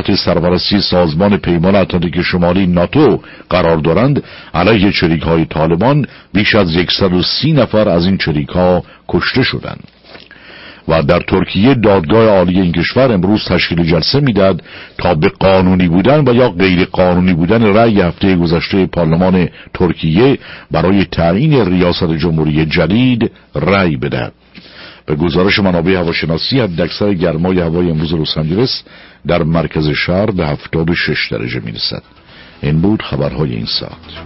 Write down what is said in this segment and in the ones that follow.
تحت سرپرستی سازمان پیمان اتلانتیک شمالی ناتو قرار دارند، علیه چریک‌های طالبان بیش از 130 نفر از این چریک‌ها کشته شدند. و در ترکیه دادگاه عالی این کشور امروز تشکیل جلسه میداد تا به قانونی بودن و یا غیر قانونی بودن رأی هفته گذشته پارلمان ترکیه برای تعیین ریاست جمهوری جدید رأی بدهد. به گزارش منابع هواشناسی، حداکثر گرمای هوای امروز لس آنجلس در مرکز شهر به 76 درجه میرسد. این بود خبرهای این ساعت.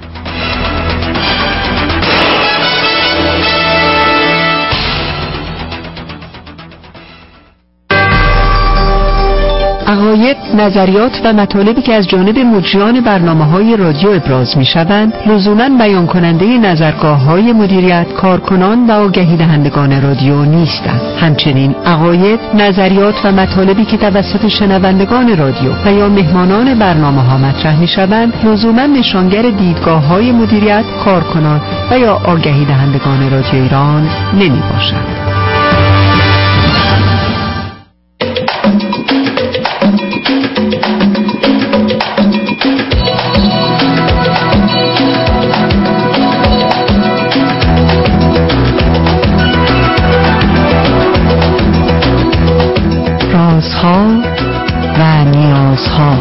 عقاید، نظریات و مطالبی که از جانب مجریان برنامه‌های رادیو ابراز می‌شوند لزوماً بیان کننده نظرگاه‌های مدیریت، کارکنان و آگهی دهندگان رادیو نیستند. همچنین عقاید، نظریات و مطالبی که توسط شنوندگان رادیو و یا مهمانان برنامه‌ها مطرح می‌شوند لزوماً نشانگر دیدگاه‌های مدیریت، کارکنان و یا آگهی دهندگان رادیو ایران نمی‌باشند. رازها و نیازها.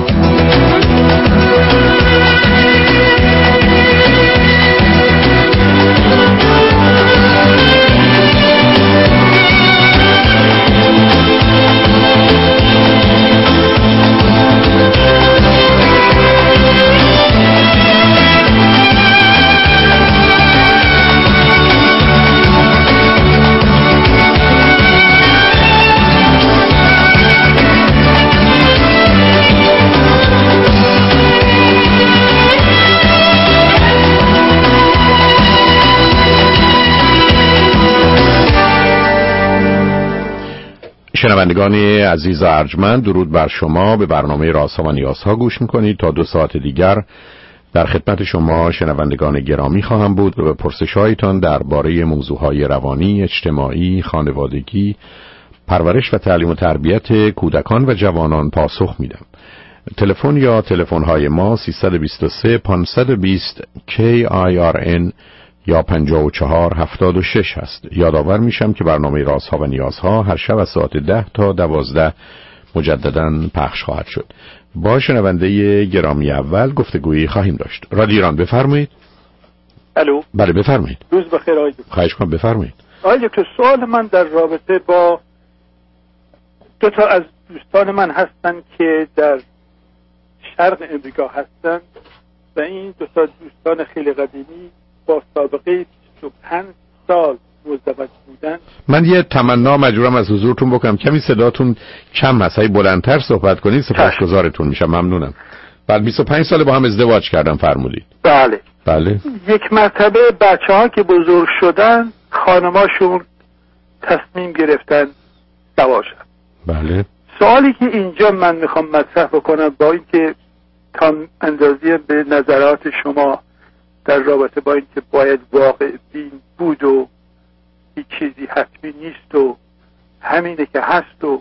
شنوندگان عزیز و ارجمند، درود بر شما. به برنامه رازها و نیازها گوش میکنید. تا 2 ساعت دیگر در خدمت شما شنوندگان گرامی خواهم بود و به پرسش‌هایتان درباره موضوعهای روانی، اجتماعی، خانوادگی، پرورش و تعلیم و تربیت کودکان و جوانان پاسخ میدم. تلفن یا تلفن‌های ما 323 520 KIRN یا 5476 هست. یادآور میشم که برنامه رازها و نیازها هر شب از ساعت 10 تا 12 مجدداً پخش خواهد شد. با شنونده گرامی اول گفتگویی خواهیم داشت. رادیو ایران، بفرمایید. الو. بله بفرمایید. روز بخیر آقای دکتر. خواهش کنم بفرمایید. آقای دکتر، سوال من در رابطه با 2 تا از دوستان من هستن که در شرق امریکا هستن و این 2 تا دوستان خیلی قدیمی با سابقه 25 سال مزدوج بودن. من یه تمنا مجبورم از حضورتون بکنم کمی صداتون کم هست، بلندتر صحبت کنید سپاسگزارتون میشم. ممنونم. بعد 25 سال با هم ازدواج کردم فرمودید. بله بله. یک مرتبه بچه‌ها که بزرگ شدن خانماشون تصمیم گرفتن دواشن. بله. سوالی که اینجا من میخوام مطرح بکنم با اینکه تا اندازی به نظرات شما در رابطه با اینکه باید واقع بین بود و هیچ چیزی حتمی نیست و همینه که هست و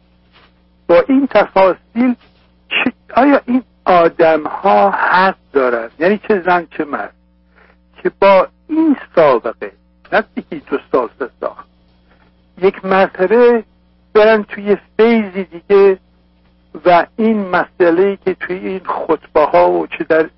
با این تفاصیل آیا این آدم ها حق دارن، یعنی چه زن چه مرد، که با این سابقه نه 2 سال 3 سال یک مرتبه برن توی فیزی دیگه و این مسئله‌ای که توی این خطبه ها و چه در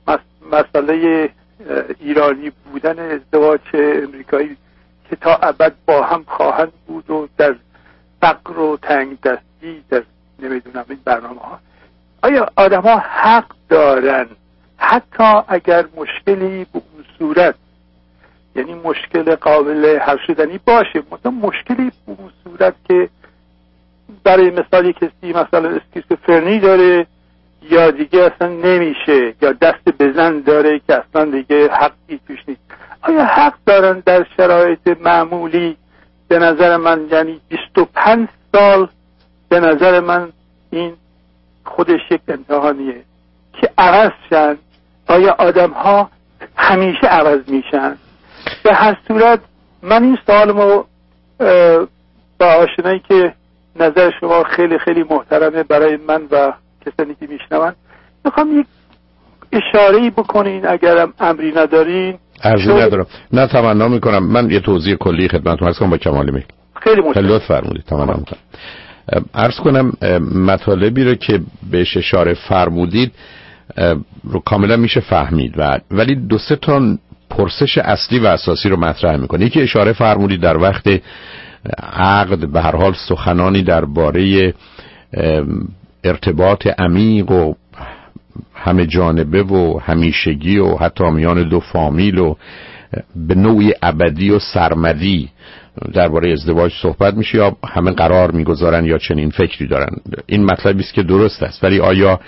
مسئله ایرانی بودن ازدواج امریکایی که تا ابد با هم خواهند بود و در فقر و تنگ دستی در نمیدونم این برنامه ها، آیا آدم ها حق دارن حتی اگر مشکلی به اون صورت، یعنی مشکل قابل حل شدنی باشه، مثلا مشکلی به اون صورت که برای مثال کسی مثلا اسکیزوفرنی داره یا دیگه اصلا نمیشه یا دست بزن داره که اصلا دیگه حقی توش نیست، آیا حق دارن در شرایط معمولی؟ به نظر من یعنی 25 سال به نظر من این خودش یک امتحانیه که عوض شن. آیا آدم ها همیشه عوض میشن؟ به هر صورت من این سوالمو با آشنایی که نظر شما خیلی خیلی محترمه برای من و کسانی که میشنون، میخوام یک اشاره‌ای بکنین اگرم امری ندارین. عرضی ندارم، نه تمنا میکنم. من یه توضیح کلی خدمتتون عرض کنم با کمال میل. خیلی متشکرم. لطف فرمودید. تمنا میکنم. عرض کنم مطالبی رو که بهش اشاره فرمودید رو کاملا میشه فهمید، ولی دو سه تا پرسش اصلی و اساسی رو مطرح میکنه. یکی اشاره فرمودید در وقت عقد به هر حال سخنانی درباره ارتباط عمیق و همه جانبه و همیشگی و حتی میان دو فامیل و به نوعی ابدی و سرمدی درباره ازدواج صحبت میشه، یا همه قرار میگذارن یا چنین فکری دارن. این مطلبی است که درست است، ولی آیا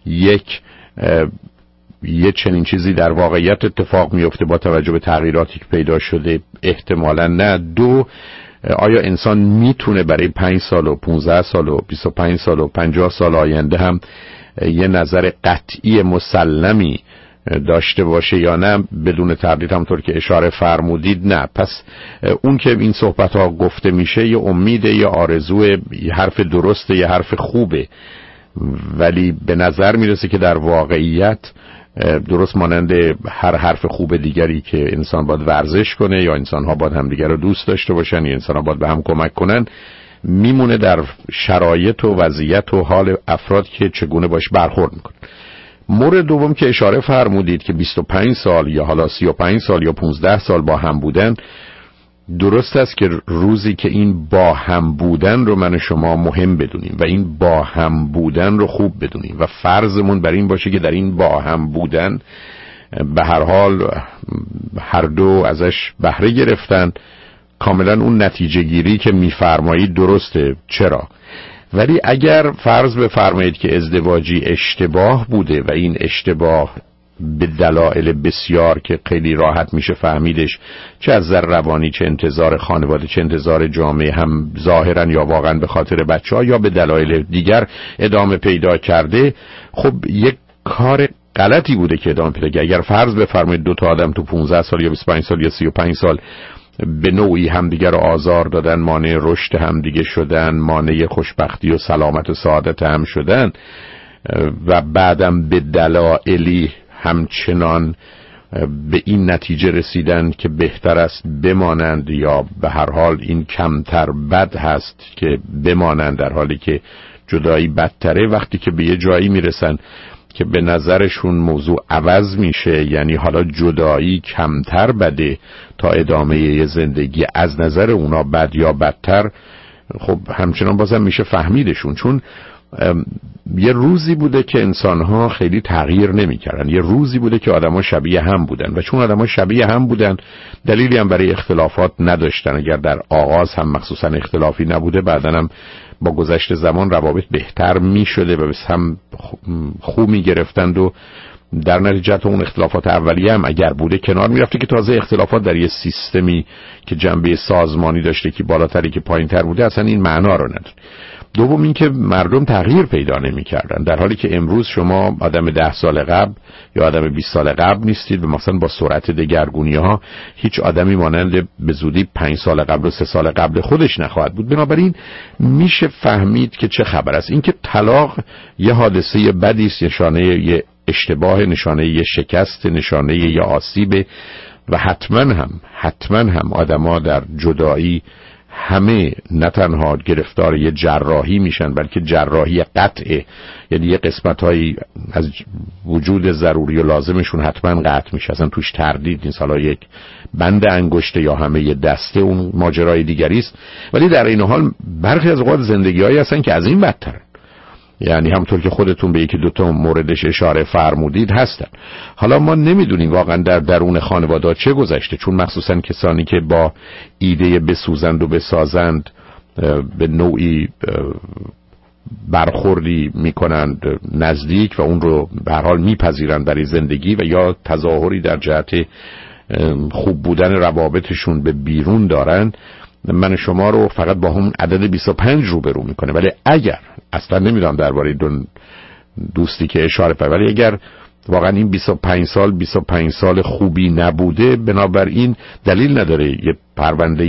یه چنین چیزی در واقعیت اتفاق میفته با توجه به تغییراتی که پیدا شده؟ احتمالاً نه. دو، آیا انسان میتونه برای 5 سال و 15 سال و 25 سال و 50 سال آینده هم یه نظر قطعی مسلمی داشته باشه یا نه؟ بدون تردید همونطور که اشاره فرمودید نه. پس اون که این صحبت ها گفته میشه یه امیده، یه آرزوه، یه حرف درسته، یه حرف خوبه، ولی به نظر میرسه که در واقعیت درست مانند هر حرف خوب دیگری که انسان باید ورزش کنه، یا انسان ها باید همدیگر رو دوست داشته باشن، یا انسان ها باید به هم کمک کنن، میمونه در شرایط و وضعیت و حال افراد که چگونه باش برخورد میکنن. مورد دوم که اشاره فرمودید که 25 سال یا حالا 35 سال یا 15 سال با هم بودن، درست است که روزی که این با هم بودن رو من و شما مهم بدونیم و این با هم بودن رو خوب بدونیم و فرضمون بر این باشه که در این با هم بودن به هر حال هر دو ازش بهره گرفتن، کاملا اون نتیجه گیری که میفرمایید درسته. چرا؟ ولی اگر فرض بفرمایید که ازدواجی اشتباه بوده و این اشتباه به دلایل بسیار که خیلی راحت میشه فهمیدش، چه از نظر روانی، چه انتظار خانواده، چه انتظار جامعه، هم ظاهرا یا واقعا به خاطر بچه‌ها یا به دلایل دیگر ادامه پیدا کرده، خب یک کار غلطی بوده که ادامه پیدا کرده. اگر فرض بفرمایید دو تا آدم تو 15 سال یا 25 سال یا 35 سال به نوعی همدیگر رو آزار دادن، مانع رشد همدیگه شدن، مانع خوشبختی و سلامت و سعادت هم شدن و بعدم به دلایلی همچنان به این نتیجه رسیدن که بهتر است بمانند، یا به هر حال این کمتر بد هست که بمانند در حالی که جدایی بدتره، وقتی که به یه جایی میرسن که به نظرشون موضوع عوض میشه، یعنی حالا جدایی کمتر بده تا ادامه یه زندگی از نظر اونا بد یا بدتر، خب همچنان بازم میشه فهمیدشون. چون یه روزی بوده که انسان‌ها خیلی تغییر نمی‌کردن، یه روزی بوده که آدم‌ها شبیه هم بودن و چون آدم‌ها شبیه هم بودن دلیلی هم برای اختلافات نداشتن. اگر در آغاز هم مخصوصا اختلافی نبوده، بعداً هم با گذشت زمان روابط بهتر می‌شده و بس هم خوب می‌گرفتند و در نتیجه اون اختلافات اولیه هم اگر بوده کنار میرفته که تازه اختلافات در یه سیستمی که جنبه سازمانی داشته که بالاتری که پایین‌تر بوده اصلا این معنا رو نداره. دوم این که مردم تغییر پیدا نمی‌کردن، در حالی که امروز شما آدم 10 سال قبل یا آدم 20 سال قبل نیستید و مثلا با سرعت دگرگونی‌ها هیچ آدمی مانند به زودی 5 سال قبل و 3 سال قبل خودش نخواهد بود. بنابراین میشه فهمید که چه خبر است. اینکه طلاق یه حادثه بدی است، نشانه یه اشتباه، نشانه یه شکست، نشانه یه آسیب و حتما هم آدم‌ها در جدایی همه نه تنها گرفتار یه جراحی میشن بلکه جراحی قطعه، یعنی یه قسمت‌هایی از وجود ضروری و لازمشون حتما قطع میشه، اصلا توش تردید نیست. حالا یک بند انگشته یا همه یه دسته اون ماجرای دیگری است، ولی در این حال برخی از اوقات زندگی‌هایی هستن که از این بدترن، یعنی همونطور که خودتون به یکی دوتا موردش اشاره فرمودید هستن. حالا ما نمیدونیم واقعا در درون خانواده چه گذشته، چون مخصوصا کسانی که با ایده بسوزند و بسازند به نوعی برخوردی میکنند نزدیک و اون رو به هر حال میپذیرند برای زندگی و یا تظاهری در جهت خوب بودن روابطشون به بیرون دارن، من شما رو فقط با همون عدد 25 روبرو میکنه. ولی اگر اصلا نمیدونم درباره دوستی که اشاره کرد، ولی اگر واقعا این 25 سال خوبی نبوده، بنابراین دلیل نداره یه پرونده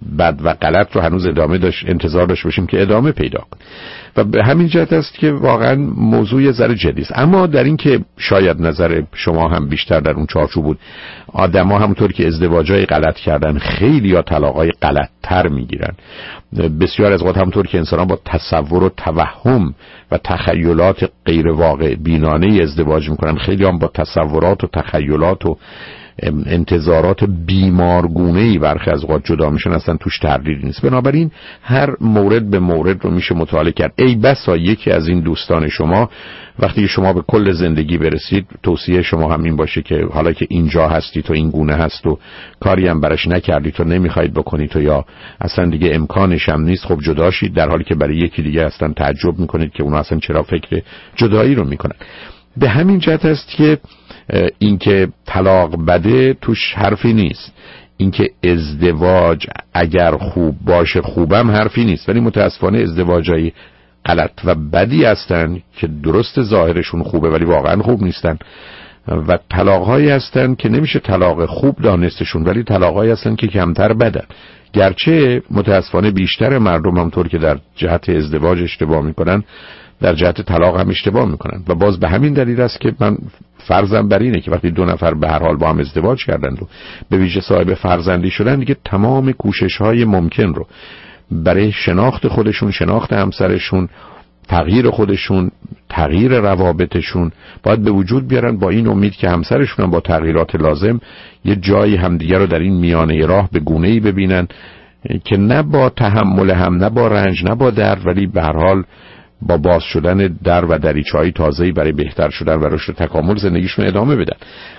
بد و غلط رو هنوز انتظار داشته باشیم که ادامه پیدا کنه. و به همین جهت است که واقعا موضوع ذره جدی است. اما در این که شاید نظر شما هم بیشتر در اون چارچوب بود، آدما همونطور که ازدواجای غلط کردن خیلی یا طلاقای غلط‌تر میگیرن. بسیار از اوقات همونطور که انسان‌ها با تصور و توهم و تخیلات غیر واقع بینانه ازدواج میکنن، خیلی هم با تصورات و تخیلات و انتظارات بیمارگونه‌ای برخی از اوقات جدا میشن، اصلا توش تردیدی نیست. بنابراین هر مورد به مورد رو میشه مطالعه کرد. ای بسا یکی از این دوستان شما وقتی شما به کل زندگی برسید، توصیه شما هم این باشه که حالا که اینجا هستی تو این گونه هست و کاری هم براش نکردید و نمیخواید بکنید و یا اصلا دیگه امکانش هم نیست، خب جدا شید، در حالی که برای یکی دیگه اصلا تعجب میکنید که اونا اصلا چرا فکر جدایی رو میکنن. به همین جهت است که اینکه طلاق بده توش حرفی نیست، اینکه ازدواج اگر خوب باشه خوبم حرفی نیست، ولی متاسفانه ازدواجای غلط و بدی هستن که درست ظاهرشون خوبه ولی واقعا خوب نیستن، و طلاق‌هایی هستن که نمیشه طلاق خوب دانستشون ولی طلاق‌هایی هستن که کمتر بدن. گرچه متاسفانه بیشتر مردم همطور که در جهت ازدواج اشتباه میکنن در جهت طلاق هم اشتباه میکنن، و باز به همین دلیل است که من فرضم بر اینه که وقتی دو نفر به هر حال با هم ازدواج کردند و به ویژه صاحب فرزندی شدن، دیگه تمام کوشش‌های ممکن رو برای شناخت خودشون، شناخت همسرشون، تغییر خودشون، تغییر روابطشون باید به وجود بیارن، با این امید که همسرشون هم با تغییرات لازم یه جایی همدیگه رو در این میانه راه به گونه‌ای ببینن که نه با تحمل هم، نه با رنج، نه با درد، ولی به هر حال با باز شدن در و دریچه‌های تازه‌ای برای بهتر شدن و رشد و تکامل زندگیشون ادامه بدن.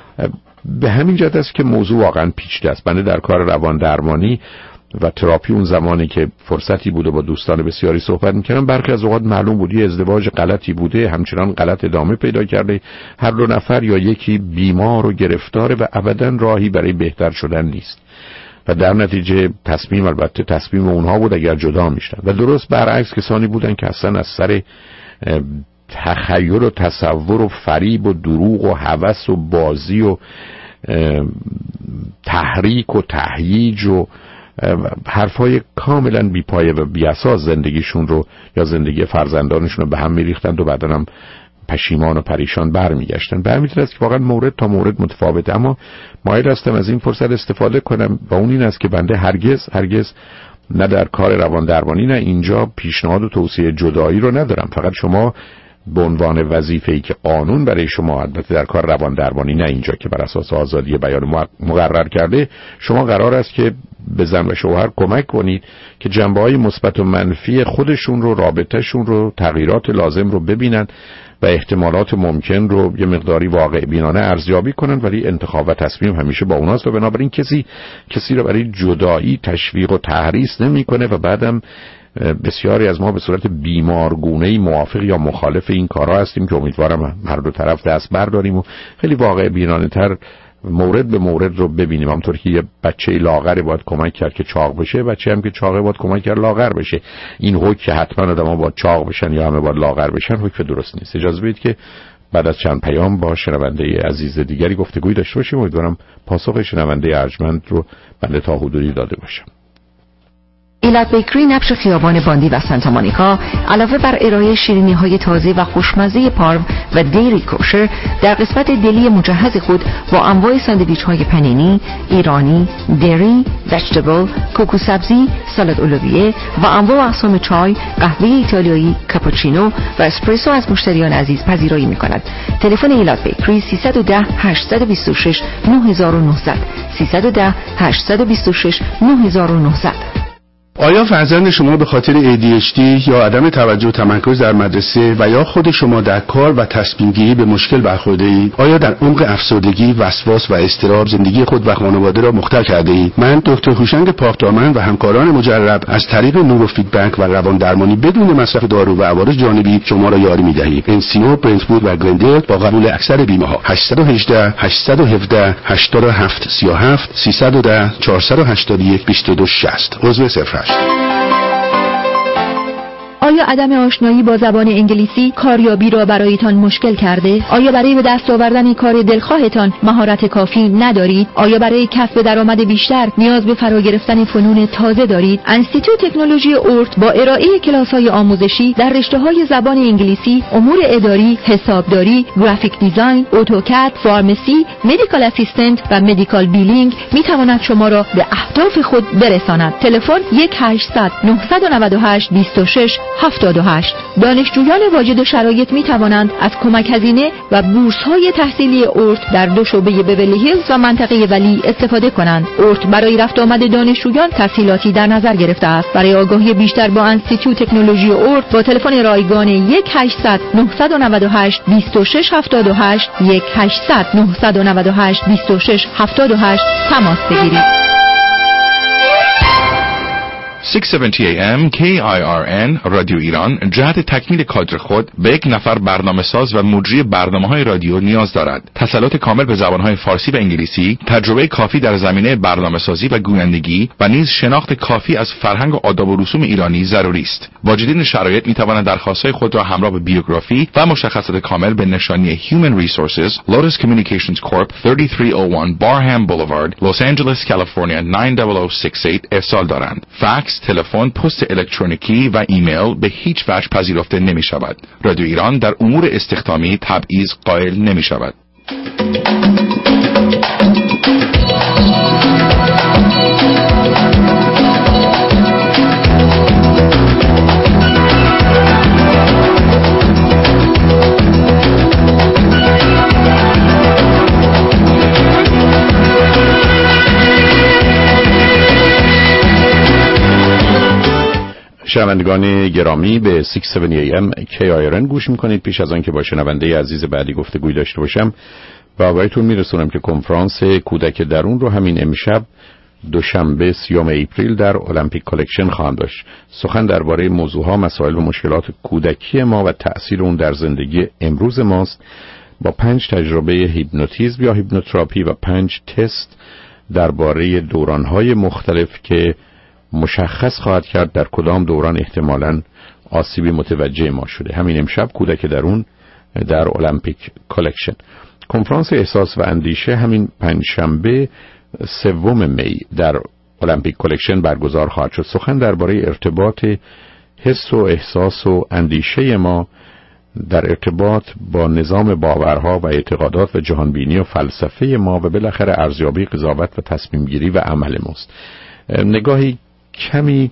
به همین جهت است که موضوع واقعا پیچیده است. بنده در کار روان درمانی و تراپی اون زمانی که فرصتی بوده با دوستان بسیاری صحبت می‌کردم، برخی از اوقات معلوم بود یه ازدواج غلطی بوده، همچنان غلط ادامه پیدا کرده، هر دو نفر یا یکی بیمار و گرفتاره و ابداً راهی برای بهتر شدن نیست، و در نتیجه تصمیم، البته تصمیم اونها بود اگر جدا میشدن، و درست برعکس کسانی بودن که اصلا از سر تخیل و تصور و فریب و دروغ و هوس و بازی و تحریک و تهییج و حرفای کاملا بی‌پایه و بی‌اساس زندگیشون رو یا زندگی فرزندانشون رو به هم میریختند و بعداً هم پشیمان و پریشان برمیگشتن. به همین است که واقعا مورد تا مورد متفاوته. اما مایل هستم از این فرصت استفاده کنم و اون این است که بنده هرگز نه در کار روان درمانی نه اینجا پیشنهاد و توصیه جدایی رو ندارم. فقط شما به عنوان وظیفه‌ای که قانون برای شما، البته در کار روان درمانی نه اینجا که بر اساس آزادی بیان مقرر کرده، شما قرار است که به زن و شوهر کمک کنید که جنبه‌های مثبت و منفی خودشون رو، رابطه‌شون رو، تغییرات لازم رو ببینن و احتمالات ممکن رو یه مقداری واقع بینانه ارزیابی کنن، ولی انتخاب و تصمیم همیشه با اوناست و بنابراین کسی رو برای جدایی تشویق و تحریض نمی‌کنه و بعدم بسیاری از ما به صورت بیمارگونه‌ای موافق یا مخالف این کارها هستیم که امیدوارم هر دو طرف دست برداریم و خیلی واقع بینانه‌تر مورد به مورد رو ببینیم. همونطور که یه بچه لاغر باید کمک کرد که چاق بشه، بچه هم که چاقه باید کمک کرد لاغر بشه. این حکم که حتما آدم‌ها باید چاق بشن یا همه باید لاغر بشن حکم درست نیست. اجازه بدید که بعد از چند پیام با شنونده عزیز دیگری گفتگوی داشته باشیم. امیدوارم پاسخ شنونده ارجمند رو بنده تا حدودی داده باشم. ایلات بیکری نبش خیابان باندی و سانتا مونیکا علاوه بر ارائه شیرینی‌های تازه و خوشمزه پارم و دیری کوشر در قسمت دلی مجهز خود با انواع ساندویچ‌های پنینی، ایرانی، دری، ویجیتابل، کوکو سبزی، سالاد اولویه و انواع اقسام چای، قهوه ایتالیایی، کاپوچینو و اسپرسو از مشتریان عزیز پذیرایی می‌کند. تلفن ایلات بیکری 310 826 9900 310 826 9900. آیا فرزند شما به خاطر ADHD یا عدم توجه و تمرکز در مدرسه و یا خود شما در کار و تصمیم گیری به مشکل برخورده اید؟ آیا در عمق افسردگی، وسواس و اضطراب زندگی خود و خانواده را مختل کرده اید؟ من دکتر هوشنگ پاکدامن و همکاران مجرب از طریق نورو فیدبک و روان درمانی بدون مصرف دارو و عوارض جانبی شما را یاری می‌دهیم. انسینو، برنت‌وود و گلندل با قبول اکثر بیمه‌ها. 818 817 8737 310 481 2260. عضو 08. آیا عدم آشنایی با زبان انگلیسی کاریابی را برایتان مشکل کرده؟ آیا برای به دست آوردن کار دلخواهتان مهارت کافی ندارید؟ آیا برای کسب درآمد بیشتر نیاز به فرا گرفتن فنون تازه دارید؟ انستیتوت تکنولوژی اورت با ارائه کلاس‌های آموزشی در رشته‌های زبان انگلیسی، امور اداری، حسابداری، گرافیک دیزاین، اتوکد، فارمسی، مدیکال اسیستنت و مدیکال بیلینگ می‌تواند شما را به اهداف خود برساند. تلفن 1-800-998-2678. دانشجویان واجد شرایط می‌توانند از کمک هزینه و بورس‌های تحصیلی اورت در 2 شعبه بیورلی هیلز و منطقه ولی استفاده کنند. اورت برای رفت آمد دانشجویان تسهیلاتی در نظر گرفته است. برای آگاهی بیشتر با انستیتوت تکنولوژی اورت با تلفن رایگان 1-800-998-2678 1-800-998-2678 تماس بگیرید. 670 AM KIRN رادیو ایران جهت تکمیل کادر خود به یک نفر برنامه‌ساز و مجری برنامه‌های رادیو نیاز دارد. تسلط کامل به زبان‌های فارسی و انگلیسی، تجربه کافی در زمینه برنامه‌سازی و گویندگی و نیز شناخت کافی از فرهنگ و آداب و رسوم ایرانی ضروری است. واجدین شرایط می‌توانند درخواست‌های خود را همراه به بیوگرافی و مشخصات کامل به نشانی Human Resources Lotus Communications Corp 3301 Barham Boulevard Los Angeles California 90068 ارسال دارند. فکس، تلفن، پست الکترونیکی و ایمیل به هیچ وجه پذیرفته نمی شود. رادیو ایران در امور استخدامی تبعیض قائل نمی شود. شنوندگان گرامی به 670 AM KIRN گوش میکنید. پیش از آن که با شنونده عزیز بعدی گفتگوی داشته باشم به آگاهیتون میرسونم که کنفرانس کودک درون رو همین امشب دوشنبه 30 اپریل در المپیک کالکشن خواهم داشت. سخن درباره موضوعها، مسائل و مشکلات کودکی ما و تأثیر اون در زندگی امروز ماست با 5 تجربه هیپنوتیزم یا هیپنوتراپی و 5 تست درباره دورانهای مختلف که مشخص خواهد کرد در کدام دوران احتمالاً آسیبی متوجه ما شده. همین امشب کودک درون در المپیک کالکشن. کنفرانس احساس و اندیشه همین پنجشنبه 3 می در المپیک کالکشن برگزار خواهد شد. سخن درباره ارتباط حس و احساس و اندیشه ما در ارتباط با نظام باورها و اعتقادات و جهانبینی و فلسفه ما و بالاخره ارزیابی قضاوت و تصمیم گیری و عمل ماست. نگاهی کمی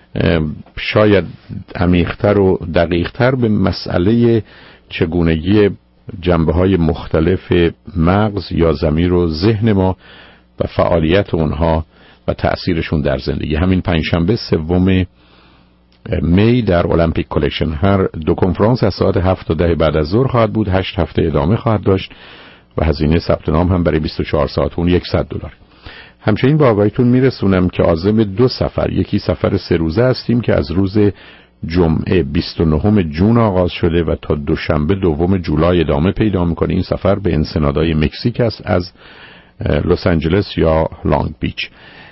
شاید عمیق‌تر و دقیق‌تر به مسئله چگونگی جنبه‌های مختلف مغز یا ضمیر و ذهن ما و فعالیت اونها و تأثیرشون در زندگی. همین پنجشنبه 3 می در المپیک کالکشن. هر 2 کنفرانس از ساعت 7 تا 10 بعد از ظهر خواهد بود. 8 هفته ادامه خواهد داشت و هزینه ثبت نام هم برای 24 ساعت اون $100. همچنین با آگاهیتون میرسونم که عازم 2 سفر، یکی سفر 3 روزه هستیم که از روز جمعه 29 جون آغاز شده و تا دوشنبه 2 جولای ادامه پیدا میکنه. این سفر به انسنادای مکزیک است از لس آنجلس یا لانگ بیچ.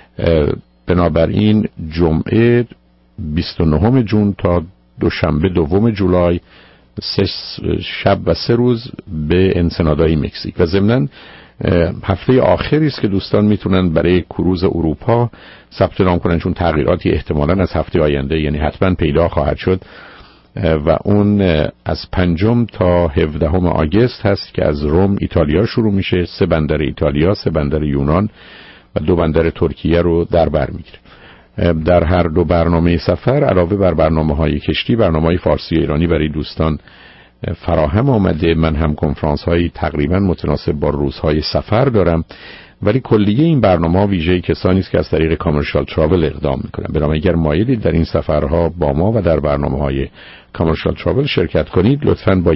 بنابراین جمعه 29 جون تا دوشنبه 2 جولای 3 شب و 3 روز به انسنادای مکزیک و ضمناً هفته آخری است که دوستان میتونن برای کروز اروپا ثبت نام کنن، چون تغییراتی احتمالاً از هفته آینده یعنی حتما پیدا خواهد شد و اون از 5 تا 17 آگوست هست که از روم ایتالیا شروع میشه. 3 بندر ایتالیا، 3 بندر یونان و 2 بندر ترکیه رو در بر میگیره. در هر 2 برنامه سفر علاوه بر برنامه‌های کشتی، برنامه‌های فارسی ایرانی برای دوستان فراهم آمده. من هم کنفرانس های تقریبا متناسب با روزهای سفر دارم، ولی کلیه این برنامه ویژه کسانی است که از طریق کامرشال تراول اقدام میکنن. بنابراین اگر مایلید در این سفرها با ما و در برنامه‌های کامرشال تراول شرکت کنید، لطفاً با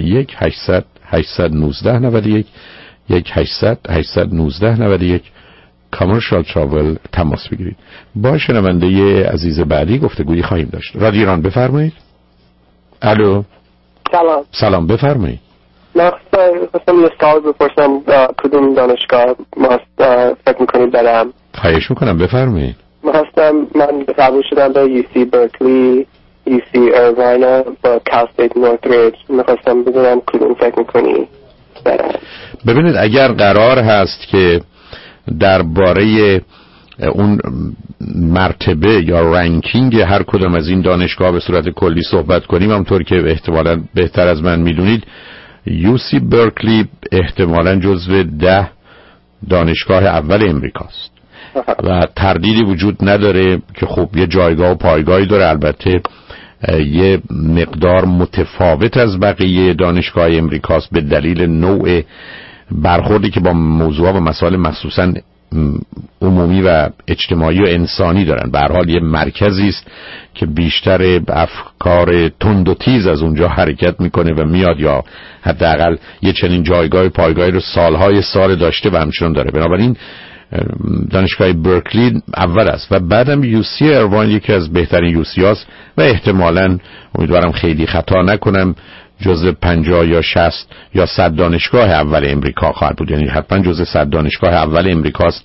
1-800-819-91 1-800-819-91 کامرشال تراول تماس بگیرید. با شنونده عزیز بعدی گفتگویی خواهیم داشت. رادیو ایران بفرمایید. الو. سلام بفرمایید. من خواستم یه سوال بپرسم کدوم دانشگاه فکر میکنید برم؟ خواهش میکنم بفرمایید. من قبول شدم به UC برکلی UC Irvine با کال استیت نورتریج. میخواستم بدونم کدوم فکر میکنی برم. ببینید اگر قرار هست که درباره اون مرتبه یا رنکینگ هر کدام از این دانشگاه به صورت کلی صحبت کنیم، همونطور که احتمالاً بهتر از من میدونید UC برکلی احتمالاً جزو 10 دانشگاه اول امریکاست و تردیدی وجود نداره که خب یه جایگاه و پایگاهی داره. البته یه مقدار متفاوت از بقیه دانشگاه امریکاست به دلیل نوع برخوردی که با موضوع و مسائل مخصوصاً عمومی و اجتماعی و انسانی دارن. به هر حال یه مرکزی است که بیشتر افکار تند و تیز از اونجا حرکت میکنه و میاد، یا حداقل یه چنین جایگاه پایگاهی رو سالهای سال داشته و همچنان داره. بنابراین دانشگاه برکلی اول است و بعدم UC ایروین یکی از بهترین UC هاست و احتمالاً امیدوارم خیلی خطا نکنم جزء 50 یا 60 یا 100 دانشگاه اول امریکا خواهد بود، یعنی حتما جزء 100 دانشگاه اول امریکاست.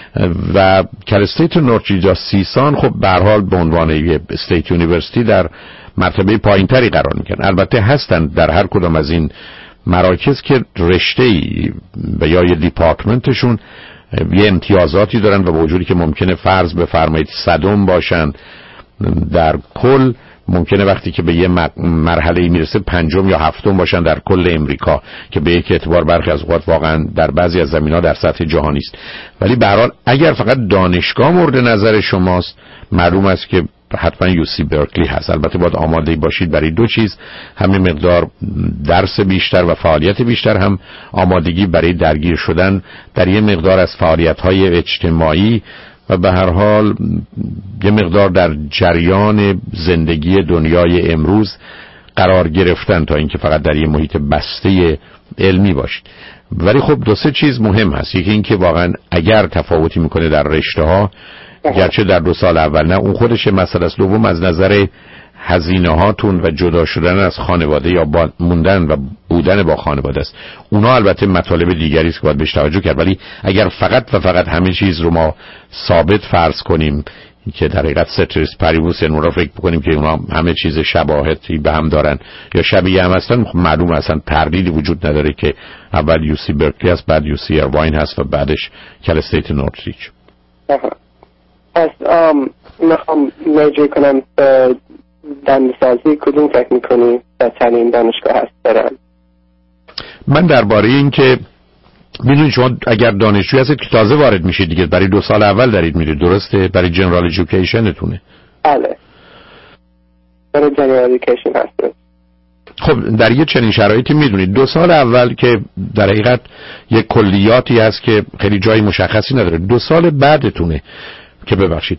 و کال استیت نورتریج سیسان خب به هر حال به عنوان یک استیت یونیورسیتی در مرتبه پایینتری قرار میگیرن. البته هستند در هر کدام از این مراکز که رشته‌ای و یا یه دیپارتمنتشون یه امتیازاتی دارن و با وجودی که ممکنه فرض بفرمایید 100 باشن در کل، ممکنه وقتی که به یه مرحله‌ای میرسه 5 یا 7 باشن در کل امریکا، که به یک اعتبار برخی از اوقات واقعا در بعضی از زمینه‌ها در سطح جهانی است. ولی به هر حال اگر فقط دانشگاه مورد نظر شماست، معلوم است که حتما UC برکلی هست. البته باید آماده باشید برای دو چیز، همین مقدار درس بیشتر و فعالیت بیشتر، هم آمادگی برای درگیر شدن در یه مقدار از فعالیت‌های اجتماعی و به هر حال یه مقدار در جریان زندگی دنیای امروز قرار گرفتن تا اینکه فقط در یه محیط بسته علمی باشید. ولی خب دو سه چیز مهم هست. یکی این که واقعا اگر تفاوتی میکنه در رشته ها، گرچه در 2 سال اول نه، اون خودش مسئله است. دوم از نظر هزینه هاتون و جدا شدن از خانواده یا موندن و بودن با خانواده است. اونا البته مطالب دیگری است که باید بهش توجه کرد. ولی اگر فقط و فقط همه چیز رو ما ثابت فرض کنیم که در حقیقت ستریس پریبوس رو فکر بکنیم که اونا همه چیز شباهتی به هم دارن یا شبیه هم هستن، معلوم اصلا تردیدی وجود نداره که اول UC برکلی است، بعد UC ایروین هست و بعدش کال استیت نورتریج. پس میخوام میجر کنم به دندانسازی، کدوم فکر میکنی بهترین دانشگاه هست برم؟ من درباره این که میدونید شما اگر دانشجوی هستید که تازه وارد میشید دیگه، برای 2 سال اول دارید میرید، درسته؟ برای جنرال ایژوکیشنتونه. بله برای جنرال ایژوکیشن هست. خب در یه چنین شرایطی میدونید 2 سال اول که در حقیقت یک کلیاتی هست که خیلی جای مشخصی نداره، 2 سال بعدتونه که ببخشید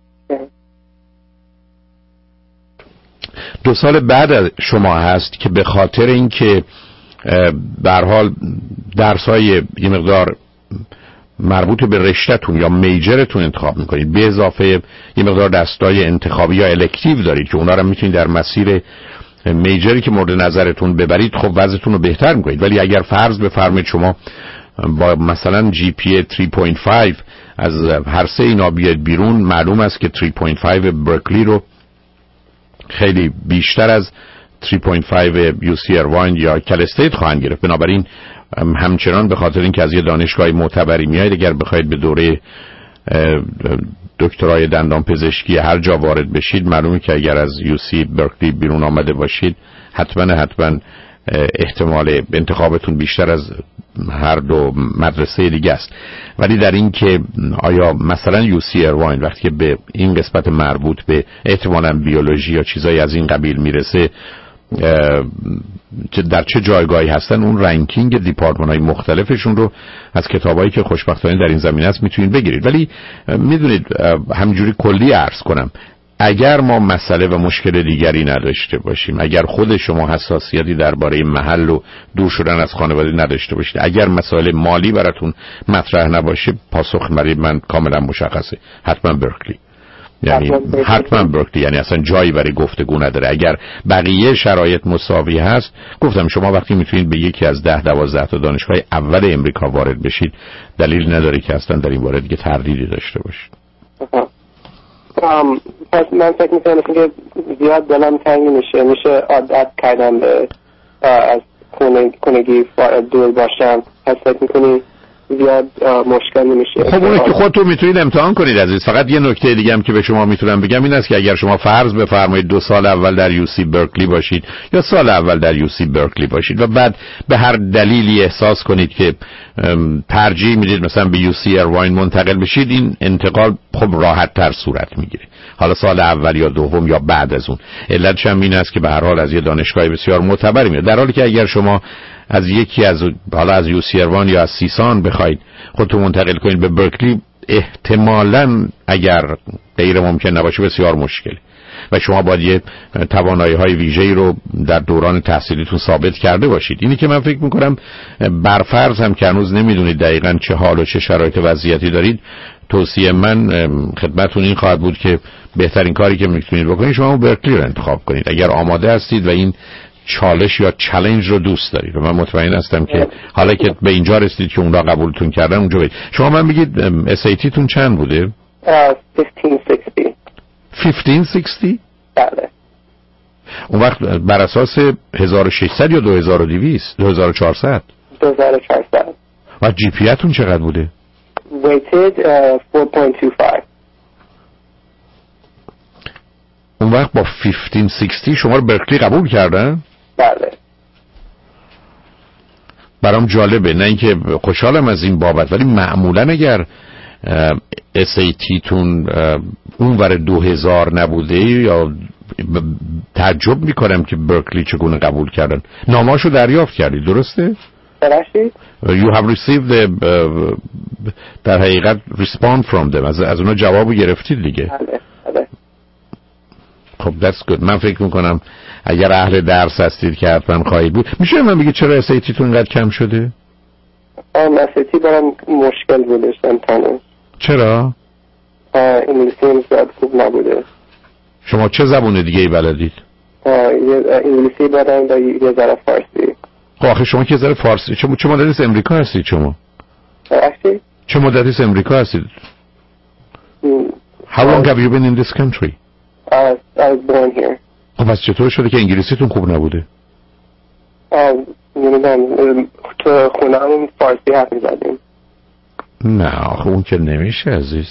2 سال بعد شما هست که به خاطر اینکه به هر حال درس‌های یه مقدار مربوط به رشته‌تون یا میجرتون انتخاب میکنید، به اضافه یه مقدار دستای انتخابی یا الکتیو دارید که اونا رو میتونید در مسیر میجری که مورد نظرتون ببرید، خب وضعتون رو بهتر میکنید. ولی اگر فرض بفرمایید شما با مثلا GPA 3.5 از هر سه اینا بیاید بیرون، معلوم است که 3.5 برکلی رو خیلی بیشتر از 3.5 UC ایروین یا کال استیت خواهند گرفت. بنابراین همچنان به خاطر اینکه از یه دانشگاه معتبری میایید، اگر بخواید به دوره دکترای دندان پزشکی هر جا وارد بشید، معلومه که اگر از UC برکلی بیرون آمده باشید حتما احتمال انتخابتون بیشتر از هر دو مدرسه دیگه است. ولی در این که آیا مثلا UC ایروین وقتی که به این قسمت مربوط به احتمالاً بیولوژی یا چیزایی از این قبیل میرسه، در چه جایگاهی هستن، اون رنکینگ دیپارتمنت‌های مختلفشون رو از کتابایی که خوشبختانه در این زمینه است میتونید بگیرید. ولی میدونید همینجوری کلی عرض کنم، اگر ما مسئله و مشکل دیگری نداشته باشیم، اگر خود شما حساسیتی درباره محل و دور شدن از خانواده نداشته باشید، اگر مسائل مالی براتون مطرح نباشه، پاسخ برای من کاملا مشخصه، حتما برکلی. یعنی حتما برکلی، یعنی اصلا جایی برای گفتگو نداره. اگر بقیه شرایط مساوی هست، گفتم شما وقتی میتونید به یکی از 10-12 تا دانشگاه اول امریکا وارد بشید، دلیل نداره که اصلا در این باره دیگه تردیدی داشته باشید. پس من فکر میکنم که زیاد دلم تنگ میشه عادت کردم به از خونگی دور باشم. پس فکر میکنی زیاد مشکل نمیشه. خب اونه که خودتون میتونید امتحان کنید عزیز. فقط یه نکته دیگه هم که به شما میتونم بگم این است که اگر شما فرض بفرمایید 2 سال اول در یوسی برکلی باشید یا سال اول در یوسی برکلی باشید و بعد به هر دلیلی احساس کنید که ترجیح میدید مثلا به یوسی ایرواین منتقل بشید، این انتقال خب راحت تر صورت میگیره، حالا سال اول یا دوم یا بعد از اون. علتش هم این است که به هر حال از یه دانشگاه بسیار معتبری میاد، در حالی که اگر شما از یکی از حالا از یوسی ایروان یا از سیسان بخواید خودتون منتقل کنید به برکلی، احتمالاً اگر غیر ممکن نباشه بسیار مشکلی و شما باید یه توانایی‌های ویژه‌ای رو در دوران تحصیلیتون ثابت کرده باشید. اینی که من فکر می‌کنم برفرض هم که هنوز نمیدونید دقیقاً چه حال و چه شرایط وضعیتی دارید، توصیه من خدمتتون این خواهد بود که بهترین کاری که میتونید بکنید شما برکلی رو انتخاب کنید اگر آماده هستید و این چالش یا چالش رو دوست دارید. و من مطمئن هستم که حالا که به اینجا رسیدید که اونها قبولتون کردن اونجا برید. شما من بگید SAT تون چند بوده؟ 1560. 1560؟ بله. اون وقت بر اساس 1600 یا 2200 2400 2400. و جی پی تون چقدر بوده؟ weighted 4.25. اون وقت با 1560 شما رو برکلی قبول کردن؟ بله. برام جالبه، نه اینکه خوشحالم از این بابت، ولی معمولا اگر SAT تون اونور 2000 نبوده یا تعجب میکنم که برکلی چگونه قبول کردن. نامه‌اشو دریافت کردی درسته؟ درسته. You have received the در حقیقت respond from them. از اونا جوابو گرفتید دیگه. بله. خب that's good. من فکر میکنم اگر اهل درس هستید که حتما خواهید بود. میشه من بگید چرا SAT تون اینقدر کم شده؟ SAT برام مشکل بودش امتحانش. چرا؟ انگلیسی زیاد خوب نبوده. شما چه زبون دیگه ای بلدید؟ انگلیسی بلدم و یه ذره فارسی. خب آخه شما که ذره فارسی چه مدتی امریکا هستید شما؟ چه مدتی امریکا هستید؟ How long have you been in this country? I was born here. خب پس چطور شده که انگلیسیتون خوب نبوده؟ تو خونه همون فارسی حرف می‌زدیم. نه آخه اون که نمیشه عزیز.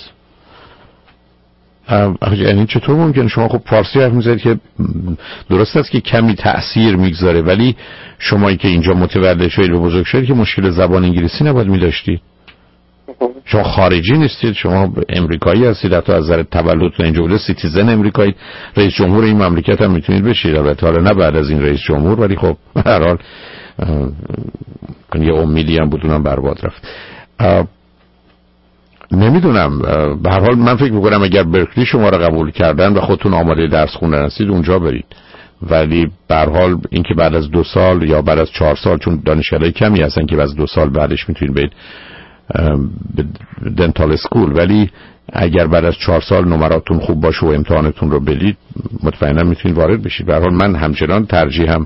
یعنی چطور ممکنه شما خب فارسی حرف می‌زنید که درست است که کمی تأثیر میگذاره، ولی شمایی که اینجا متولد شدید و بزرگ شدید که مشکل زبان انگلیسی نباید می‌داشتید. شما خارجی نیستید، شما امریکایی هستید، حتی از نظر تولدتون اینجا بوده سیتیزن امریکایی، رئیس جمهور این مملکت هم میتونید بشید. البته حالا نه بعد از این رئیس جمهور، ولی خب به هر حال یه امیدی هم بود اونم برباد رفت. نمیدونم، به هر حال من فکر میکنم اگر برکلی شما رو قبول کردن و خودتون آماده درس خوندن هستید اونجا برید، ولی به هر حال اینکه بعد از 2 سال یا بعد از 4 سال، چون دانشگاه‌های کمی هستن که بعد از 2 سال بعدش میتونید برید دنتال اسکول، ولی اگر بعد از 4 سال نمراتون خوب باشه و امتحانتون رو بدید مطمئنا میتونید وارد بشید. به هر حال من همچنان ترجیحم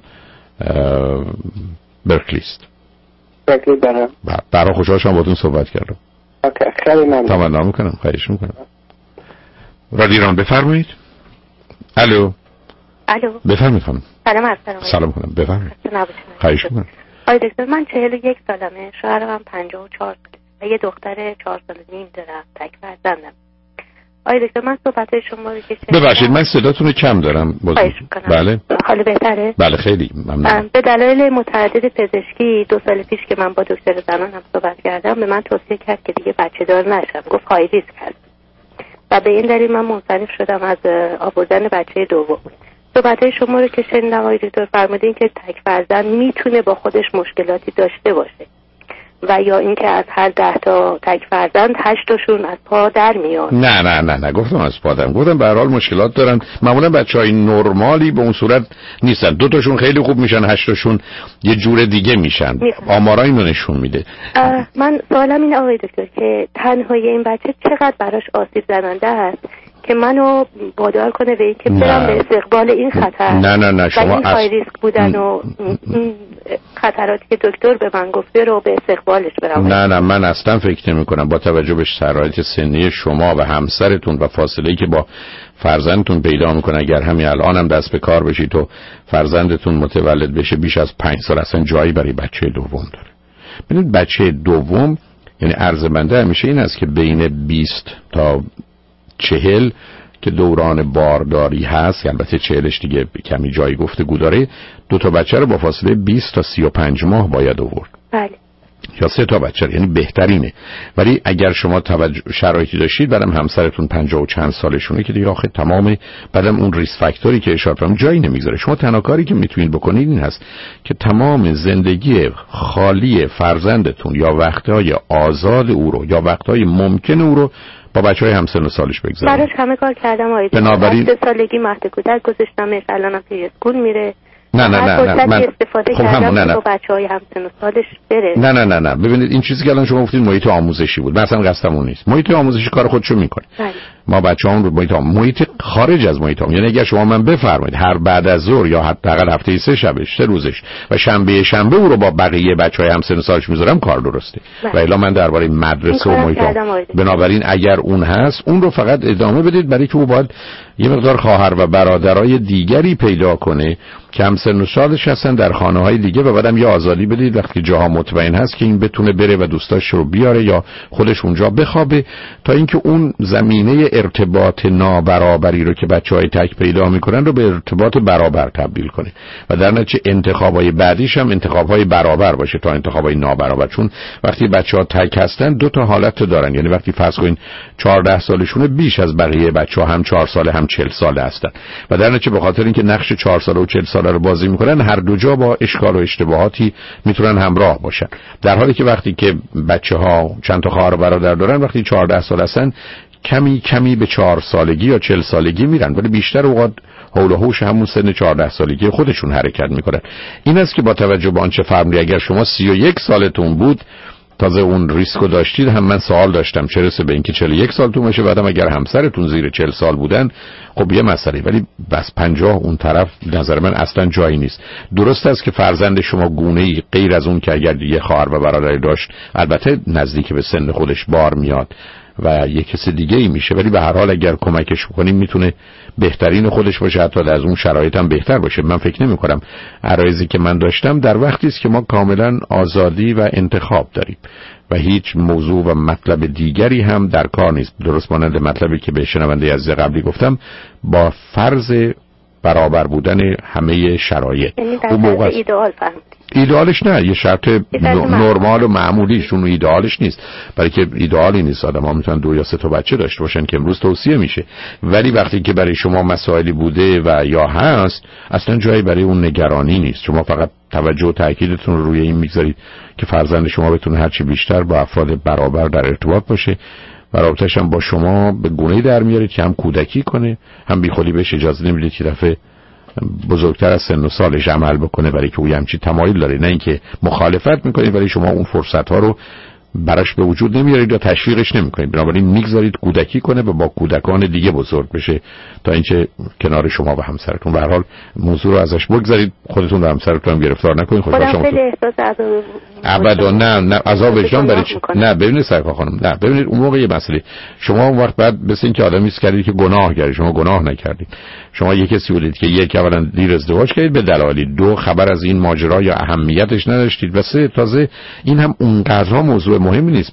برکلی است. برکلی برام. برای خوشحال شدم باهاتون صحبت کردم. اوکی، خیلی ممنون. تمنا میکنم، خواهش میکنم. رادیو ایران بفرمایید. الو. بفرمایید خانم. سلام کنم. بفرمایید. خواهش میکنم. آقای دکتر، من 41 سالمه، شوهرم 54 و یه دختر 4 سال و نیم دارم، تک فرزندم. آقای دکتر، من صحبت شما رو که ببخشید من صداتون رو کم دارم. بله. حال بهتره؟ بله خیلی ممنون. به دلایل متعدد پزشکی 2 سال پیش که من با دکتر زنان هم صحبت کردم به من توصیه کرد که دیگه بچه دار نشم، گفت های ریسک هست و به این دلیل من منصرف شدم از آوردن بچه دوم. صحبت شما رو که شنیدم آقای دکتر فرمودین که تک فرزند میتونه با خودش مشکلاتی داشته باشه و یا اینکه از هر 10 تا تک فرزند 8 تاشون از پا در میان. نه گفتم از پا در، گفتم به هر حال مشکلات دارن. معمولا بچهای نرمالی به اون صورت نیستن، 2 تاشون خیلی خوب میشن، 8 تاشون یه جور دیگه میشن. آمارا اینو نشون میده. من سوالم اینه آقای دکتر که تنهایی این بچه چقدر براش آسیب زننده است که منو وادار کنه به اینکه برم به استقبال این خطر. نه شما این های ریسک بودن و خطراتی که دکتر به من گفته رو به استقبالش برم. نه من اصلا فکر نمی کنم با توجه به شرایط سنی شما و همسرتون و فاصله‌ای که با فرزندتون پیدا میکنه، اگر همین الان هم دست به کار بشید و فرزندتون متولد بشه بیش از 5 سال اصلا جایی برای بچه دوم داره. ببینید بچه دوم یعنی عرض بنده همیشه این است که بین 20 تا 40 که دوران بارداری هست، البته 40ش دیگه کمی جای گفتگو داره، 2 تا بچه رو با فاصله 20 تا 35 ماه باید آورد. بله. یا 3 تا بچه، یعنی بهترینه. ولی اگر شما شرایطی داشتید، بعدم همسرتون 50 و چند سالشونه که دیگه آخه تمام بعدم اون ریس فاکتوری که اشاره کردم جایی نمیگذاره. شما تنها کاری که میتونید بکنید این هست که تمام زندگی خالی فرزندتون یا وقتهای آزاد او رو یا وقتهای ممکن او رو با بچهای همسن و سالش بگذارید. براش همه کار کردم آقای. بنابراین 8 سالگی مهد کودک گذاشتمش، الانم پری اسکول میره. نه من استفاده کردم با بچهای همسن و سالش بره. نه ببینید این چیزی که الان شما گفتید محیط آموزشی بود. مثلا قصدم اون نیست. محیط آموزشی کار خودشو میکنه. ما بچه‌هامون رو محیط خارج از محیط یعنی اگر شما من بفرمایید هر بعد از ظهر یا حداقل هفته 3 شبش 3 روزش و شنبه او رو با بقیه بچهای همسن و سالش میذارم کار درسته. و الا من درباره مدرسه و محیط بنابراین اگر اون هست اون رو فقط ادامه بدید، برای که او باید یه مقدار خواهر و برادرای دیگری پیدا کنه که همسن و سالش هستن در خانه‌های دیگه و بعدم یه آزادی بدید وقتی جاها مطمئن هست که این بتونه بره و دوستاش رو بیاره یا خودش اونجا بخوابه، تا اینکه اون زمینه ارتباط نابرابری رو که بچهای تک پیدا میکنن رو به ارتباط برابر تبدیل کنه و در نتیجه انتخابای بعدیش هم انتخابای برابر باشه تا انتخابای نابرابر. چون وقتی بچه‌ها تک هستن 2 تا حالت دارن، یعنی وقتی فرض کنین 14 سالشونه بیش از بقیه بچه‌ها هم 4 ساله هم 40 ساله هستن و در نتیجه به خاطر اینکه نقش 4 ساله و 40 ساله رو بازی میکنن هر دو جا با اشکال و اشتباهاتی میتونن همراه باشن، در حالی که وقتی که بچه‌ها چند تا خواهر و برادر دارن وقتی 14 سال هستن کمی به 4 سالگی یا 40 سالگی میرن، ولی بیشتر اوقات حول و حوش همون سن 14 سالگی خودشون حرکت میکنن. این است که با توجه به آنچه فرمودید اگر شما 31 سالتون بود تازه اون ریسکو داشتید، هم من سوال داشتم چه رسه به اینکه 41 سالتون باشه، بعدم اگر همسرتون زیر 40 سال بودن خب یه مسئله، ولی بس 50 اون طرف نظر من اصلا جایی نیست. درست است که فرزند شما گونه‌ای غیر از اون که اگر یه خواهر و برادری داشت البته نزدیک به سن خودش بار میاد و یک کسی دیگه ای میشه، ولی به هر حال اگر کمکش کنیم میتونه بهترین خودش باشه، حتی از اون شرایط هم بهتر باشه. من فکر نمی کنم عرایزی که من داشتم در وقتی است که ما کاملا آزادی و انتخاب داریم و هیچ موضوع و مطلب دیگری هم در کار نیست، درست مانند مطلبی که به شنونده عزیز قبلی گفتم با فرض برابر بودن همه شرایط. اون موقع ایدئال فهمید. ایدئالش نه، یه شرط نرمال و معمولیشون ایدئالش نیست، برای که ایدئالی نیست. آدم ها میتونن 2 یا 3 تا بچه داشته باشن که امروز توصیه میشه، ولی وقتی که برای شما مسائلی بوده و یا هست اصلا جایی برای اون نگرانی نیست. شما فقط توجه و تأکیدتون رو روی این میگذارید که فرزند شما بتونه هرچی بیشتر با افراد برابر در ارتباط باشه و رابطه‌اش هم با شما به گونه‌ای در میارید که هم کودکی کنه، هم بیخودی بهش اجازه نمیدید که دفعه بزرگتر از سن و سالش عمل بکنه، برای که او همچین تمایل داره، نه اینکه مخالفت میکنید ولی شما اون فرصت ها رو براش به وجود نمیارید یا تشویقش نمیکنید، بنابراین میگذارید کودکی کنه و با کودکان دیگه بزرگ بشه تا اینکه کنار شما و همسرتون. به هر حال موضوع رو ازش بگذارید، خودتون و همسرتون هم گرفتار نکنید. خودم خیلی احساس ابدا نه عذاب وجدان برای چی؟ نه ببینید سرکار خانم، نه ببینید اون موقع یه مسئله شما اون وقت بعد مثل اینکه آدمی است کردید که گناه کردید، شما گناه نکردید. شما یه کسی بودید که یک اولا دیر ازدواج کردید به دلایلی، 2 خبر از این ماجرا یا اهمیتش نداشتید و 3 تازه این هم اونقدرها موضوع مهمی نیست.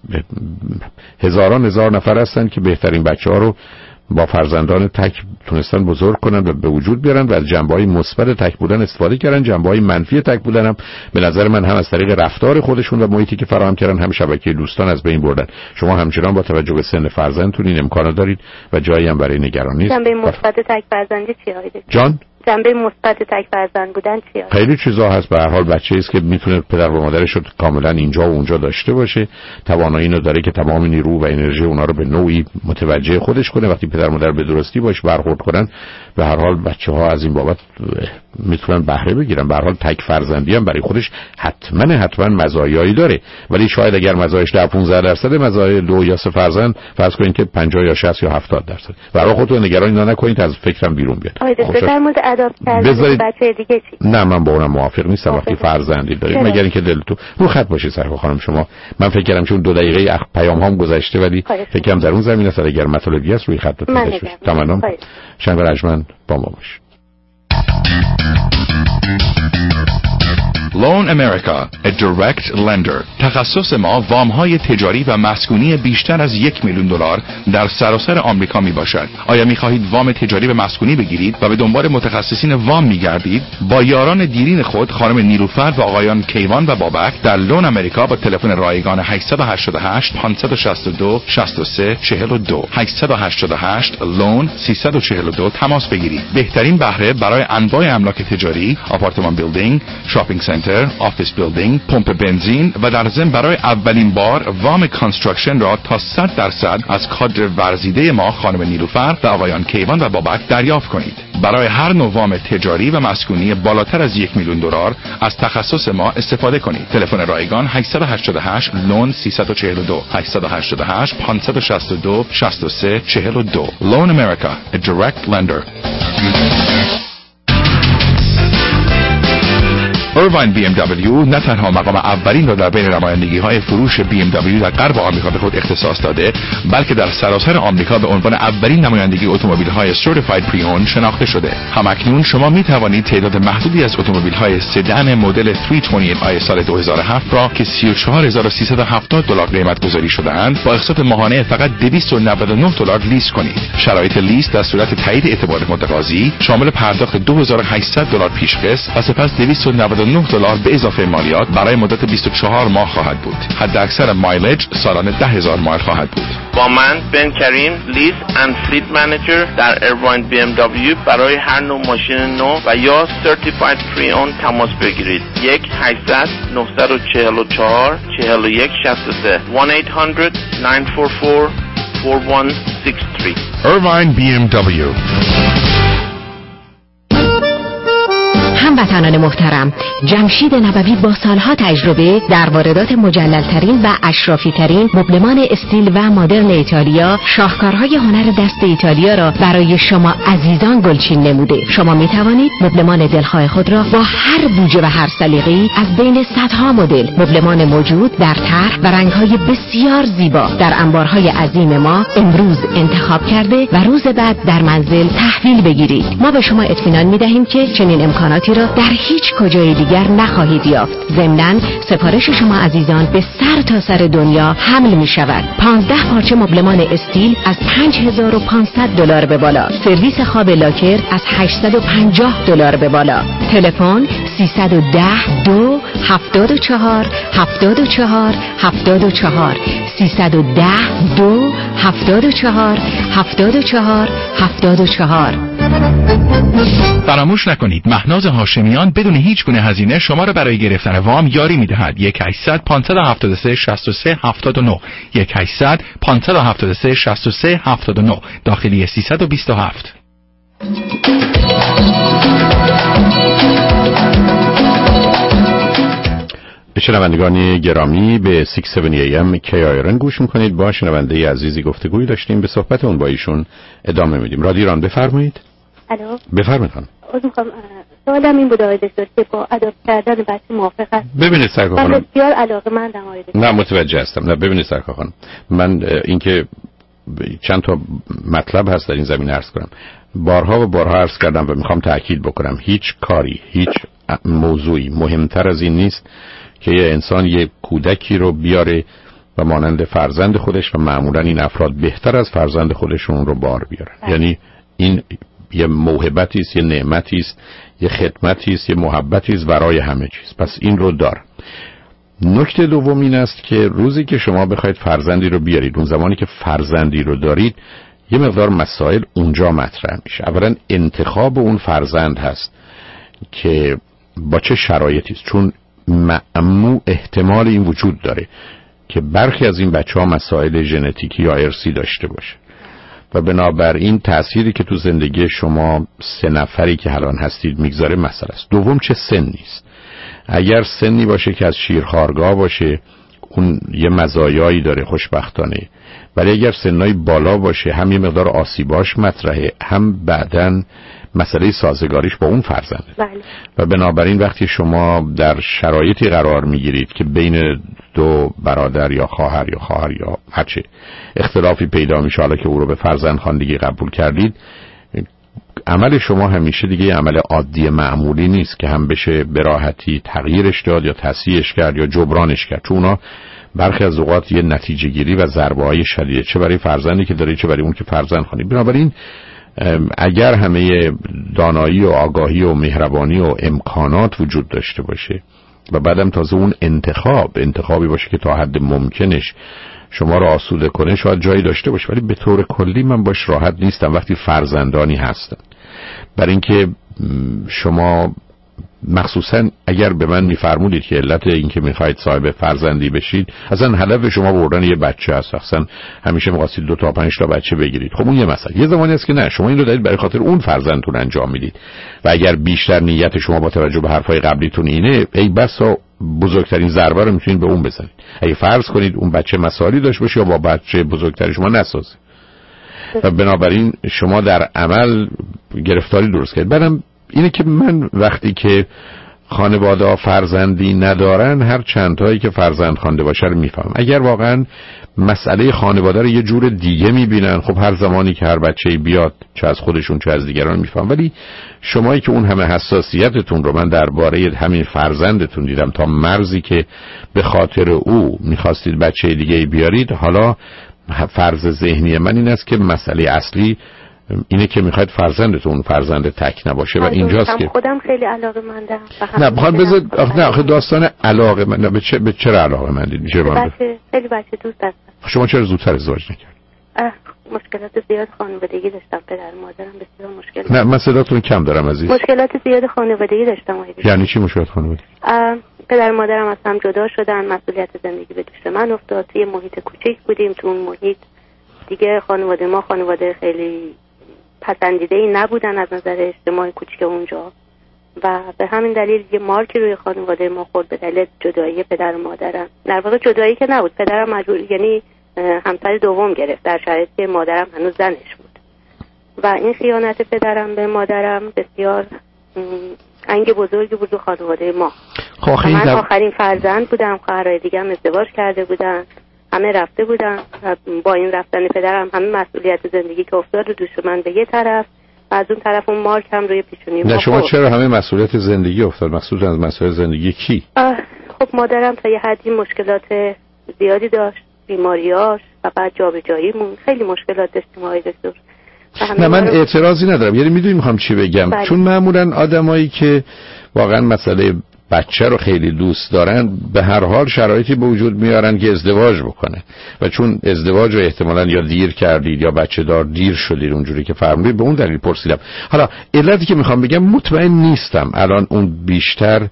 هزاران هزار نفر هستن که بهترین بچه‌ها رو با فرزندان تک تونستن بزرگ کنن و به وجود بیارن و از جنبه‌های مثبت تک بودن استفاده کردن. جنبه‌های منفی تک بودن هم به نظر من هم از طریق رفتار خودشون و محیطی که فراهم کردن هم شبکه دوستان از بین بردن. شما همچنان با توجه به سن فرزندتون این امکانو دارید و جایی هم برای نگرانی نیست. جنبه مثبت تک فرزندی چی هایده؟ جان جنبه مثبت تک فرزند بودن چیه؟ خیلی چیزا هست. به هر حال بچه‌ای است که میتونه پدر و مادرش رو کاملا اینجا و اونجا داشته باشه، توانایی اینو داره که تمام نیرو و انرژی اونا رو به نوعی متوجه خودش کنه. وقتی پدر و مادر به درستی باش برخورد کنن، به هر حال بچه‌ها از این بابت میتونن بهره بگیرن. به هر حال تک فرزندی هم برای خودش حتما مزایایی داره، ولی شاید اگر مزایاش 10-15% مزایای 2 یا 3 فرزند فرض کنید که 50 یا 60 یا 70%. برای خودتون نگران اینا نکنید، از فکرم بیرون بیاد. در مورد اداپت کردن بچه دیگه چی؟ نه من با اونم موافق نیستم وقتی فرزندی دارید، مگر اینکه دلتون رو خط باشه. سرکار خانم شما، من فکر کردم چون 2 دقیقه پیام‌هام گذشته، ولی فکر کنم در اون زمینه است اگر مطالبی است روی خطتون باشید. تمام. شنگ رجمن با ما باش. Loan America, a direct lender. تخصص ما وام‌های تجاری و مسکونی بیشتر از $1,000,000 در سراسر آمریکا می باشد. آیا می خواهید وام تجاری و مسکونی بگیرید و به دنبال متخصصین وام می گردید؟ با یاران دیرین خود خانم نیلوفر و آقایان کیوان و بابک در لون امریکا با تلفن رایگان 888 562 63 42 888 لون 342 تماس بگیرید. بهترین بهره برای انواع املاک تجاری، آپارتمان بیلدینگ، شاپینگ سنتر، آفیس بیلدینگ، پمپ بنزین و در ضمن برای اولین بار وام کانستراکشن را تا 100% از کادر ورزیده ما خانم نیلوفر و آقایان کیوان و بابک دریافت کنید. برای هر نوع وام تجاری و مسکونی بالاتر از $1,000,000 از تخصص ما استفاده کنید. تلفن رایگان 888 لون 342 888 562 63 42. Loan America, a direct lender. Irvine BMW نه تنها مقام اولین را در بین نمایندگی‌های فروش BMW در غرب آمریکا به خود اختصاص داده، بلکه در سراسر آمریکا به عنوان اولین نمایندگی اتومبیل‌های Certified Pre-Owned شناخته شده. همکنون شما می‌توانید تعداد محدودی از اتومبیل‌های سدن مدل 328i سال 2007 را که $34,370 قیمت گذاری شده‌اند با اقساط ماهانه فقط $299 لیز کنید. شرایط لیز در صورت تایید اعتبار متقاضی شامل پرداخت $2,800 پیش‌قسط و سپس $299 به اضافه مالیات برای مدت 24 ماه خواهد بود. حد اکثر مایلج سالانه 10,000 مایل خواهد بود. با من بن کریم، لیز اند فلیت منیجر در ایروین BMW برای هر نوع ماشین نو و یا سرتیفاید پری اون تماس بگیرید. 1-800-944-4163 1-800-944-4163. Irvine BMW. هموطنان محترم، جمشید نبوی با سالها تجربه در واردات مجلل‌ترین و اشرافی‌ترین مبلمان استیل و مدرن ایتالیا شاهکارهای هنر دست ایتالیا را برای شما عزیزان گلچین نموده. شما می توانید مبلمان دلخواه خود را با هر بودجه و هر سلیقه‌ای از بین صدها مدل مبلمان موجود در طرح و رنگ‌های بسیار زیبا در انبارهای عظیم ما امروز انتخاب کرده و روز بعد در منزل تحویل بگیرید. ما به شما اطمینان می‌دهیم که چنین امکاناتی را در هیچ کجای دیگر نخواهید یافت. ضمناً سفارش شما عزیزان به سر تا سر دنیا حمل می شود. 15 پارچه مبلمان استیل از $5,500 به بالا. سرویس خواب لاکر از $850 به بالا. تلفن 310 2 74 74 74 310 2 74 74 74. فراموش نکنید مهناز هاشمیان بدون هیچ گونه هزینه شما را برای گرفتن وام یاری می‌دهد. 1-800-573-63-79 1-800-573-63-79 داخلی 327. شنوندگان گرامی به 670 AM KIRN گوش میکنید. با شنونده عزیزی گفتگوی داشتیم، به صحبت اون با ایشون ادامه میدیم. رادیو ایران بفرمایید. الو بفرمایید. سوالم این بود آقای دکتر که با اداپت کردن بچه موافق هست؟ ببینید سرکار خانم، من بسیار علاقه‌مندم آقای دکتر. نه متوجه هستم. نه ببینید سرکار خانم، من اینکه چند تا مطلب هست در این زمینه عرض کنم. بارها و بارها عرض کردم و میخوام تأکید بکنم، هیچ کاری، هیچ موضوعی مهمتر از این نیست که یه انسان یه کودکی رو بیاره و مانند فرزند خودش، و معمولا این افراد بهتر از فرزند خودشون رو بار بیارن. یعنی این یه موهبتی است، یه نعمتی است، یه خدمتی است، یه محبتی است برای همه چیز. پس این رو دار. نکته دوم این است که روزی که شما بخواید فرزندی رو بیارید، اون زمانی که فرزندی رو دارید، یه مقدار مسائل اونجا مطرح میشه. اولا انتخاب اون فرزند هست که با چه شرایطی است، چون معموع احتمال این وجود داره که برخی از این بچه‌ها مسائل ژنتیکی یا ارثی داشته باشه و بنابراین تأثیری که تو زندگی شما 3 نفری که الان هستید میگذاره مسئله است. دوم چه سنی است. اگر سنی باشه که از شیرخوارگاه باشه اون یه مزایایی داره خوشبختانه، ولی اگر سنای بالا باشه هم یه مقدار آسیباش مطرحه، هم بعدن مسئله سازگاریش با اون فرزنده. بله. و بنابراین وقتی شما در شرایطی قرار میگیرید که بین 2 برادر یا خواهر یا هرچه اختلافی پیدا میشه، حالا که او رو به فرزندخواندگی قبول کردید، عمل شما همیشه دیگه یه عمل عادی معمولی نیست که هم بشه به راحتی تغییرش داد یا تصحیحش کرد یا جبرانش کرد، چون اونا برخی از اوقات یه نتیجه گیری و ضربه های شدیده، چه برای فرزندی که داره چه برای اون که فرزند خوانید. بنابراین اگر همه دانایی و آگاهی و مهربانی و امکانات وجود داشته باشه و بعدم تازه اون انتخابی باشه که تا حد ممکنش شما رو آسوده کنه، شاید جایی داشته باشه، ولی به طور کلی من باش راحت نیستم وقتی فرزندانی هستن. برای اینکه شما مخصوصا اگر به من میفرمودید که علت این که میخواید صاحب فرزندی بشید اصلا هدف شما بردن یه بچه است، اصلا همیشه می‌خواستید 2 تا 5 تا بچه بگیرید، خب اون یه مسئله. یه زمانی هست که نه، شما این رو دارید برای خاطر اون فرزندتون انجام میدید و اگر بیشتر نیت شما با توجه به حرفای قبلیتون اینه، ای بسا بزرگترین ضربه رو میتونید به اون بزنید. اگه فرض کنید اون بچه مسائلی داشت باشه یا با بچه بزرگتری شما نسازه و بنابراین شما در عمل گرفتاری درست کردید. بعدم اینه که من وقتی که خانواده فرزندی ندارن، هر چند تایی که فرزند خوانده باشه رو میفهمم. اگر واقعا مسئله خانواده رو یه جور دیگه میبینن، خب هر زمانی که هر بچه‌ای بیاد چه از خودشون چه از دیگران میفهم. ولی شمایی که اون همه حساسیتتون رو من درباره همین فرزندتون دیدم تا مرزی که به خاطر او میخواستید بچه دیگه بیارید، حالا فرض ذهنی من این است که مسئله اصلی اینه که میخواید فرزندتون فرزند تک نباشه و اینجاست که خودم خیلی علاقه‌مندم. نه بخواد بذار نه آخه داستان علاقه من به چرا علاقه مندید میشه خیلی بچه دوست داشتم. شما چرا زودتر ازدواج نکردید؟ مشکلات زیاد خانوادگی داشتم، پدر مادرم بسیار مشکل. نه من صداتون کم دارم عزیز. مشکلات زیاد خانوادگی داشتم. یعنی چی مشکلات خانوادگی؟ پدر مادرم از هم جدا شدن، مسئولیت زندگی به دوش من افتاد، توی محیط کوچیک بودیم، تو اون محیط دیگه خانواده ما خانواده خیلی پسندیده ای نبودن از نظر اجتماعی کوچیک اونجا و به همین دلیل یه مارکی روی خانواده ما خورد به دلیل جدایی پدر و مادرم. در واقع جدایی که نبود، پدرم مجبور یعنی همسر دوم گرفت در شرایطی که مادرم هنوز زنش بود و این خیانت پدرم به مادرم بسیار انگ بزرگی بود تو خانواده ما. من آخرین فرزند بودم، خواهرای دیگه هم ازدواج کرده بودن، همه رفته بودن و با این رفتن پدرم همه مسئولیت زندگی که افتاد رو دوش من به یه طرف و از اون طرف اون مارک هم روی پیشونی ما. نه شما چرا همه مسئولیت زندگی افتاد؟ مقصود از مسئله زندگی کی؟ خب مادرم تا یه حدی مشکلات زیادی داشت، بیماریاش و بعد جابجاییمون خیلی مشکلات داشتیم آقای دکتر. نه من اعتراضی ندارم، یعنی میدونی میخوام چی بگم. بله. چون معمولا آدمایی که واقعا مسئله بچه رو خیلی دوست دارن به هر حال شرایطی به وجود میارن که ازدواج بکنه و چون ازدواج رو احتمالاً یا دیر کردید یا بچه دار دیر شدید اونجوری که فرمودید به اون دلیل پرسیدم. حالا علتی که میخوام بگم مطمئن نیستم الان اون بیشتر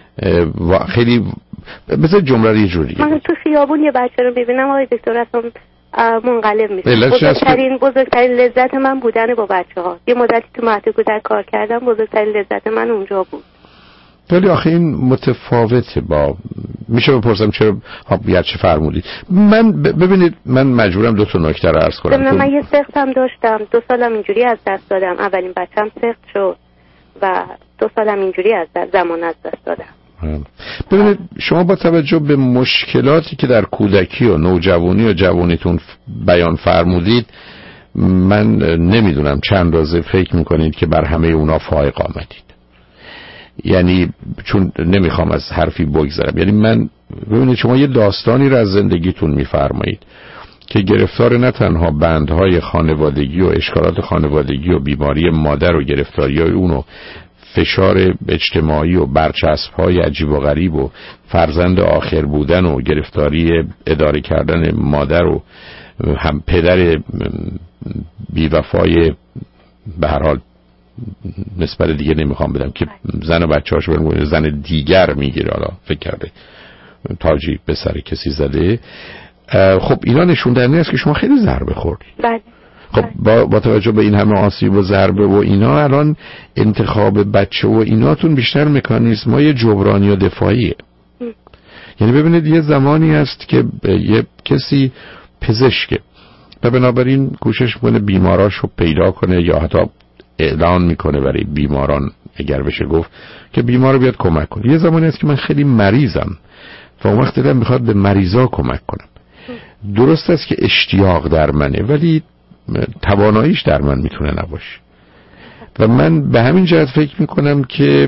خیلی مثل جمله رو یه جوری من تو خیابون یه بچه رو میبینم آقای دکتر اصلا منقلب میشه. بزرگترین لذت من بودن با بچه ها. یه مدتی تو مهد کودک کار کردم، بزرگترین لذت من اونجا بود. ولی آخه این متفاوته با میشه بپرسم چرا چه فرمودید. من ببینید من مجبورم 2 تا نکته رو عرض کنم. من یه سختم داشتم، 2 سالم اینجوری از دست دادم. اولین بچه‌م سخت شد و 2 سالم اینجوری از زمان از دست دادم. ببینید شما با توجه به مشکلاتی که در کودکی و نوجوانی و جوانیتون بیان فرمودید، من نمیدونم چند روزه فکر میکنید که بر همه اونا فائق آمدید. یعنی چون نمیخوام از حرفی بگذرم، یعنی من ببینید شما یه داستانی رو از زندگیتون میفرمایید که گرفتار نه تنها بندهای خانوادگی و اشکالات خانوادگی و بیماری مادر و گرفتاری‌های اون و فشار اجتماعی و برچسب‌های عجیب و غریب و فرزند آخر بودن و گرفتاری اداره کردن مادر و هم پدر بی‌وفای به هر حال نسبت دیگه نمیخوام بدم که زن و بچه‌هاش برای زن دیگر میگیره، حالا فکر کرده تاجی به سر کسی زده. خب اینا نشون دهنده است که شما خیلی ضربه خوردید. بله. خب با توجه به این همه آسیب و ضربه و اینا، الان انتخاب بچه و ایناتون بیشتر مکانیزمای جبرانی و دفاعیه. یعنی ببینید یه زمانی هست که یه کسی پزشکه و بنابراین کوشش میکنه بیماراشو پیدا کنه یا حتی اعلان میکنه برای بیماران اگر بشه گفت که بیمار بیاد کمک کنه. یه زمانی هست که من خیلی مریضم و اون وقت دلم میخواد به مریضا کمک کنم. درست است که اشتیاق در منه ولی تواناییش در من میتونه نباشه و من به همین جهت فکر میکنم که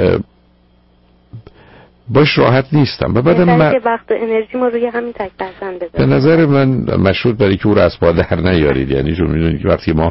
باش راحت نیستم و بعدم من وقت و انرژی ما روی همین تک فرزند بذارم. به نظر من مشروط برای که او را از پا در نیارید. یعنی چون میدونید که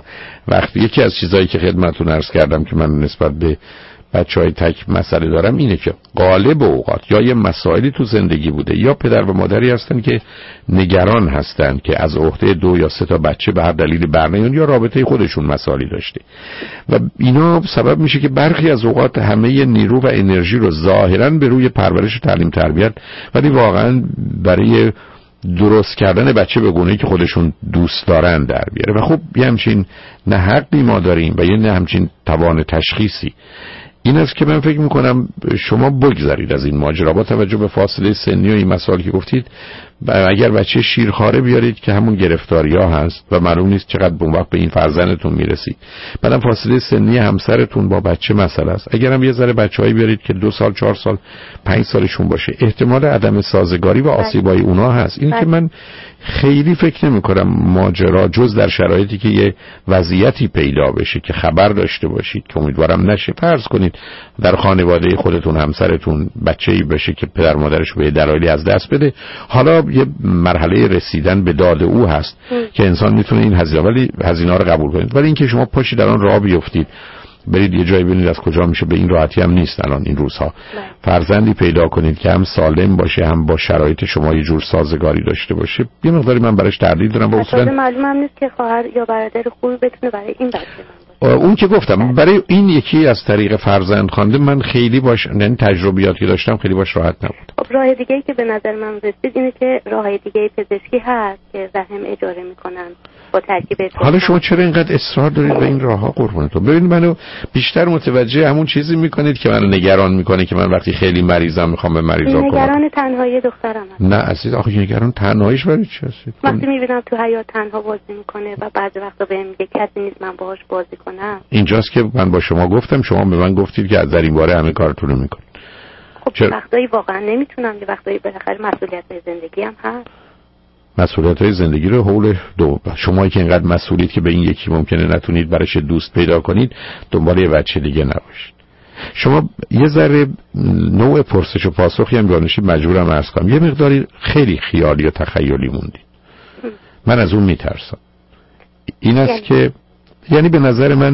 وقتی یکی از چیزایی که خدمتتون عرض کردم که من نسبت به بچهای تک مسئله دارم اینه که غالب اوقات یا یه مسائلی تو زندگی بوده یا پدر و مادری هستن که نگران هستن که از عهده 2 یا 3 تا بچه به هر دلیلی برنیان یا رابطه خودشون مسائلی داشته و اینا سبب میشه که برخی از اوقات همه نیرو و انرژی رو ظاهراً به روی پرورش و تعلیم تربیت ولی واقعاً برای درست کردن بچه به گونه‌ای که خودشون دوست دارن در بیاره و خب یه همچین نه حقی ما داریم و یه نه همچین توان تشخیصی. این است که من فکر میکنم شما بگذارید از این ماجرا با توجه به فاصله سنی و این مسائلی که گفتید. اگر بچه شیرخواره بیارید که همون گرفتاریا هست و معلوم نیست چقدر اون وقت به این فرزندتون میرسید. بعدم فاصله سنی همسرتون با بچه مسئله است. اگر هم یه ذره بچه‌ای بیارید که 2 سال 4 سال 5 سالشون باشه احتمال عدم سازگاری و آسیبای اونا هست. این که من خیلی فکر نمی‌کنم ماجرا جز در شرایطی که یه وضعیتی پیدا بشه که خبر داشته باشید که امیدوارم نشه. فرض کنید در خانواده خودتون همسرتون بچه‌ای بشه که پدر مادرش به دلایلی از دست بده، حالا یه مرحله رسیدن به داد او هست که انسان میتونه این هزینه رو قبول کنید. ولی اینکه شما پاشید در آن راه بیفتید برید یه جایی ببینید از کجا میشه، به این راحتی هم نیست. الان این روزها فرزندی پیدا کنید که هم سالم باشه هم با شرایط شما یه جور سازگاری داشته باشه، یه مقداری من براش تردید دارم. با اصلا معلوم هم نیست که خواهر یا برادر خوبی بتونه برای این بچه اون که گفتم برای این یکی از طریق فرزند خوانده من خیلی باش یعنی تجربیاتی که داشتم خیلی باش راحت نبود. خب راه دیگه‌ای که به نظر من رسید اینه که راه دیگه پزشکی هست که رحم اجاره میکنن با ترکیب. حالا شما چرا اینقدر اصرار دارید به این راهها قربونتون؟ ببینید منو بیشتر متوجه همون چیزی میکنید که منو نگران میکنه که من وقتی خیلی مریضم میخوام به مریضا کمک کنم. نگران تنهایی دخترم هست. نه عزیز آخه نگران تنهاییش برای چی هستید؟ وقتی میبینم تو حیاط تنها بازی میکنه و بعضی وقتا بهم میگه کسی نیست من باهاش بازی کنم. اینجاست که من با شما گفتم، شما به من گفتید که از در این باره همه کارتون رو میکنید. خب وقتایی واقعا نمیتونم، یه وقتایی بالاخره مسئولیت‌های زندگی هم هست. مسئولیت‌های زندگی رو حول شمایی که اینقدر مسئولید که به این یکی ممکنه نتونید براش دوست پیدا کنید دنبال یه بچه دیگه نباشید. شما یه ذره نوع پرسش و پاسخی هم دانشی مجبورم عرض کنم، یه مقداری خیلی خیالی و تخیلی موندید. من از اون میترسم. این است که یعنی به نظر من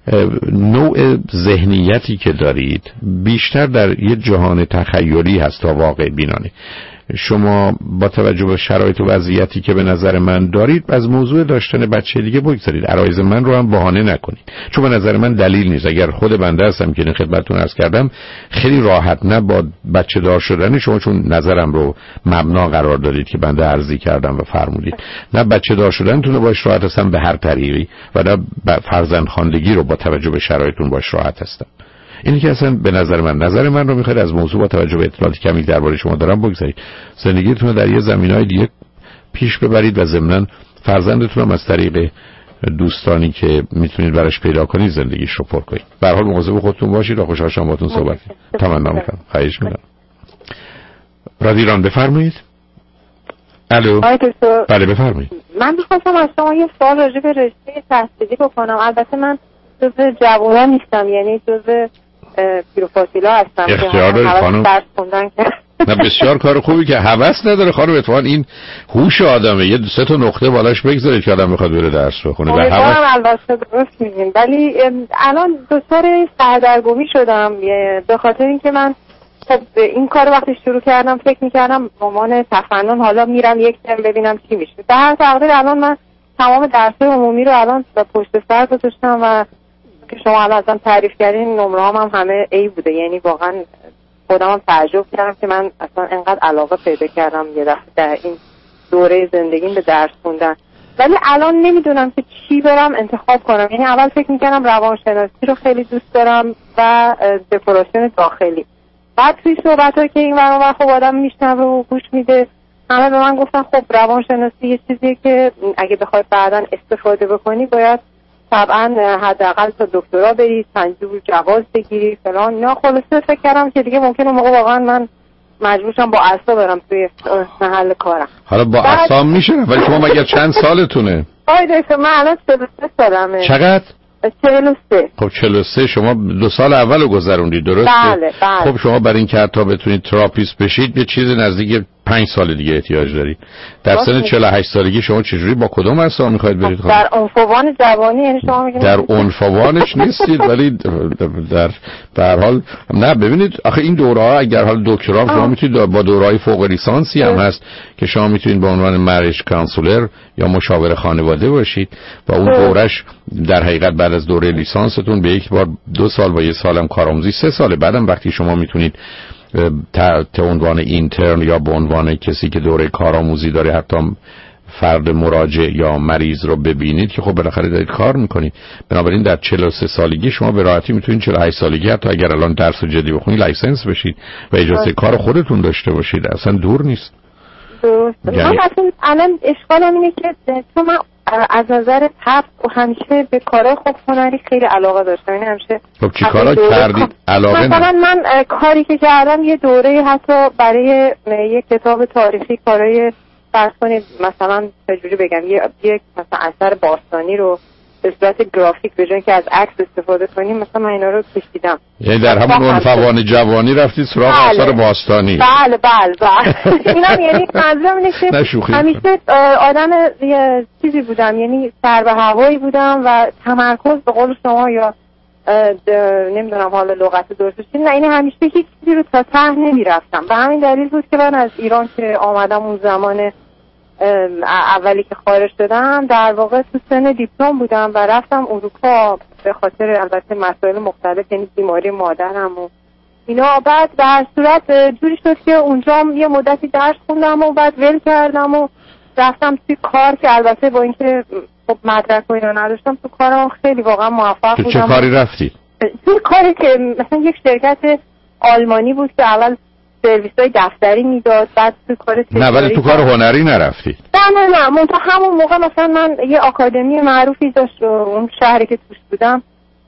نوع ذهنیتی که دارید بیشتر در یه جهان تخیلی هست تا واقع بینانه. شما با توجه به شرایط و وضعیتی که به نظر من دارید از موضوع داشتن بچه دیگه بگذارید. عرایض من رو هم بهانه نکنید، چون به نظر من دلیل نیست. اگر خود بنده هستم که این خدمتتون عرض کردم خیلی راحت نه با بچه دار شدن شما، چون نظرم رو مبنا قرار دادید که بنده عرضی کردم و فرمودید، نه بچه دار شدنتون رو باش راحت هستم به هر طریقی و نه فرزند خواندگی رو با توجه به شرایطتون باش راحت هستم. اینی که اصلا به نظر من رو میخواید از موضوع با توجه به اطلاعاتی کمی درباره شما دارم بگذارید، زندگیتون رو در یه زمینه‌های دیگه پیش ببرید و ضمناً فرزندتون هم از طریق دوستانی که میتونید براش پیدا کنید زندگیش رو پر کنید. به هر حال مواظب خودتون باشید و خوشحال شدم باهاتون صحبت کردم. تمنا می‌کنم. خواهش می‌کنم. رادیو ایران بفرمایید. الو. بله بفرمایید. من می‌خواستم از شما یه سوال راجع به رشته تحصیلی بکنم. البته من جزء جوانان نیستم، یعنی جزء پیروفاسیلا هستم. اختیار دارید خانم. نه بسیار کار خوبی که هوس نداره خانم. اتفاقا این هوش آدمه، یه 2 تا نقطه بالاش بگذارید که آدم میخواد بره درس بخونه. به هوس البته درست میگین، ولی الان دچار سردرگمی شدم به خاطر اینکه من خب این کار وقتی شروع کردم فکر میکردم به عنوان تفنن حالا میرم یک ترم ببینم چی میشه. به هر تقدیر الان من تمام درس‌های عمومی رو الان پشت سر گذاشتم و که شما الان اصلا تعریف کردین نمره‌هام هم همه A بوده. یعنی واقعا خودم هم تعجب کردم که من اصلا انقدر علاقه پیدا کردم یه دفعه در این دوره زندگیم به درس خوندن. ولی الان نمیدونم که چی برم انتخاب کنم. یعنی اول فکر میکردم روانشناسی رو خیلی دوست دارم و دپرسیون داخلی. بعد توی صحبت‌هایی که این ور خب آدم میشنوه و گوش میده همه به من گفتن خب روانشناسی یه چیزیه که اگه بخوای بعداً استفاده بکنی باید طبعا حداقل تا دکترا بری، سنجور جواز بگیری فلان. اینا خلاصه فکر کردم که دیگه ممکنه موقع واقعا من مجبورشم با عصا برم توی محل کارم. حالا با عصا میشه ولی شما مگر چند سالتونه؟ آره دکتر من الان 43 سالمه. چقدر؟ 43. خب 43 شما 2 سال اولو گذروندید درسته؟ بله. خب شما برای این که حتی بتونید تراپیست بشید یه چیز نزدیک 5 سال دیگه احتیاج دارید. در سن 48 سالگی شما چجوری با کدوم عصا میخواید برید؟ در عنفوان جوانی یعنی شما میگید در عنفوانش نیستید ولی در هر حال نه ببینید آخه این دوره‌ها اگر حال دکترا شما میتونید با دوره‌های فوق لیسانسی هم هست که شما میتونید به عنوان مریج کانسولر یا مشاور خانواده باشید و اون دورش در حقیقت بعد از دوره لیسانستون به یک بار 2 سال با 1 سالم کارآموزی 3 ساله بعدم وقتی شما میتونید به عنوان اینترن یا به عنوان کسی که دوره کارآموزی داره حتی فرد مراجع یا مریض رو ببینید که خب بالاخره دارید کار میکنید. بنابراین در 43 سالگی شما به راحتی میتونید 48 سالگی حتی اگر الان درس جدی بخونید لایسنس بشید و اجازه کار خودتون داشته باشید. اصلا دور نیست. من اصلا الان اشکالم اینه که تو من از نظر طب و همیشه به کارهای خوب هنری خیلی علاقه داشتم. یعنی همیشه خب چی کارا کردید؟ علاقه مثلا من کاری که کردم یه دوره حتی برای یک کتاب تاریخی کارهای فرض کنید مثلا چجوری بگم یک مثلا اثر باستانی رو به صورت گرافیک به جای اینکه از عکس استفاده کنیم مثلا من اینا رو کشیدم. یعنی در همون عنفوان جوانی رفتید سراغ اثر باستانی؟ بله. اینم یعنی منظورم اینه که همیشه آدم یه چیزی بودم یعنی سر به هوایی بودم و تمرکز به قول شما یا نمیدونم حالا لغت درستش نه این همیشه هیچ چیزی رو تا ته نمیرفتم. به همین دلیل بود که من از ایران که آمدم اون زمان اولی که خارج شدم در واقع تو سن دیپلم بودم و رفتم اروپا به خاطر البته مسائل مختلف یعنی بیماری مادرم و اینا. بعد به هر صورت جوری شد که اونجا یه مدتی درس خوندم و بعد ول کردم و رفتم توی کار که البته با اینکه خب مدرک و اینا نداشتم تو کارم خیلی واقعا موفق بودم. تو چه کاری رفتی؟ توی کاری که مثلا یک شرکت آلمانی بود که اول سرویس‌های دفتری میداد بعد تو کار نه ولی تو کار هنری نرفتی؟ نه من تا همون موقع مثلا من یه آکادمی معروفی داشت اون شهری که توش بودم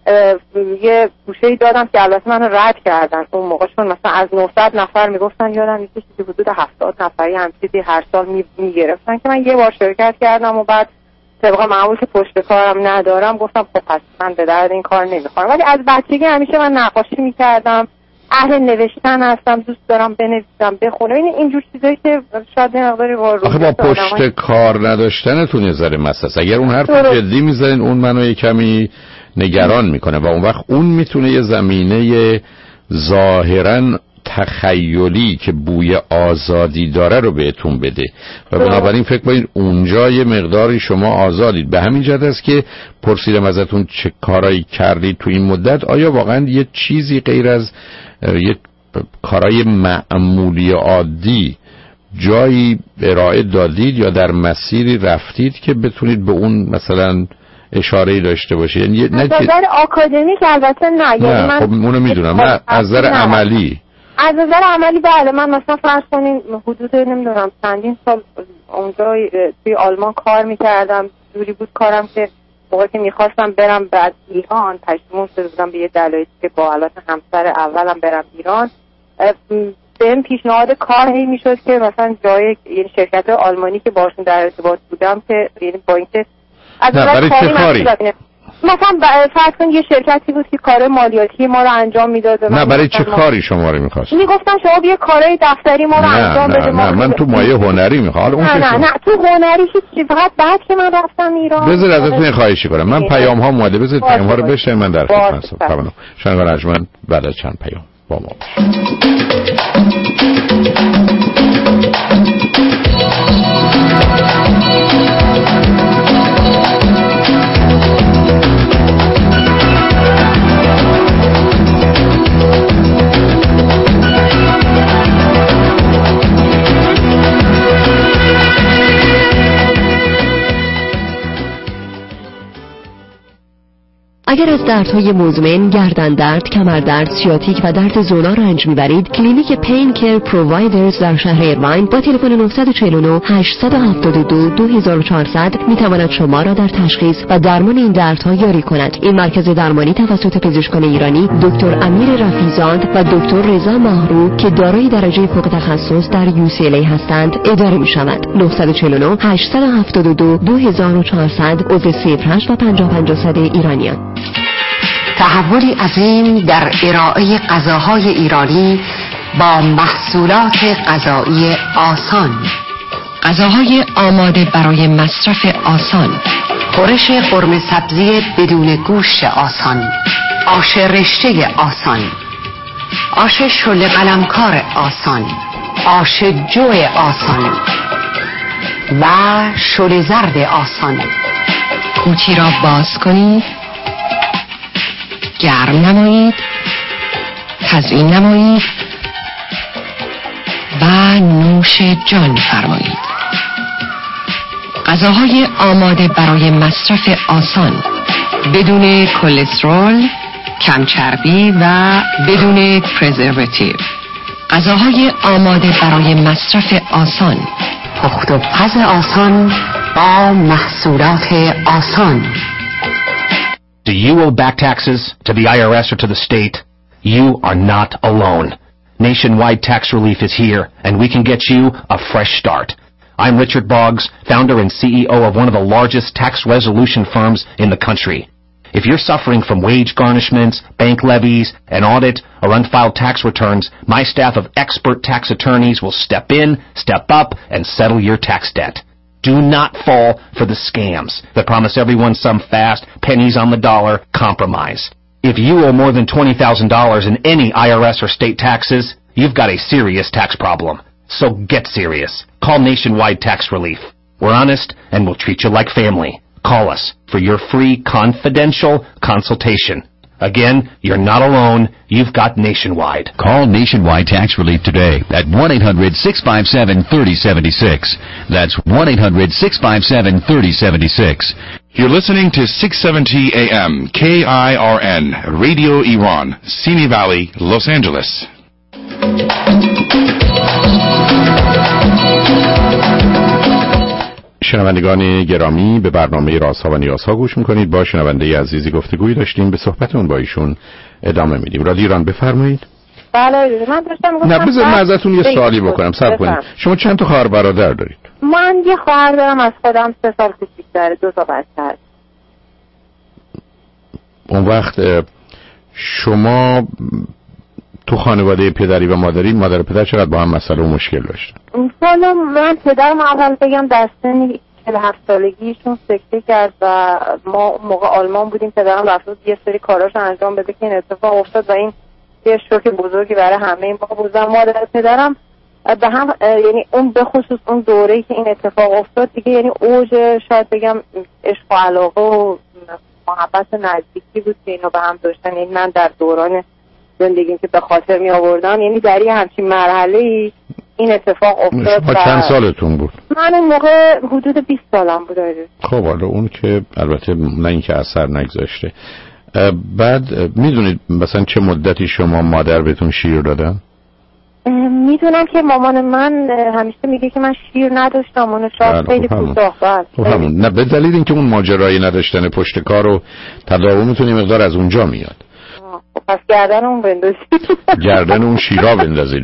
یه گوشه‌ای دادم که البته منو رد کردن اون موقع چون مثلا از 900 نفر میگفتن یادم میاد که حدود 70 نفری هم چیزی هر سال میگرفتن که من یه بار شرکت کردم و بعد طبق معمول که پشت کارم ندارم گفتم خب پس من به درد این کار نمیخورم. ولی از بچگی همیشه من نقاشی میکردم، اهل نوشتن هستم، دوست دارم بنویسم بخونم. اینجور چیزایی که شاید مقداری وارد آخه با پشت کار نداشتنتون یه ذره مسئله. اگر اون حرف جدی میزنین اون منو یه کمی نگران میکنه و اون وقت اون میتونه یه زمینه ظاهرا تخیلی که بوی آزادی داره رو بهتون بده و بنابراین فکر کنید اونجا یه مقداری شما آزادید. به همین جهت است که پرسیدم ازتون چه کارایی کردید تو این مدت. آیا واقعا یه چیزی غیر از یه کارای معمولی عادی جایی ارائه دادید یا در مسیری رفتید که بتونید به اون مثلا اشاره‌ای داشته باشید؟ یعنی نه نظر آکادمیک البته نه یعنی من خب اونو میدونم نه از نظر عملی. از نظر عملی بله من مثلا فرض کنین حدود نمیدونم چندین سال اونجا توی آلمان کار میکردم. جوری بود کارم که موقعی که میخواستم برم بعد ایران پشیمون شده بودم به یه دلایلی که با البته همسر اولم برم ایران بهم پیشنهاد کار هی میشد که مثلا جای یعنی شرکت آلمانی که باشون در ارتباط بودم که یعنی با اینکه از برای چه کاری؟ مثلا فرض کن یه شرکتی بود که کار مالیاتی ما رو انجام میداد. نه برای چه کاری شما رو می‌خواست؟ میگفتن شما بیا کارهای دفتری ما رو انجام بده. نه من تو مایه هنری می‌خوام. نه تو هنری هیچ فقط بعد که من رفتم ایران. بذار ازتون خواهشی کنم. من پیام ها اومده بذارید پیام ها رو بشنوید من در خدمت هستم. شنوندگان ارجمند بعد از چند پیام با ما. اگر از دردهای مزمن، گردن درد، کمر درد، سیاتیک و درد زونا رنج میبرید، کلینیک پین کیر پرووایدرز در شهر ایرواین با تلفن 949 872 2400 میتواند شما را در تشخیص و درمان این دردها یاری کند. این مرکز درمانی توسط پزشکان ایرانی دکتر امیر رفیزاد و دکتر رضا ماهرو که دارای درجه فوق تخصص در UCLA هستند اداره میشود. 949 872 2400 عضو 08 و 55 ایرانیان. تحولی عظیم در ارائه غذاهای ایرانی با محصولات غذایی آسان، غذاهای آماده برای مصرف آسان، خورش قرمه سبزی بدون گوشت آسان، آش رشته آسان، آش شل قلمکار آسان، آش جو آسان و شل زرد آسان. قوطی را باز کنید، گرم نمایید، تزیین نمایید و نوش جان فرمایید. غذاهای آماده برای مصرف آسان، بدون کلسترول، کم چربی و بدون پرزرواتیو. غذاهای آماده برای مصرف آسان، پخت و پز آسان با محصولات آسان. Do you owe back taxes to the IRS or to the state? You are not alone. Nationwide Tax Relief is here, and we can get you a fresh start. I'm Richard Boggs, founder and CEO of one of the largest tax resolution firms in the country. If you're suffering from wage garnishments, bank levies, an audit, or unfiled tax returns, my staff of expert tax attorneys will step in, step up, and settle your tax debt. Do not fall for the scams that promise everyone some fast, pennies on the dollar compromise. If you owe more than $20,000 in any IRS or state taxes, you've got a serious tax problem. So get serious. Call Nationwide Tax Relief. We're honest and we'll treat you like family. Call us for your free confidential consultation. Again, you're not alone. You've got Nationwide. Call Nationwide Tax Relief today at 1-800-657-3076. That's 1-800-657-3076. You're listening to 670 AM KIRN, Radio Iran, Simi Valley, Los Angeles. شنوندگان گرامی، به برنامه رازها و نیازها گوش میکنید. با شنونده عزیزی گفتگویی داشتیم، به صحبتون با ایشون ادامه میدیم. رادیو ایران، بفرمایید. بله، من داشتم نه بذار من ازتون یه سوالی بکنم. صبر کنید. شما چند تا خواهر برادر دارید؟ من یه خواهر دارم از خودم 3 سال کوچیک‌تره، 2 تا بچه. اون وقت شما تو خانواده پدری و مادری، مادر و پدر چقدر با هم مسئله و مشکل داشتن؟ والا من پدرم اول بگم در سن 47 سالگیشون سکته کرد و ما موقع آلمان بودیم. پدرم رفت یه سری کاراش انجام بده که این اتفاق افتاد و این یه شوک بزرگی برای همه ما بود. مادر پدرم به هم، یعنی اون به خصوص اون دوره‌ای که این اتفاق افتاد دیگه، یعنی اوج شاید بگم عشق و علاقه و محبت نزدیکی بود که اینا به هم داشتن. یعنی من در دوران زندگیم که به خاطر می آوردم، یعنی در یه همچین مرحله‌ای این اتفاق افتاد. شما چند سالتون بود؟ من اون موقع حدود 20 سالم بود. خب حالا اون که البته نه اینکه اثر نگذاشته. بعد میدونید مثلا چه مدتی شما مادر بهتون شیر دادن؟ میدونم که مامان من همیشه میگه که من شیر نداشتم. اون شاید خیلی کوتاه بود. همون نه، به دلیل اینکه اون ماجرایی نداشتن پشت کار و تداومتون مقدار از اونجا میاد. پس گردن اون بندازید. گردن اون شیرا بندازید.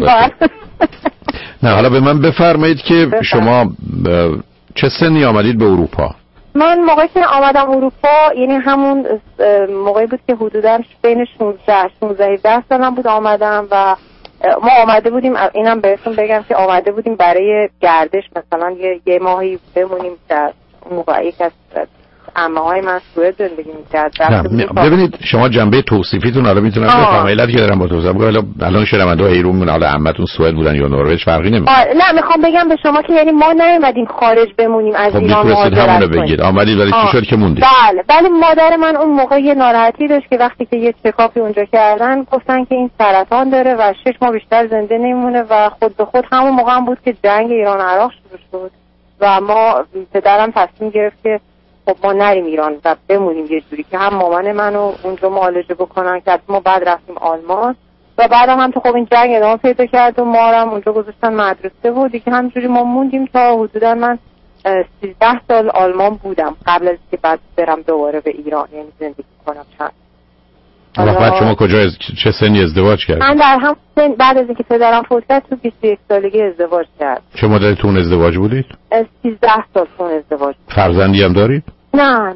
نه حالا به من بفرمایید که شما چه سنی آمدید به اروپا؟ من موقعی که آمدم اروپا، یعنی همون موقعی بود که حدوداً بین 16-17 سالم بود آمدم و ما آمده بودیم، اینم بهتون بگم که آمده بودیم برای گردش، مثلا یه ماهی بمونیم در موقع یک از عمه‌های من سوئد زندگی می‌کرد. ببینید شما جنبه توصیفیتون حالا میتونم بفهمم علتی که دارم با توضیح می‌کنم. الان شنونده ایران من حالا عمتون سوئد بودن یا نروژ فرقی نمی‌کنه. نه میخوام بگم به شما که یعنی ما نیومدیم خارج بمونیم از ایران مهاجرت کنیم. بگید آمدید ولی چی شد که موندید؟ بله مادر من اون موقع یه ناراحتی داشت که وقتی که یه چکاپی اونجا کردن گفتن که این سرطان داره و 6 ماه بیشتر زنده نمیمونه و خود به خود همون موقع هم بود که جنگ ایران عراق شروع شد و ما پدرم تصمیم گرفت که خب ما نریم ایران و بمونیم یه جوری که هم مامان منو اونجا معالجه بکنن که ما بعد رفتیم آلمان و بعد هم تو خب این جنگ ادامه پیدا کرد و ما هم اونجا گذاشتن مدرسه بود دیگه همینجوری ما موندیم تا حدودا من 13 سال آلمان بودم قبل از که بعد برم دوباره به ایران یعنی زندگی کنم چند وقت شما کجا چه سنی ازدواج کردید؟ من در هم سن بعد از اینکه پدرم فوت کرد تو 21 سالگی ازدواج کرد. چه مدتی تون ازدواج بودید؟ 13 سال تون ازدواج. فرزندی هم دارید؟ نه.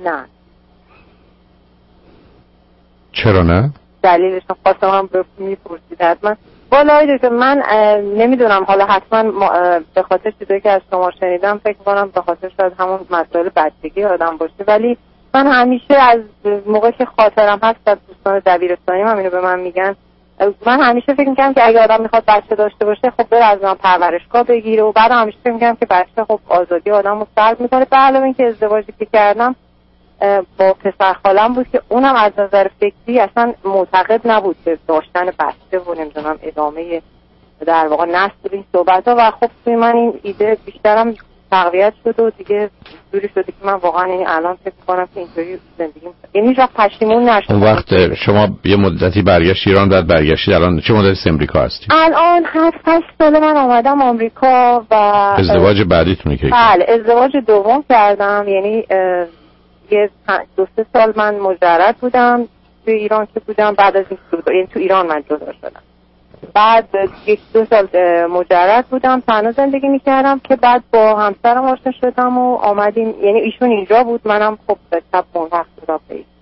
چرا نه؟ دلیلش خواستم هم میپرسید حتما. والله که من نمیدونم حالا حتما به خاطر چیزایی که از شما شنیدم فکر کنم به خاطر شاید همون مسائل بچگی آدم باشه ولی من همیشه از موقعی که خاطرم هست از دوستان دبیرستانی هم اینو به من میگن من همیشه فکر میکنم که اگه آدم میخواد بچه داشته باشه خب بره از من پرورشگاه بگیره و بعد همیشه فکر میکنم که بچه خب آزادی آدم رو سلب میکنه به علاوه اینکه ازدواجی که کردم با پسر خالم بود که اونم از نظر فکری اصلا معتقد نبود به داشتن بچه و نمیدونم ادامه در واقع نسل این صحبت ها و خب توی من این ایده بیشترم تقویت شد و دیگه جوری شده که من واقعا یعنی الان فکر کنم که اینطوری زندگی یعنی هیچ وقت پشیمون نشدم. اون وقت شما یه مدتی برگشت ایران بعد برگشتید الان چه مدتی امریکا هستید؟ الان 7 سال من آمدم آمریکا و ازدواج بعدیتونه که بله ازدواج دوم کردم یعنی یه 2-3 سال من مجرد بودم توی ایران که بودم بعد از این تو ایران من جدا شدم بعد 1-2 سال مجرد بودم تنها زندگی میکردم که بعد با همسرم آشنا شدم و آمدیم یعنی ایشون اینجا بود منم خب شب وقت بودم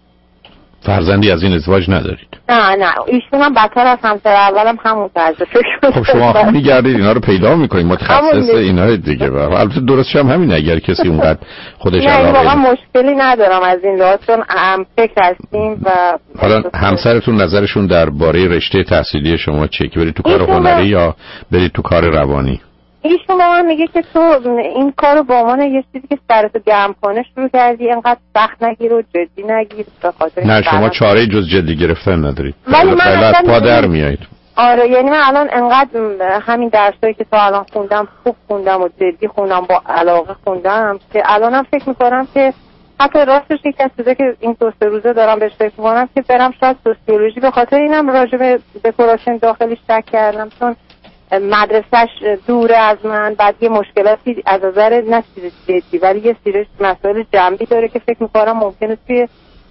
فرزندی از این ازدواج ندارید؟ نه ایشون هم بدتر از همسر اولم همون طرز فکر. خب شما میگردید اینا رو پیدا میکنید متخصص اینا دیگه البته درستش هم همین اگر کسی اونقدر خودش علاقه واقعا مشکلی ندارم از این لحاظ چون هم فکر هستیم و حالا همسرتون نظرشون درباره رشته تحصیلی شما چیه که برید تو کار هنری یا برید تو کار روانی؟ ایشون به من میگه که تو این کارو به عنوان یه چیزی که سرتو گرم کنه شروع کردی اینقدر سخت نگیر و جدی نگیر به خاطر نه شما چاره جز جدی گرفتن ندارید ولی من پا در میایید. آره یعنی من الان انقدر همین درسایی که تا الان خوندم خوب خوندم و جدی خوندم با علاقه خوندم که الانم فکر میکنم که حتی راستش یک چیزی که این 2-3 روزه دارم بهش فکر میکنم که برم شاید سوسیولوژی به خاطر اینم راجع به دکوراسیون داخلی شک کردم چون مدرسهش دوره از من بعد یه مشکلاتی از نظر نه چیز جدی ولی یه سری مسائل جنبی داره که فکر میکنم ممکنه توی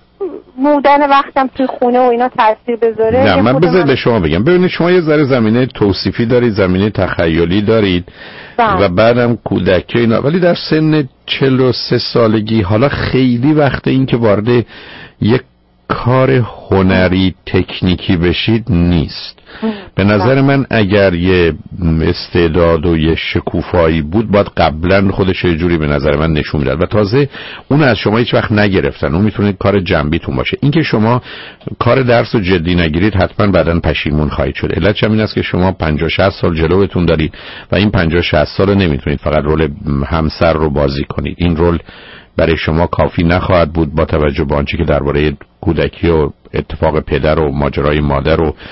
بودن وقتم توی خونه و اینا تاثیر بذاره. نه من بذارید به شما بگم ببینید شما یه ذره زمینه توصیفی دارید زمینه تخیلی دارید و بعدم کودکی اینا ولی در سن 43 سالگی حالا خیلی وقت این که وارد یک کار هنری تکنیکی بشید نیست. به نظر من اگر یه استعداد و یه شکوفایی بود باید قبلا خودش یه جوری به نظر من نشون میداد و تازه اون از شما هیچ وقت نگرفتن اون میتونه کار جنبیتون باشه. اینکه شما کار درس رو جدی نگیرید حتما بعداً پشیمون خواهید شد. علتش این است که شما 50-60 سال جلوتون دارید و این 50-60 سال رو نمیتونید فقط رول همسر رو بازی کنید. این رول برای شما کافی نخواهد بود با توجه به آنچه که درباره کودکی و اتفاق پدر و ماجرای مادر و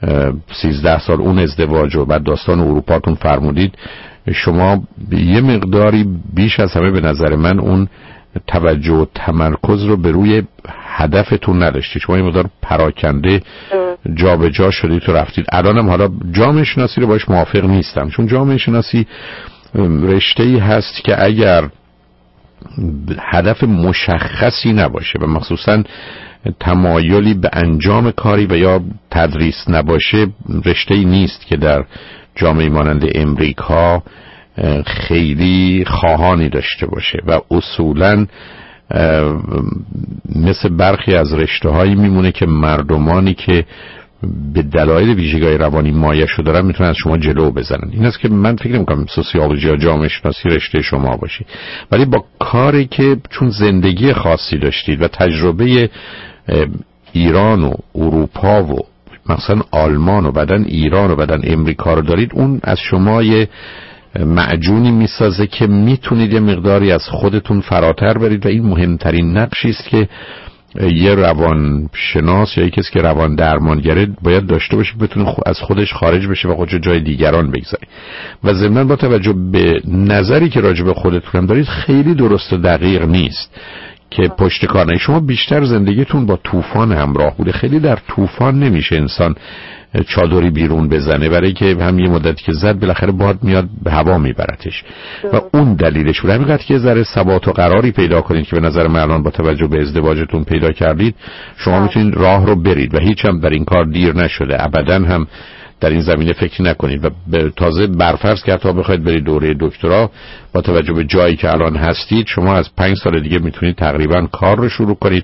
13 سال اون ازدواج و بعد داستان اروپاتون فرمودید. شما یه مقداری بیش از همه به نظر من اون توجه و تمرکز رو به روی هدفتون نداشتید. شما یه مقدار پراکنده جابجا شدید و رفتید. الانم حالا جامعه شناسی رو باش موافق نیستم چون جامعه شناسی رشته‌ای هست که اگر هدف مشخصی نباشه و مخصوصا تمایلی به انجام کاری و یا تدریس نباشه رشته‌ای نیست که در جامعه مانند امریکا خیلی خواهانی داشته باشه و اصولاً مثل برخی از رشته‌هایی میمونه که مردمانی که به دلایل ویژگی‌های روانی مایه‌شو دارن میتونن از شما جلو بزنن. این است که من فکر نمی‌کنم سوسیولوژی یا جامعه شناسی رشته شما باشه، ولی با کاری که چون زندگی خاصی داشتید و تجربه ایران و اروپا و مثلا آلمان و بعدن ایران و بعدن امریکا رو دارید، اون از شما یه معجونی میسازه که میتونید یه مقداری از خودتون فراتر برید و این مهمترین نقشی است که یه روانشناس یا کسی که روان درمانگره باید داشته باشه، بتونه از خودش خارج بشه و خودش جای دیگران بگذاره. و ضمن با توجه به نظری که راجع به خودتون هم دارید خیلی درست و دقیق نیست که پشت کار نه. شما بیشتر زندگیتون با طوفان همراه بوده. خیلی در طوفان نمیشه انسان چادری بیرون بزنه، برای که هم یه مدتی که زد بالاخره باد میاد به هوا میبرتش و اون دلیلش بود. همینقدر که ذره ثبات و قراری پیدا کنید که به نظر من الان با توجه به ازدواجتون پیدا کردید، شما میتونید راه رو برید و هیچ هم در این کار دیر نشده. ابداً هم در این زمینه فکر نکنید و تازه برفرض که حتی بخواید برید دوره دکترا، با توجه به جایی که الان هستید شما از 5 سال دیگه میتونید تقریبا کار رو شروع کنید.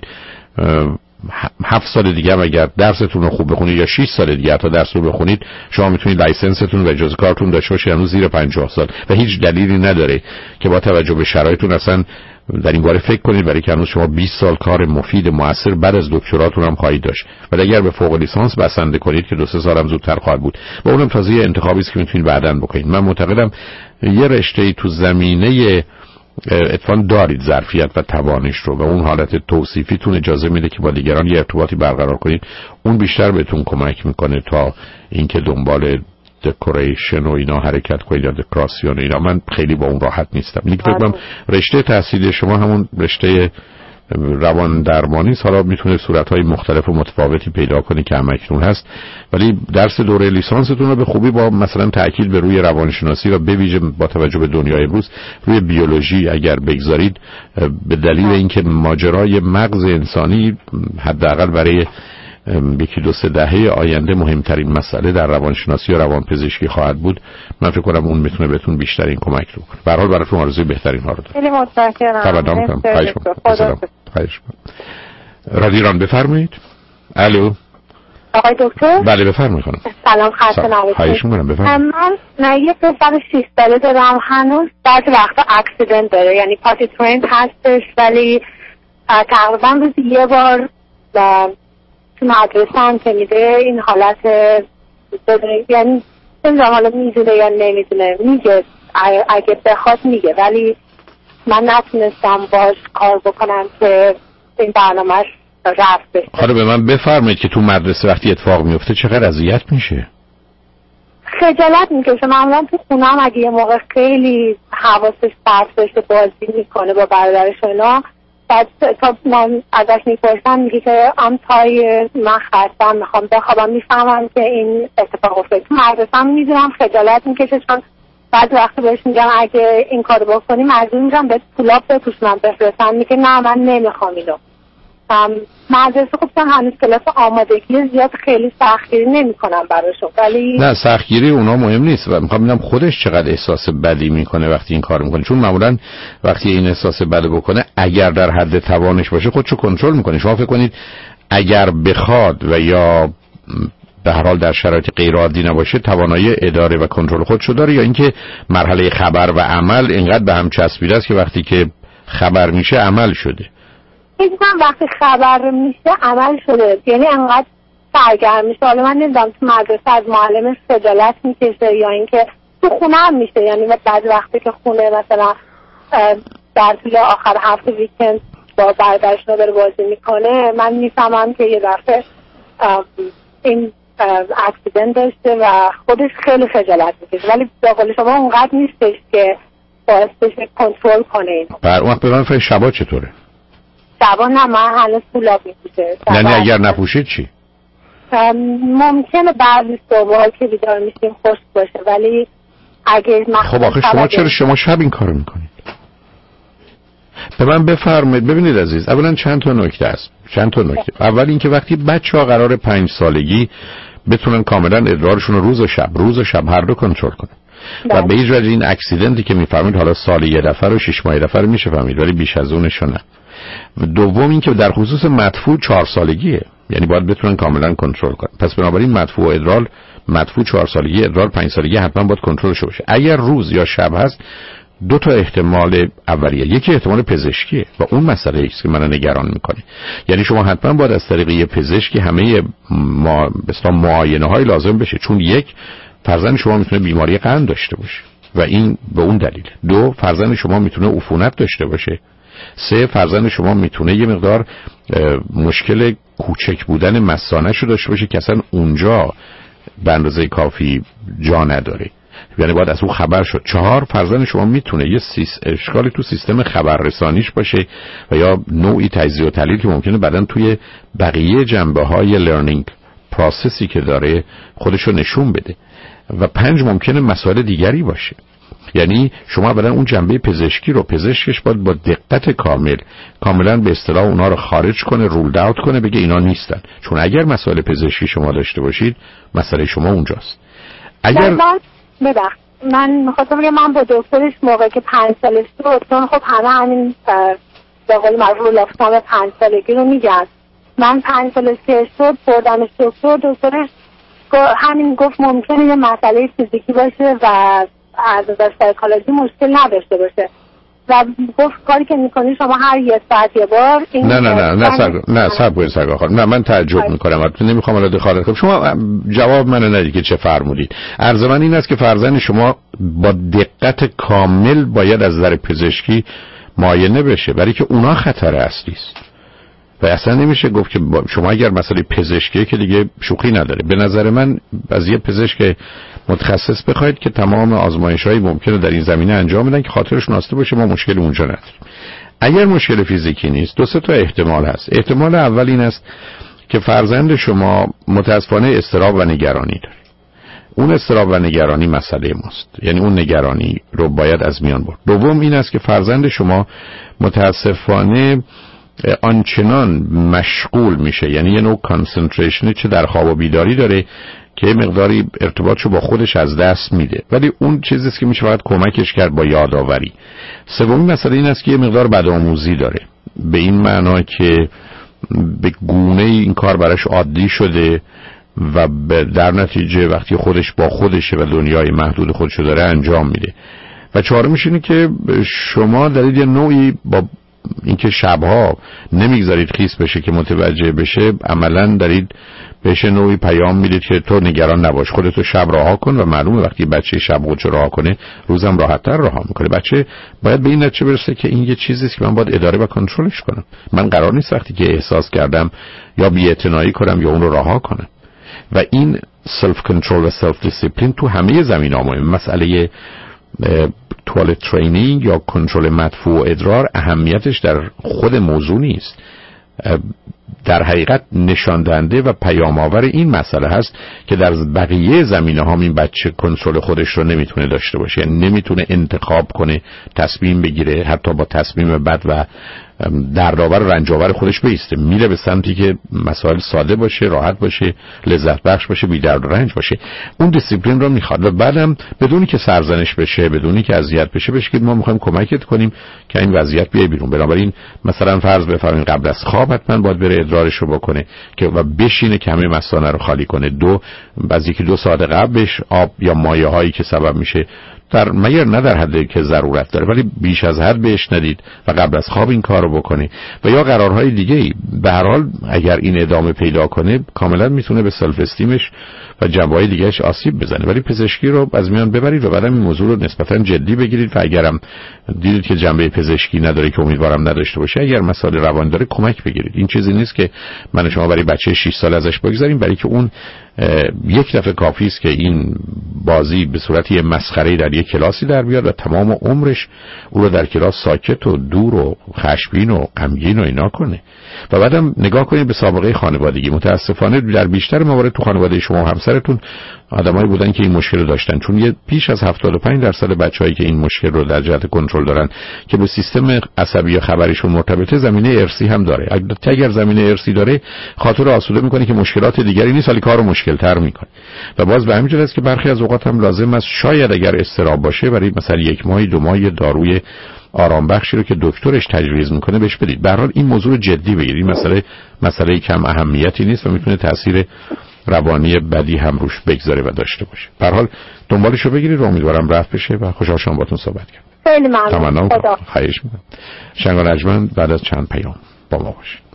7 سال دیگه هم اگر درستون رو خوب بخونید یا 6 سال دیگه تا درس رو بخونید شما میتونید لایسنستون و اجازه کارتون داشته باشید هنوز زیر 50 سال و هیچ دلیلی نداره که با توجه به شرایطتون اصلا در این باره فکر کنید، برای که هنوز شما 20 سال کار مفید موثر بعد از دکتراتون هم خواهید داشت و اگر به فوق لیسانس بسنده کنید که 2-3 سال هم زودتر خواهد بود و اونم تازه انتخابی است که میتونید بعداً بکنید. من معتقدم یه رشته‌ای تو زمینه اتفاقاً دارید ظرفیت و توانش رو و اون حالت توصیفیتون اجازه میده که با دیگران یه ارتباطی برقرار کنید. اون بیشتر بهتون کمک میکنه تا اینکه دنبال دکوریشن و اینا حرکت کنید یا دکوراسیون اینا. من خیلی با اون راحت نیستم. فکر کنم رشته تحصیلی شما همون رشته روان درمانی است. حالا میتونه صورت‌های مختلف و متفاوتی پیدا کنه که همکنون هست، ولی درس دوره لیسانستون رو به خوبی با مثلا تأکید به روی روانشناسی و به ویژه با توجه به دنیای امروز روی بیولوژی اگر بگذارید، به دلیل اینکه ماجرای مغز انسانی حداقل برای 1-2 دهه آینده مهمترین مسئله در روانشناسی و روانپزشکی خواهد بود، من فکر کنم اون میتونه بهتون بیشتر این کمک رو کنه. به هر حال براتون آرزوی بهترین ها رو دارم. خیلی متشکرم. تبدام کنم. خواهش می‌کنم. رادیو ایران بفرمایید. الو. آقای دکتر؟ بله بفرمایید خانم. سلام، خسته نباشید. خواهش می‌کنم بفرمایید. من یه پسر 6 ساله دارم، هنوز بعضی وقتا اکسیدنت داره، یعنی پاتی ترین هستش ولی تقریبا روزی یه بار تو مدرسه هم که میده این حالت یعنی نمیدونم حالا میدونه یا نمیدونه، میگه اگه بخواد میگه، ولی من نتونستم باش کار بکنم که این برنامهش رفت بشه. حالا به من بفرمایید که تو مدرسه وقتی اتفاق میفته چقدر اذیت میشه؟ خجالت میکشه. معمولا تو خونه هم اگه یه موقع خیلی حواسش پرت بشه بازی میکنه با برادرش اینا، بعد تا من ازش میپرسم میگه که تای من خستم میخوام بخوابم. میفهمم که این اتفاق افتاد. تو مدرسه هم میدونم خجالت میکشه، چون بعد وقتی بهش میگم اگه این کارو بکنی مجبور میشم به پولاب بپوشونم بفرستم، میگه نه من نمیخوام اینو. مدرسه خب چون هنوز کلاس آمادگی زیاد خیلی سختگیری نمیکنم براشون، ولی نه سختگیری اونا مهم نیست و میخوام ببینم خودش چقدر احساس بدی میکنه وقتی این کار میکنه، چون معمولا وقتی این احساس بد بکنه اگر در حد توانش باشه خودشو کنترل میکنه. شما فکر کنید اگر بخواد و یا به هر حال در شرایط غیر عادی نباشه توانایی اداره و کنترل خودشو داره، یا اینکه مرحله خبر و عمل اینقدر به هم چسبیده است که وقتی که خبر میشه عمل شده؟ میگم وقتی خبر میشه عمل شده، یعنی انقدر سرگرم میشه. حالا من نمیدونم تو مدرسه از معلمش خجالت میکشه یا اینکه تو خونه هم میشه، یعنی بعد وقتی که خونه مثلا در طول آخر هفته ویکند با برادرش داره بازی میکنه، من میفهمم که یه دفعه این اکسیدنت داشته و خودش خیلی خجالت میکشه، ولی به قول شما اونقدر نیستش که باعث بشه کنترل کنه اینو. بر اون وقت به من فرق شبا چطوره؟ شبا نه، من هنوز پولاب میپوشه. یعنی اگر نپوشید چی؟ ممکنه بعضی صبح‌ها که بیدار میشیم خشک باشه، ولی اگه خب آخه شما چرا شما شب این کارو میکنید؟ به من بفرمایید. ببینید عزیز، اولا چند تا نکته است. اول اینکه وقتی بچه‌ها قرار 5 سالگی بتونن کاملا ادرارشون رو روز و شب هر دو کنترل کنن و به این اکسیدنتی که میفهمید حالا سال یه دفعه و 6 ماه دفعه میشه فهمید، ولی بیش از اونش نه. دوم این که در خصوص مدفوع 4 سالگیه، یعنی باید بتونن کاملا کنترل کنن. پس بنابراین مدفوع ادرار، مدفوع 4 سالگی، ادرار 5 سالگی حتما باید کنترلش بشه. اگر روز یا شب هست 2 تا احتمال اولیه، یکی احتمال پزشکیه و اون مسئله ایست که منو نگران میکنه. یعنی شما حتما باید از طریق یه پزشکی همه معاینه‌های لازم بشه، چون یک فرزند شما میتونه بیماری قند داشته باشه و این به اون دلیل. 2 فرزند شما میتونه عفونت داشته باشه. 3 فرزند شما میتونه یه مقدار مشکل کوچک بودن مثانه‌شو داشته باشه که اصلا اونجا به اندازه کافی جا نداره، یعنی باید از اون خبر شد. 4 فرزند شما میتونه یه اشکالی تو سیستم خبررسانیش باشه و یا نوعی تجزیه و تحلیل که ممکنه بعدن توی بقیه جنبه‌های لرنینگ پروسسی که داره خودشو نشون بده. و 5 ممکنه مسائل دیگری باشه. یعنی شما بعدن اون جنبه پزشکی رو پزشکش باید با دقت کاملا به اصطلاح اونا رو خارج کنه، رولد اوت کنه، بگه اینا نیستن. چون اگر مسائل پزشکی شما داشته باشید مسئله شما اونجاست. اگر من می‌خواستم بگم من با دکترش موقعی که 5 سالش بود، چون خب همین به قول معروف لافتام 5 سالگی رو میگن، من 5 سالش که شد بردمش دکترش همین گفت ممکنه یه مسئله فیزیکی باشه و از نظر سایکولوژی مشکل نداشته باشه و گفت کاری که میکنی شما هر 1 ساعت یه بار نه صبر کنید. من تعجب میکنم، البته نمیخوام الان دخالت کنم. شما جواب منو ندید که چه فرمودید. عرض من این است که فرزند شما با دقت کامل باید از نظر پزشکی معاینه بشه، برای که اونا خطر اصلی است و اصلا نمیشه گفت که شما اگر مسئله پزشکی که دیگه شوخی نداره. به نظر من از یه پزشک متخصص بخواید که تمام آزمایش‌های ممکنه در این زمینه انجام بدن که خاطرش ناسته باشه، ما مشکل اونجا نداریم. اگر مشکل فیزیکی نیست 2-3 تا احتمال هست. احتمال اول این است که فرزند شما متاسفانه اضطراب و نگرانی داره. اون اضطراب و نگرانی مسئله ماست، یعنی اون نگرانی رو باید از میان برد. دوم این است که فرزند شما متاسفانه آنچنان مشغول میشه، یعنی یه نوع کانسنتریشن چه در خواب و بیداری داره که مقداری ارتباطشو با خودش از دست میده، ولی اون چیزی است که میشه فقط کمکش کرد با یادآوری. سومین مسئله این است که یه مقدار بدآموزی داره، به این معنا که به گونه این کار براش عادی شده و در نتیجه وقتی خودش با خودشه و دنیای محدود خودشو داره انجام میده. و چهارمیش اینه که شما دارید یه نوعی با اینکه شبها نمیگذارید خیس بشه که متوجه بشه، عملاً دارید بهش نوعی پیام میدید که تو نگران نباش، خودتو شب رها کن. و معلومه وقتی بچه شب خودشو رها کنه روزم راحت‌تر رها میکنه. بچه باید به این نتیجه برسه که این یه چیزیه که من باید اداره و کنترلش کنم. من قرار نیست وقتی که احساس کردم یا بی‌اعتنایی کنم یا اون رو رها کنم. و این سلف کنترل و سلف دیسیپلین تو همه زمینه‌ها مهمه. مسئله توالت ترینینگ یا کنترل مدفوع ادرار اهمیتش در خود موضوع نیست، در حقیقت نشان دهنده و پیام آور این مسئله هست که در بقیه زمینه‌ها این بچه کنترل خودش رو نمیتونه داشته باشه، یعنی نمیتونه انتخاب کنه، تصمیم بگیره، حتی با تصمیم بد و دردآور و رنج‌آور خودش بیسته، میره به سمتی که مسائل ساده باشه، راحت باشه، لذت بخش باشه، بی درد و رنج باشه. اون دیسیپلین رو میخواد و بعدم بدونی که سرزنش بشه، بدونی که اذیت بشه که ما میخوایم کمکت کنیم که این وضعیت بیای بیرون. بنابراین مثلا فرض بفرمایید قبل از خواب حتما باید بره ادرارش رو بکنه که و بشینه که همه مثانه رو خالی کنه. 2 بعضی که 2 ساعت قبلش آب یا مایه هایی که سبب میشه مگر نه در حدی که ضرورت داره ولی بیش از حد بهش ندید و قبل از خواب این کارو بکنه. و یا قرارهای دیگه. به هر حال اگر این ادامه پیدا کنه کاملا میتونه به سلف استیمش و جنبه‌های دیگه‌اش آسیب بزنه. ولی پزشکی رو از میان ببرید و بعدم این موضوع رو نسبتا جدی بگیرید و اگرم دیدید که جنبه پزشکی نداره که امیدوارم نداشته باشه، اگر مسائل روانی داره کمک بگیرید. این چیزی نیست که من شما برای بچه 6 ساله ازش بگذاریم، برای که اون یک دفعه کافی است که این بازی به صورت یه مسخره در یک کلاسی در بیاد و تمام عمرش او رو در کلاس ساکت و دور و خشمگین و غمگین و اینا کنه. و بعدم نگاه کنید به سابقه خانوادگی. متاسفانه در بیشتر موارد تو خانواده شما و همسرتون آدمایی بودن که این مشکل رو داشتن، چون یه بیش از 75% بچه‌هایی که این مشکل رو در جهت کنترل دارن که به سیستم عصبی یا خبریشون مرتبطه، زمینه ارثی هم داره. اگر زمینه ارثی داره خاطر آسوده میکنه که مشکلات دیگری نیست، ولی کارو مشکل‌تر میکنه. و باز به همین جهت است که برخی از اوقات هم لازم است شاید اگر اضطراب باشه برای مثلا 1 ماه 2 ماه داروی آرام بخشی رو که دکترش تجویز میکنه بهش بدید. به هر حال این موضوع جدی بگیرید. این مسئله کم اهمیتی نیست و میتونه تاثیر روانی بدی هم روش بگذاره و داشته باشه. به هر حال دنبالشو بگیرید و امیدوارم رفع بشه و خوشحال شدم باهاتون صحبت کردم. خیلی ممنون. خدا. خواهش می‌کنم. شنگ و نجمن بعد از چند پیام با ما باشید.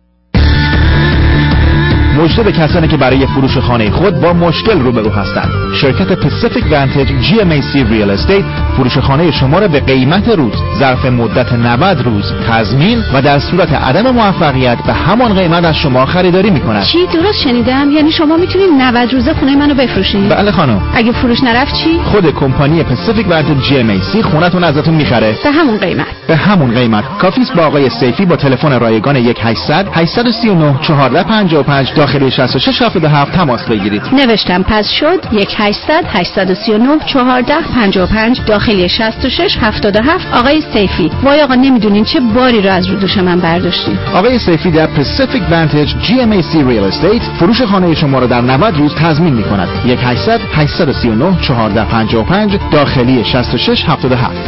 مژده به کسانی که برای فروش خانه خود با مشکل روبرو هستند. شرکت پاسیفیک ونتج GMAC ریال استیت فروش خانه شما را به قیمت روز ظرف مدت 90 روز تضمین و در صورت عدم موفقیت به همان قیمت از شما خریداری می‌کند. چی درست شنیدم؟ یعنی شما میتونید 90 روزه خونه منو بفروشید؟ بله خانم. اگه فروش نرفت چی؟ خود کمپانی پاسیفیک ونتج GMAC خونه‌تون ازتون می‌خره. به همون قیمت. به همون قیمت. کافی است با آقای سیفی با تلفن رایگان 1800 839 1455 داخل 66 77 تماس بگیرید. نوشتم پس شد 1800 839 1455 داخلی 66 77 آقای سیفی. وای آقا نمیدونین چه باری رو از رو دوش من برداشتین. آقای سیفی در پاسیفیک ونتج GMAC ریال استیت فروش خانه شما را در 90 روز تضمین می‌کند. 1800 839 1455 داخلی 66 77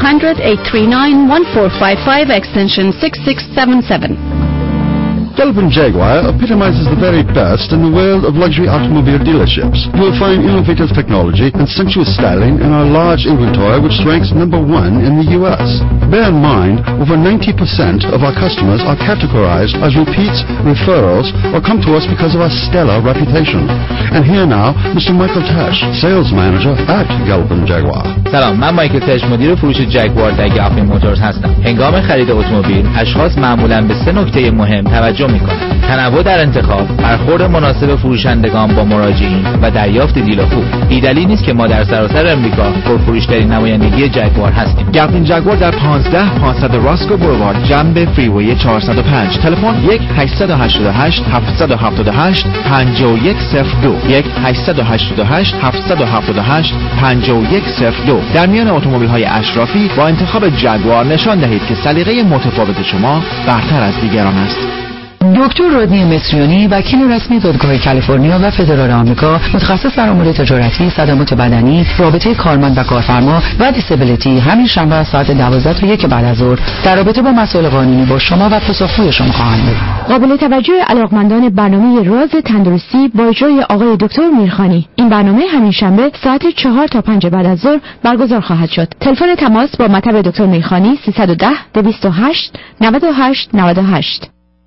1-800-839-1455 extension 6677. Galvin Jaguar epitomizes the very best in the world of luxury automobile dealerships. You will find innovative technology and sensuous styling in our large inventory, which ranks #1 in the U.S. Bear in mind, over 90% of our customers are categorized as repeats, referrals, or come to us because of our stellar reputation. And here now, Mr. Michael Tesh, sales manager at Galvin Jaguar. سلام، من مایکل تش مدیر فروش جگوار در گالفین موتورز هستم. هنگام خرید اتومبیل اشخاص معمولاً به 3 نکته مهم توجه میکنند: تنوع در انتخاب، برخورد مناسب فروشندگان با مراجعین و دریافت دیل خوب. بی‌دلیل نیست که ما در سراسر امریکا پرفروش‌ترین نمایندگی جگوار هستیم. گالفین جگوار در 15500 راسکو بولوارد جنب فریوی 405. تلفن 1-888 778 5102 1-888 778 5102. در میان اتومبیل‌های اشرافی با انتخاب جگوار نشان دهید که سلیقه متفاوت شما برتر از دیگران است. دکتر رودنی مصریانی، وکیل رسمی دادگاه کالیفرنیا و فدرال آمریکا، متخصص در امور تجارتی، صدمات بدنی، رابطه کارمند و کارفرما و دیسابیلیتی، همین شنبه ساعت 12 تا 1 بعد از ظهر در رابطه با مسائل قانونی با شما و پاسخگوی شما خواهند بود. قابل توجه علاقمندان برنامه راز تندرستی با اجرای آقای دکتر میرخانی. این برنامه همین شنبه ساعت 4 تا 5 بعد از ظهر برگزار خواهد شد. تلفن تماس با مطب دکتر میرخانی 310 228 98 98.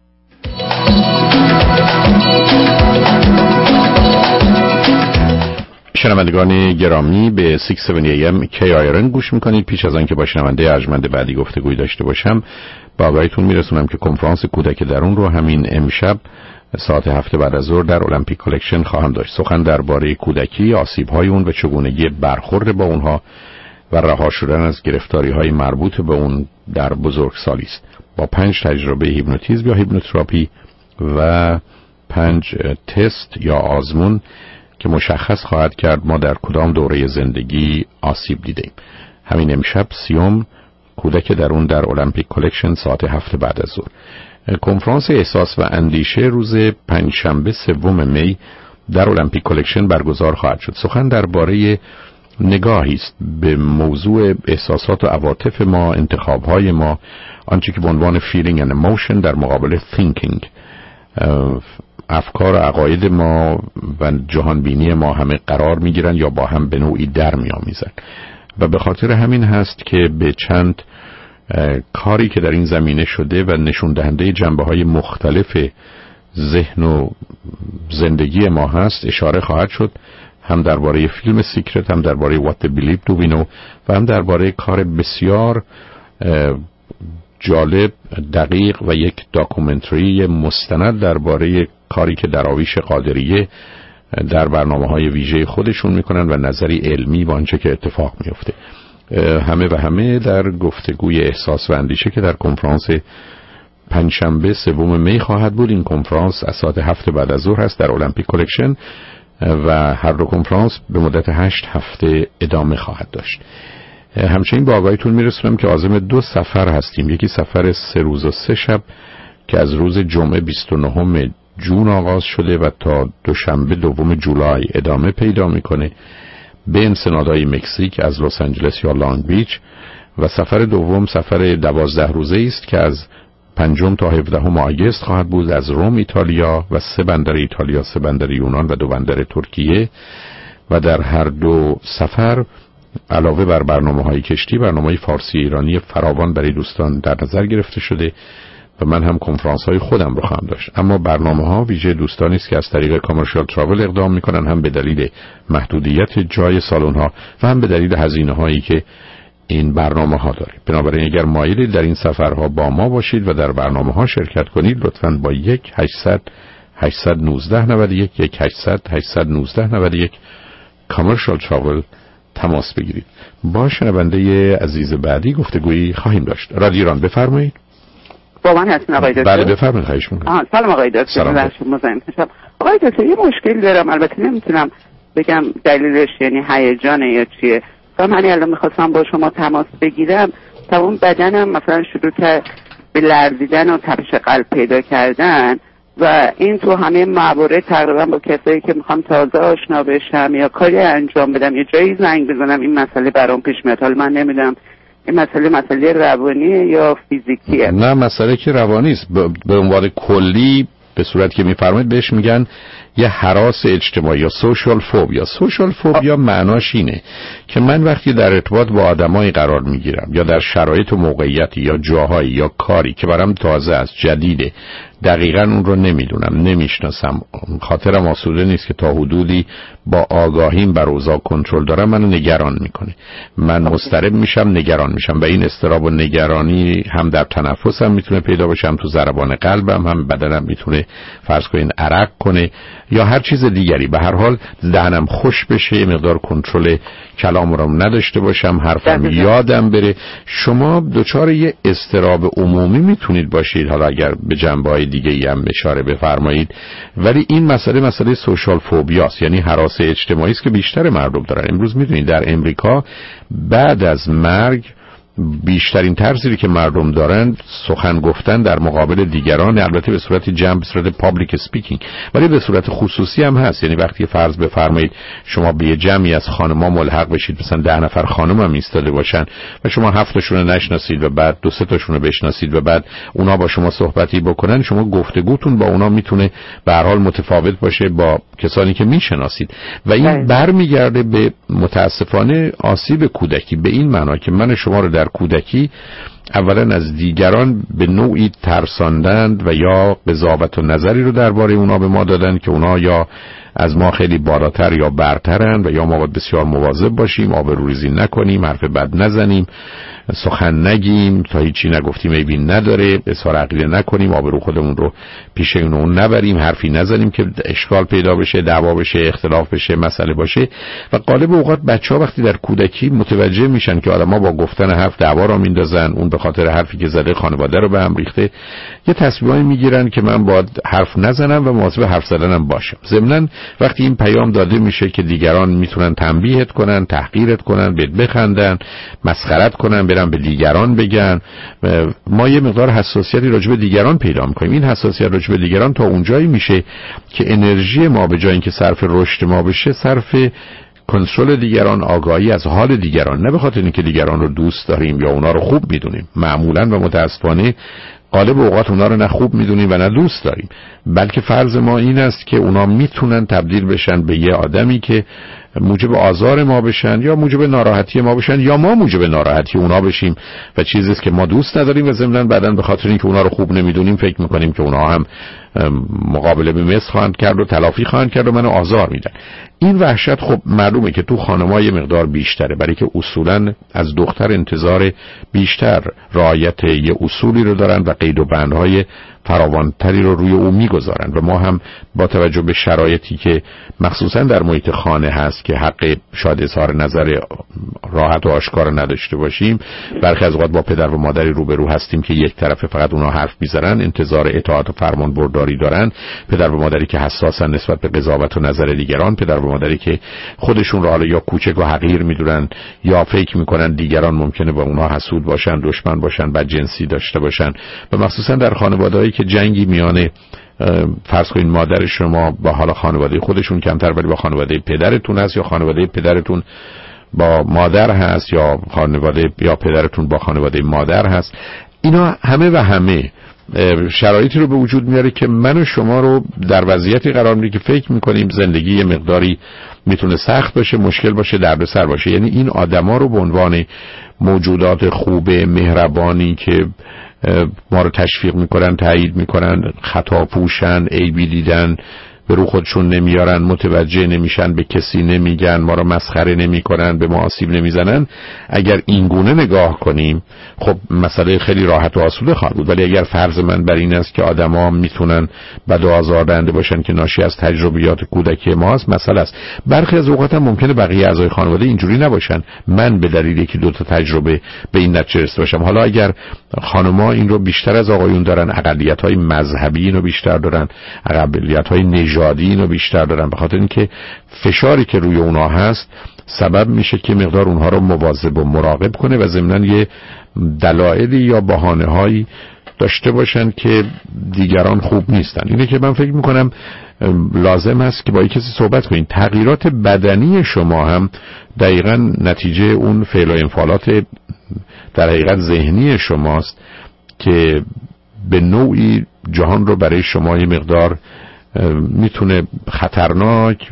شنوندگان گرامی، به 670 AM KIRN گوش میکنید. پیش از آنکه با شنونده ارجمند بعدی گفتگوی داشته باشم، با آگاهیتون میرسونم که کنفرانس کودک درون رو همین امشب ساعت 7 بعد از ظهر در المپیک کلکشن خواهم داشت. سخن درباره کودکی، آسیب‌های اون و چگونگی برخورد با اونها و رها شدن از گرفتاری‌های مربوط به اون در بزرگسالی است. با 5 تجربه هیپنوتیزم یا هیپنوتراپی و 5 تست یا آزمون که مشخص خواهد کرد ما در کدام دوره زندگی آسیب دیدیم. همین امشب 30 کودک درون در المپیک کلکشن ساعت 7 بعد از ظهر. کنفرانس احساس و اندیشه روز پنجشنبه 3 می در المپیک کلکشن برگزار خواهد شد. سخن درباره نگاهی است به موضوع احساسات و عواطف ما، انتخاب‌های ما، آنچه که به عنوان feeling and emotion در مقابل thinking، افکار و عقاید ما و جهانبینی ما همه قرار میگیرن یا با هم به نوعی در میآمیزن و به خاطر همین هست که به چند کاری که در این زمینه شده و نشون دهنده جنبه‌های مختلف ذهن و زندگی ما هست اشاره خواهد شد، هم درباره فیلم سیکرت، هم درباره What They Believe Do We Know و هم درباره کار بسیار جالب، دقیق و یک داکومنتری مستند درباره کاری که دراویش قادریه در برنامه‌های ویژه خودشون میکنن و نظری علمی به آنچه که اتفاق میفته. همه در گفتگوی احساس و اندیشه که در کنفرانس پنجشنبه 3 می خواهد بود. این کنفرانس از ساعت 7 بعد از ظهر هست در المپیک کلکشن و هر دو کنفرانس به مدت 8 هفته ادامه خواهد داشت. همچنین با آگاهیتون میرسونم که عازم 2 سفر هستیم. یکی سفر 3 روز و 3 شب که از روز جمعه 29 جون آغاز شده و تا دوشنبه 2 جولای ادامه پیدا میکنه به انسنادهای مکزیک از لس آنجلس یا لانگ بیچ و سفر دوم سفر 12 روزه است که از 5 تا 17 آگوست خواهد بود، از روم ایتالیا و 3 بندر ایتالیا، 3 بندر یونان و 2 بندر ترکیه. و در هر دو سفر علاوه بر برنامه‌های کشتی، برنامه‌های فارسی ایرانی فراوان برای دوستان در نظر گرفته شده و من هم کنفرانس‌های خودم رو خواهم داشت. اما برنامه‌ها ویژه دوستانی است که از طریق کامرشال تراول اقدام می‌کنن، هم به دلیل محدودیت جای سالن‌ها و هم به دلیل هزینه‌هایی که این برنامه‌ها داره. بنابراین اگر مایلید در این سفرها با ما باشید و در برنامه‌ها شرکت کنید، لطفاً با 1-800-819-91 1-800-819-91 کامرشال تراول تماس بگیرید. با شنونده عزیز بعدی گفتگویی خواهیم داشت. رادیو ایران، بفرمایید. با من هستین آقای دکتر؟ بله بفرمایید، خواهش می‌کنم. سلام آقای دکتر، مزاحم میشم. آقای دکتر یه مشکل دارم، البته نمیتونم بگم دلیلش یعنی هیجانه یا چیه. من الان میخواستم با شما تماس بگیرم، تمام بدنم مثلا شروع کرد به لرزیدن و تپش قلب پیدا کردن و این تو همه موارد تقریبا با کسایی که میخوام تازه آشنا بشم یا کاری انجام بدم یه جایی زنگ بزنم این مسئله برام پیش میاد. حالا من نمیدونم این مسئله روانیه یا فیزیکیه. نه مسئله که روانی است، به عنوان کلی به صورتی که میفرمایید بهش میگن یه هراس اجتماعی یا سوشال فوبیا. سوشال فوبیا معناش اینه که من وقتی در ارتباط با آدمایی قرار میگیرم یا در شرایط و موقعیتی یا جاهایی یا کاری که برام تازه است، جدیده، دقیقاً اون رو نمیدونم، نمیشناسم، خاطرم آسوده نیست که تا حدودی با آگاهیم بر اوضاع کنترل دارم، منو نگران میکنه، من مضطرب میشم، نگران میشم و این اضطراب و نگرانی هم در تنفسم میتونه پیدا بشه، هم تو ضربان قلبم، هم بدنم میتونه فرض کنین عرق کنه یا هر چیز دیگری. به هر حال ذهنم خوش بشه، یه مقدار کنترل کلام رو نداشته باشم، حرفم یادم بره. شما دچار یه اضطراب عمومی میتونید باشید، حالا اگر به جنبه‌های دیگه‌ای هم اشاره بفرمایید، ولی این مسئله سوشال فوبیاست، یعنی هراس اجتماعی است که بیشتر مردم دارن. امروز میدونید در امریکا بعد از مرگ بیشترین طرزی که مردم دارن سخن گفتن در مقابل دیگران، البته به صورت جمع، به صورت پابلیک اسپیکینگ، ولی به صورت خصوصی هم هست. یعنی وقتی فرض بفرمایید شما به یه جمعی از خانم‌ها ملحق بشید، مثلا 10 نفر خانم هم ایستاده باشن و شما 7 تاشون رو نشناسید و بعد 2-3 تاشون رو بشناسید و بعد اونا با شما صحبتی بکنن، شما گفتگوتون با اونا میتونه به هر حال متفاوت باشه با کسانی که میشناسید و این برمیگرده به متاسفانه آسیب کودکی، به این معنا که من شما رو در کودکی اولا از دیگران به نوعی ترساندند و یا قضاوت و نظری رو درباره اونا به ما دادن که اونا یا از ما خیلی بالاتر یا برترن و یا ما باید بسیار مواظب باشیم، آبروریزی نکنیم، حرف بد نزنیم، سخن نگیم، تا هیچی نگفتیم عیبی نداره، اظهار عقیده نکنیم، آبرو خودمون رو پیش اون نبریم، حرفی نزنیم که اشکال پیدا بشه، دعوا بشه، اختلاف بشه، مسئله باشه. و غالب اوقات بچه‌ها وقتی در کودکی متوجه میشن که آدم‌ها با گفتن حرف دعوا رو میندازن، اون به خاطر حرفی که زده خانواده رو به هم ریخته، یه تصمیمی میگیرن که من باید حرف نزنم و مواظب حرف زدنم باشم. ضمناً وقتی این پیام داده میشه که دیگران میتونن تنبیهت کنن، تحقیرت کنن، بهت بخندن، مسخرت کنن، برن به دیگران بگن، ما یه مقدار حساسیتی راجع به دیگران پیدا می‌کنیم. این حساسیت راجع به دیگران تا اونجایی میشه که انرژی ما به جای اینکه صرف رشد ما بشه، صرف کنترل دیگران، آگاهی از حال دیگران، نه به خاطر اینکه دیگران رو دوست داریم یا اونا رو خوب میدونیم. معمولاً و متأسفانه غالب اوقات اونا رو نه خوب میدونیم و نه دوست داریم، بلکه فرض ما این است که اونا میتونن تبدیل بشن به یه آدمی که موجب آزار ما بشن یا موجب ناراحتی ما بشن یا ما موجب ناراحتی اونا بشیم و چیزی است که ما دوست نداریم و ضمناً بعداً به خاطر اینکه اونا رو خوب نمیدونیم فکر میکنیم که اونا هم مقابله به مثل خواهند کرد و تلافی خواهند کرد و منو آزار میدن. این وحشت خب معلومه که تو خانم‌ها یه مقدار بیشتره، برای که اصولاً از دختر انتظار بیشتر رعایت یه اصولی رو دارن و قید و بندهای فراوانتری رو روی او میگذارن و ما هم با توجه به شرایطی که مخصوصا در محیط خانه هست که حق شاید اظهار نظر راحت و آشکار نداشته باشیم، برخی از اوقات با پدر و مادری روبرو هستیم که یک طرف فقط اونا حرف میزنن، انتظار اطاعت و فرمان برداری دارن، پدر و مادری که حساسن نسبت به قضاوت و نظر دیگران، پدر و مادری که خودشون رو حالا یا کوچک و حقیر میدونن یا فکر میکنن دیگران ممکنه با اونها حسود باشن، دشمن باشن، بدجنسی داشته باشن و مخصوصا در خانواده‌ای که جنگی میانه فرض کنید مادر شما با حالا خانواده خودشون کمتر ولی با خانواده پدرتون هست یا خانواده پدرتون با مادر هست یا خانواده یا پدرتون با خانواده مادر هست. اینا همه و همه شرایطی رو به وجود میاره که من و شما رو در وضعیتی قرار میده که فکر میکنیم زندگی یه مقداری میتونه سخت باشه، مشکل باشه، دردسر باشه. یعنی این آدما رو به عنوان موجودات خوبه، مهربانی که ما رو تشویق میکنن، تایید میکنن، خطا پوشن، عیبی دیدن به رو خودشون نمیارن، متوجه نمیشن، به کسی نمیگن، ما رو مسخره نمیکنن، به ما آسیب نمیزنن. اگر این گونه نگاه کنیم خب مسئله خیلی راحت و آسوده خواهد بود. ولی اگر فرض من بر این است که آدما میتونن بد و آزاردهنده باشن که ناشی از تجربیات کودکی ماست، مسئله است. برخی از اوقات هم ممکنه بقیه اعضای خانواده اینجوری نباشن، من به دلیل یکی دو تا تجربه به این نتیجه رسیده باشم. حالا اگر خانم‌ها این رو بیشتر از آقایون دارن، اقلیت‌های مذهبی اینو بیشتر دارن، اقلیت‌های نژادی اینو بیشتر دارن، به خاطر اینکه فشاری که روی اونها هست سبب میشه که مقدار اونها رو مواظب و مراقب کنه و ضمناً یه دلایلی یا بهانه‌هایی داشته باشن که دیگران خوب نیستن. اینه که من فکر میکنم لازم هست که با کسی صحبت کنید. تغییرات بدنی شما هم دقیقاً نتیجه اون فعل و انفعالات در حقیقت ذهنی شماست که به نوعی جهان رو برای شما یه مقدار میتونه خطرناک،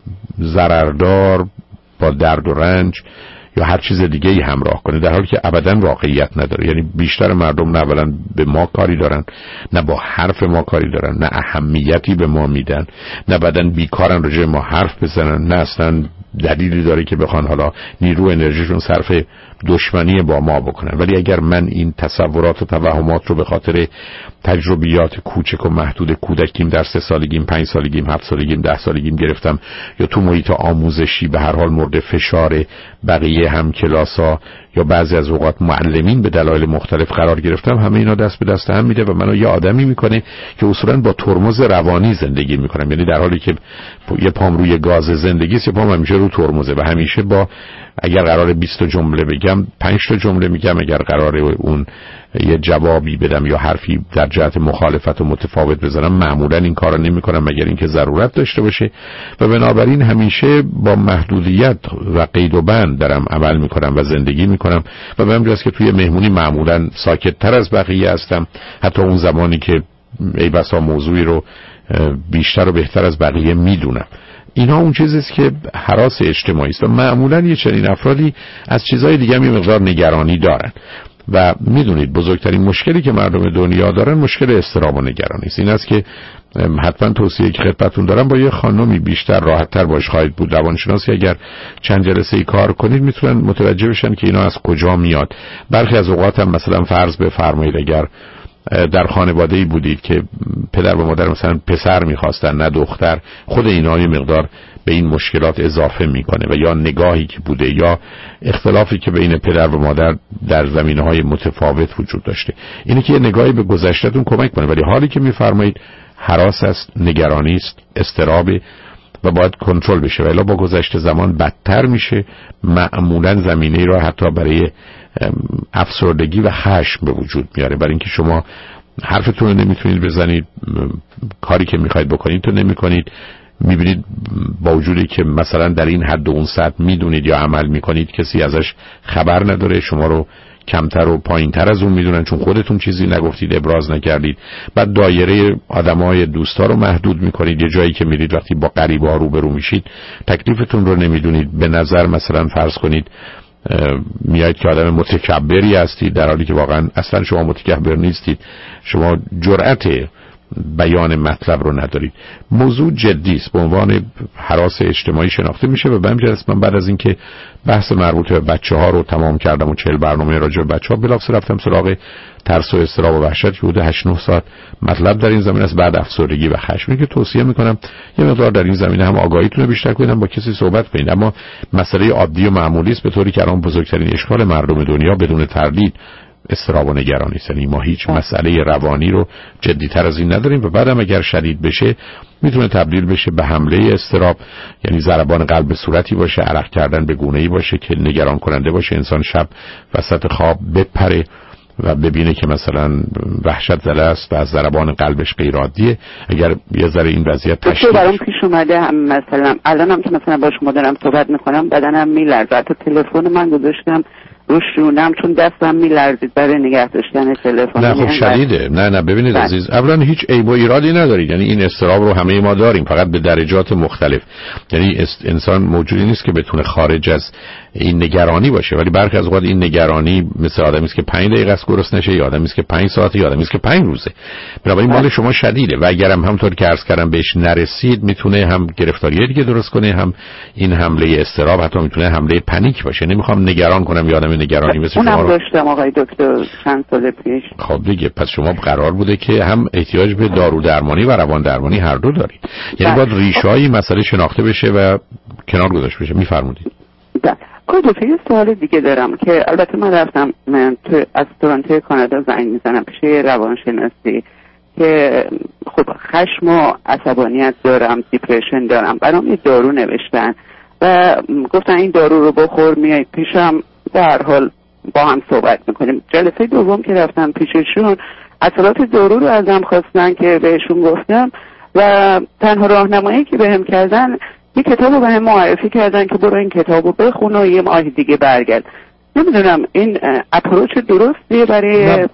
ضرردار، با درد و رنج یا هر چیز دیگه ای همراه کنه، در حالی که ابداً واقعیت نداره. یعنی بیشتر مردم نه اولا به ما کاری دارن، نه با حرف ما کاری دارن، نه اهمیتی به ما میدن، نه بعداً بیکارن راجع ما حرف بزنن، نه اصلا دلیلی داره که بخوان حالا نیرو انرژیشون صرف دشمنی با ما بکنن. ولی اگر من این تصورات و توهمات رو به خاطر تجربیات کوچک و محدود کودکیم در 3 سالگیم، 5 سالگیم، 7 سالگیم، 10 سالگیم گرفتم یا تو محیط آموزشی به هر حال مورد فشار بقیه هم کلاسا یا بعضی از اوقات معلمین به دلایل مختلف قرار گرفتم، همه اینا دست به دست هم میده و منو یه آدمی میکنه که اصولاً با ترمز روانی زندگی میکنم. یعنی در حالی که یه پام روی گاز زندگی است، یه پام همیشه رو ترمزه و همیشه با اگر قرار 20 جمله بگم 5 جمله میگم، اگر قرار اون یه جوابی بدم یا حرفی در جهت مخالفت و متفاوت بزنم معمولا این کارو نمیکنم مگر اینکه ضرورت داشته باشه و بنابراین همیشه با محدودیت و قید و بند دارم عمل میکنم و زندگی میکنم و به همین جاست که توی مهمونی معمولا ساکت تر از بقیه هستم، حتی اون زمانی که ای بسا موضوعی رو بیشتر و بهتر از بقیه میدونم. اینا اون چیزیست که هراس اجتماعی است و معمولا یه چنین افرادی از چیزهای دیگه هم یه مقدار نگرانی دارن و میدونید بزرگترین مشکلی که مردم دنیا دارن مشکل اضطراب و نگرانی است. این است که حتما توصیه که خدمتتون دارم با یه خانمی بیشتر راحت‌تر باش خواهید بود. روانشناسی اگر چند جلسه ای کار کنید میتونن متوجه بشن که اینا از کجا میاد. برخی از اوقات هم مثلا فرض بفرمایید اگر در خانواده‌ای بودید که پدر و مادر مثلا پسر می‌خواستن نه دختر، خود اینا یه مقدار به این مشکلات اضافه میکنه و یا نگاهی که بوده یا اختلافی که بین پدر و مادر در زمینه‌های متفاوت وجود داشته، اینه که یه نگاهی به گذشته‌تون کمک کنه. ولی حالی که می‌فرمایید هراس است، نگرانی است، اضطراب و باید کنترل بشه و الا با گذشت زمان بدتر میشه، معمولا زمینه‌ای را حتی برای افسردگی و خشم به وجود میاره. برای اینکه شما حرفتون رو نمیتونید بزنید، کاری که میخواید بکنید تو نمیکنید، میبینید با وجودی که مثلا در این حد و اون سطح میدونید یا عمل میکنید کسی ازش خبر نداره، شما رو کمتر و پایینتر از اون میدونن چون خودتون چیزی نگفتید، ابراز نکردید. بعد دایره آدمای دوستا رو محدود میکنید. یه جایی که میرید وقتی با غریبه‌ها روبرو میشید تکلیفتون رو نمیدونید. به نظر مثلا فرض کنید میایید که آدم متکبری هستید در حالی که واقعا اصلا شما متکبر نیستید، شما جرأت بیان مطلب رو ندارید. موضوع جدی است، به عنوان هراس اجتماعی شناخته میشه و به همین جهت من بعد از اینکه بحث مربوط به بچه‌ها رو تمام کردم و 40 برنامه راجع به بچه‌ها بلافاصله رفتم سراغ ترس و اضطراب و وحشت که حدود 8-9 ساعت مطلب در این زمینه است. بعد افسردگی و خشم که توصیه میکنم یه مقدار در این زمینه هم آگاهیتون رو بیشتر کنید، با کسی صحبت کنید. اما مسئله عادی و معمولی است، به طوری که الان بزرگترین اشکال مردم دنیا بدون تردید اضطراب و نگرانی است. یعنی ما هیچ مسئله روانی رو جدی‌تر از این نداریم و بعدم اگر شدید بشه میتونه تبدیل بشه به حمله اضطراب، یعنی ضربان قلب به صورتی باشه، عرق کردن به گونه‌ای باشه که نگران کننده باشه، انسان شب وسط خواب بپره و ببینه که مثلا وحشت زده است و از ضربان قلبش غیر عادیه، اگر یه ذره این وضعیت تشخیص برام پیش اومده هم مثلا الانم که مثلا با شما دارم صحبت میکنم بدنم میلرزه، حتی تلفن من گذاشتم رو شونم چون دستم میلرزید برای نگه داشتن تلفن. نه خب شدیده. نه ببینید عزیز، اولا هیچ عیب و ایرادی ندارید، یعنی این اضطراب رو همه ما داریم، فقط به درجات مختلف. یعنی انسان موجودی نیست که بتونه خارج از این نگرانی باشه، ولی برخی از اوقات این نگرانی مثل آدمی است که 5 دقیقه است گرسنه نشه، یا آدمی است که 5 ساعته، یا آدمی است که 5 روزه. بنابراین مال شما شدیده و اگرم همونطور که عرض کردم بهش نرسید میتونه هم گرفتاری دیگه درست کنه، هم این حمله اضطراب، حتی میتونه حمله پنیک باشه. نمیخوام نگران کنم یا آدم نگرانی مثل شما رو داشتم آقای دکتر چند سال پیش. خب دیگه پس شما قرار بوده که هم احتیاج به دارو درمانی و روان درمانی هر دو دارید، یعنی باید ریشه‌ای مسئله شناخته بشه و کنار گذاشته بشه. میفرمایید. آقای دکتر یه سوال دیگه دارم که البته من رفتم از تورنتو کانادا زنگ میزنم پیش روانشناسی که خب خشم و عصبانیت دارم، دیپرشن دارم، برام یه دارو نوشتن و گفتن این دارو رو بخور میای پیشم، در حال با هم صحبت میکنیم. جلسه دوم که رفتم پیششون اطلاعات دارو رو ازم خواستن که بهشون گفتم و تنها راهنمایی که بهم کردن یه کتابو بهم معرفی کردن که برو این کتابو بخون و یه ماه دیگه برگرد. نمیدونم این اپروچ درستیه برای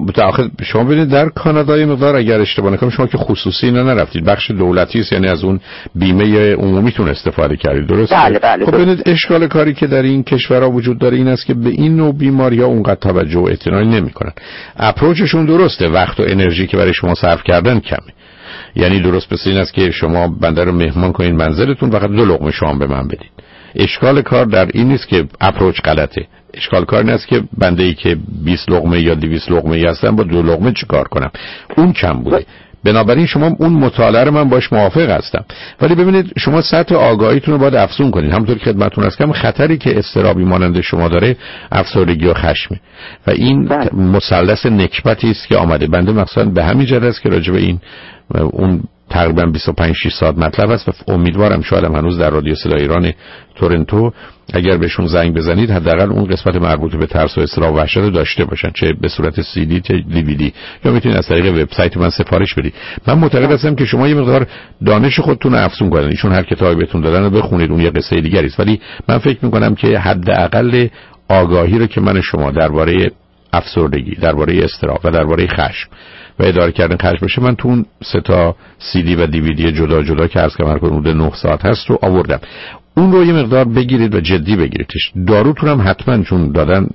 شما ببینید در کانادا یه مقدار اگر اشتباه نکنم شما که خصوصی نرفتید، بخش دولتی است، یعنی از اون بیمه عمومیتون استفاده کردید، درسته؟ بله. خب ببینید اشکال کاری که در این کشورها وجود داره این است که به این نوع بیماری‌ها اونقدر توجه و اعتنایی نمی‌کنن. اپروچشون درسته، وقت و انرژی که برای شما صرف کردن کمه. یعنی درست مثل این است که شما بنده رو مهمان کنین منزلتون، فقط 2 لقمه شام به من بدید. اشکال کار در این نیست که اپروچ غلطه، اشکال کار این است که بنده‌ای که 20 لقمه یا 200 لقمه هستن با 2 لقمه چیکار کنم، اون کم بوده. بنابراین شما اون مطالعه رو من باش موافق هستم، ولی ببینید شما سطح آگاهیتون رو باید افزون کنید. همونطور که خدمتتون عرض کردم خطری که اضطرابی مانند شما داره افسردگی و خشمه و این مثلث نکبتی است که آمده. بنده مثلا به همین جهت است که راجع به این اون تقریبا 25-6 ساعت مطلب است و امیدوارم شاید هم هنوز در رادیو صدای ایران تورنتو اگر بهشون زنگ بزنید حداقل اون قسمت مربوط به ترس و اضطراب و وحشت رو داشته باشن، چه به صورت CD چه DVD، یا میتونید از طریق وبسایت من سفارش بدید. من معتقد هستم که شما یه مقدار دانش خودتون رو افزون کنید. ایشون هر کتابی بهتون دادن رو بخونید، اون یه قصه دیگری است، ولی من فکر می‌کنم که حداقل آگاهی رو که من شما درباره افسردگی، درباره اضطراب و درباره خشم و اداره کردن خشم بشه، من تو اون 3 تا CD و DVD جدا که عرض کردم حدود 9 ساعت هست رو آوردم. اون رو یه مقدار بگیرید و جدی بگیریدش. داروتون هم حتما چون دادن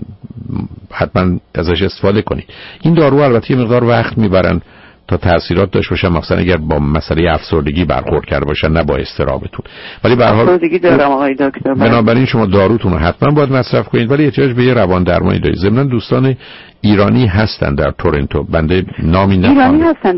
حتما ازش استفاده کنید. این دارو البته یه مقدار وقت میبرن تا تاثیرات داشته باشن، مثلا اگر با مسئله افسردگی برخورد کرده باشن نه با اضطرابتون. ولی به هر حال افسردگی دارم آقای دکتر. بنابراین شما داروتون رو حتما باید مصرف کنید، ولی احتیاج به یه روان درمانی دارید. ضمن دوستان ایرانی هستن در تورنتو، بنده نامی نخوام. ایرانی هستن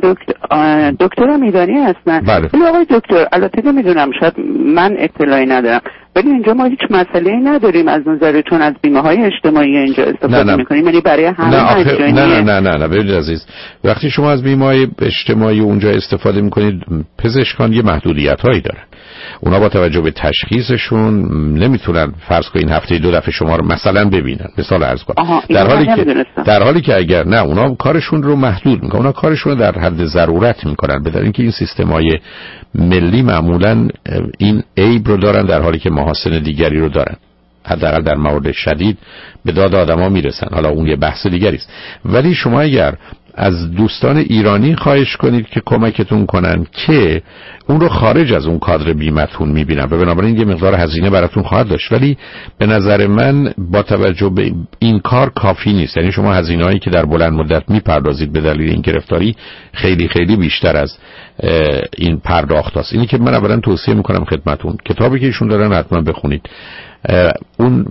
دکترم ایرانی هستن. بله. ولی آقای دکتر البته نمیدونم شاید من اطلاعی ندارم، ولی اینجا ما هیچ مسئله‌ای نداریم از نظر چون از بیمه‌های اجتماعی اینجا استفاده می‌کنیم، یعنی برای همه مجانیه. نه ببینید عزیز، وقتی شما از بیمه‌های اجتماعی اونجا استفاده می‌کنید پزشکان یه محدودیت‌هایی دارن. اونا با توجه به تشخیصشون نمیتونن فرض کنین هفته 2 دفعه شما رو مثلا ببینن، مثال عرض کنم، در حالی که اگر نه اونا کارشون رو محدود میکنن، اونا کارشون رو در حد ضرورت میکنن، بدون اینکه این سیستم‌های ملی معمولا این عیب رو دارن در حالی که محاسن دیگری رو دارن. حداقل در موارد شدید به داد آدما میرسن، حالا اون یه بحث دیگری است. ولی شما اگر از دوستان ایرانی خواهش کنید که کمکتون کنن که اون رو خارج از اون کادر بیمتون میبینن و بنابراین یه مقدار هزینه براتون خواهد داشت، ولی به نظر من با توجه به این کار کافی نیست. یعنی شما هزینه‌هایی که در بلند مدت میپردازید به دلیل این گرفتاری خیلی خیلی بیشتر از این پرداخت است. اینی که من اولا توصیه میکنم خدمتون کتابی که ایشون دارن حتما بخونید. اون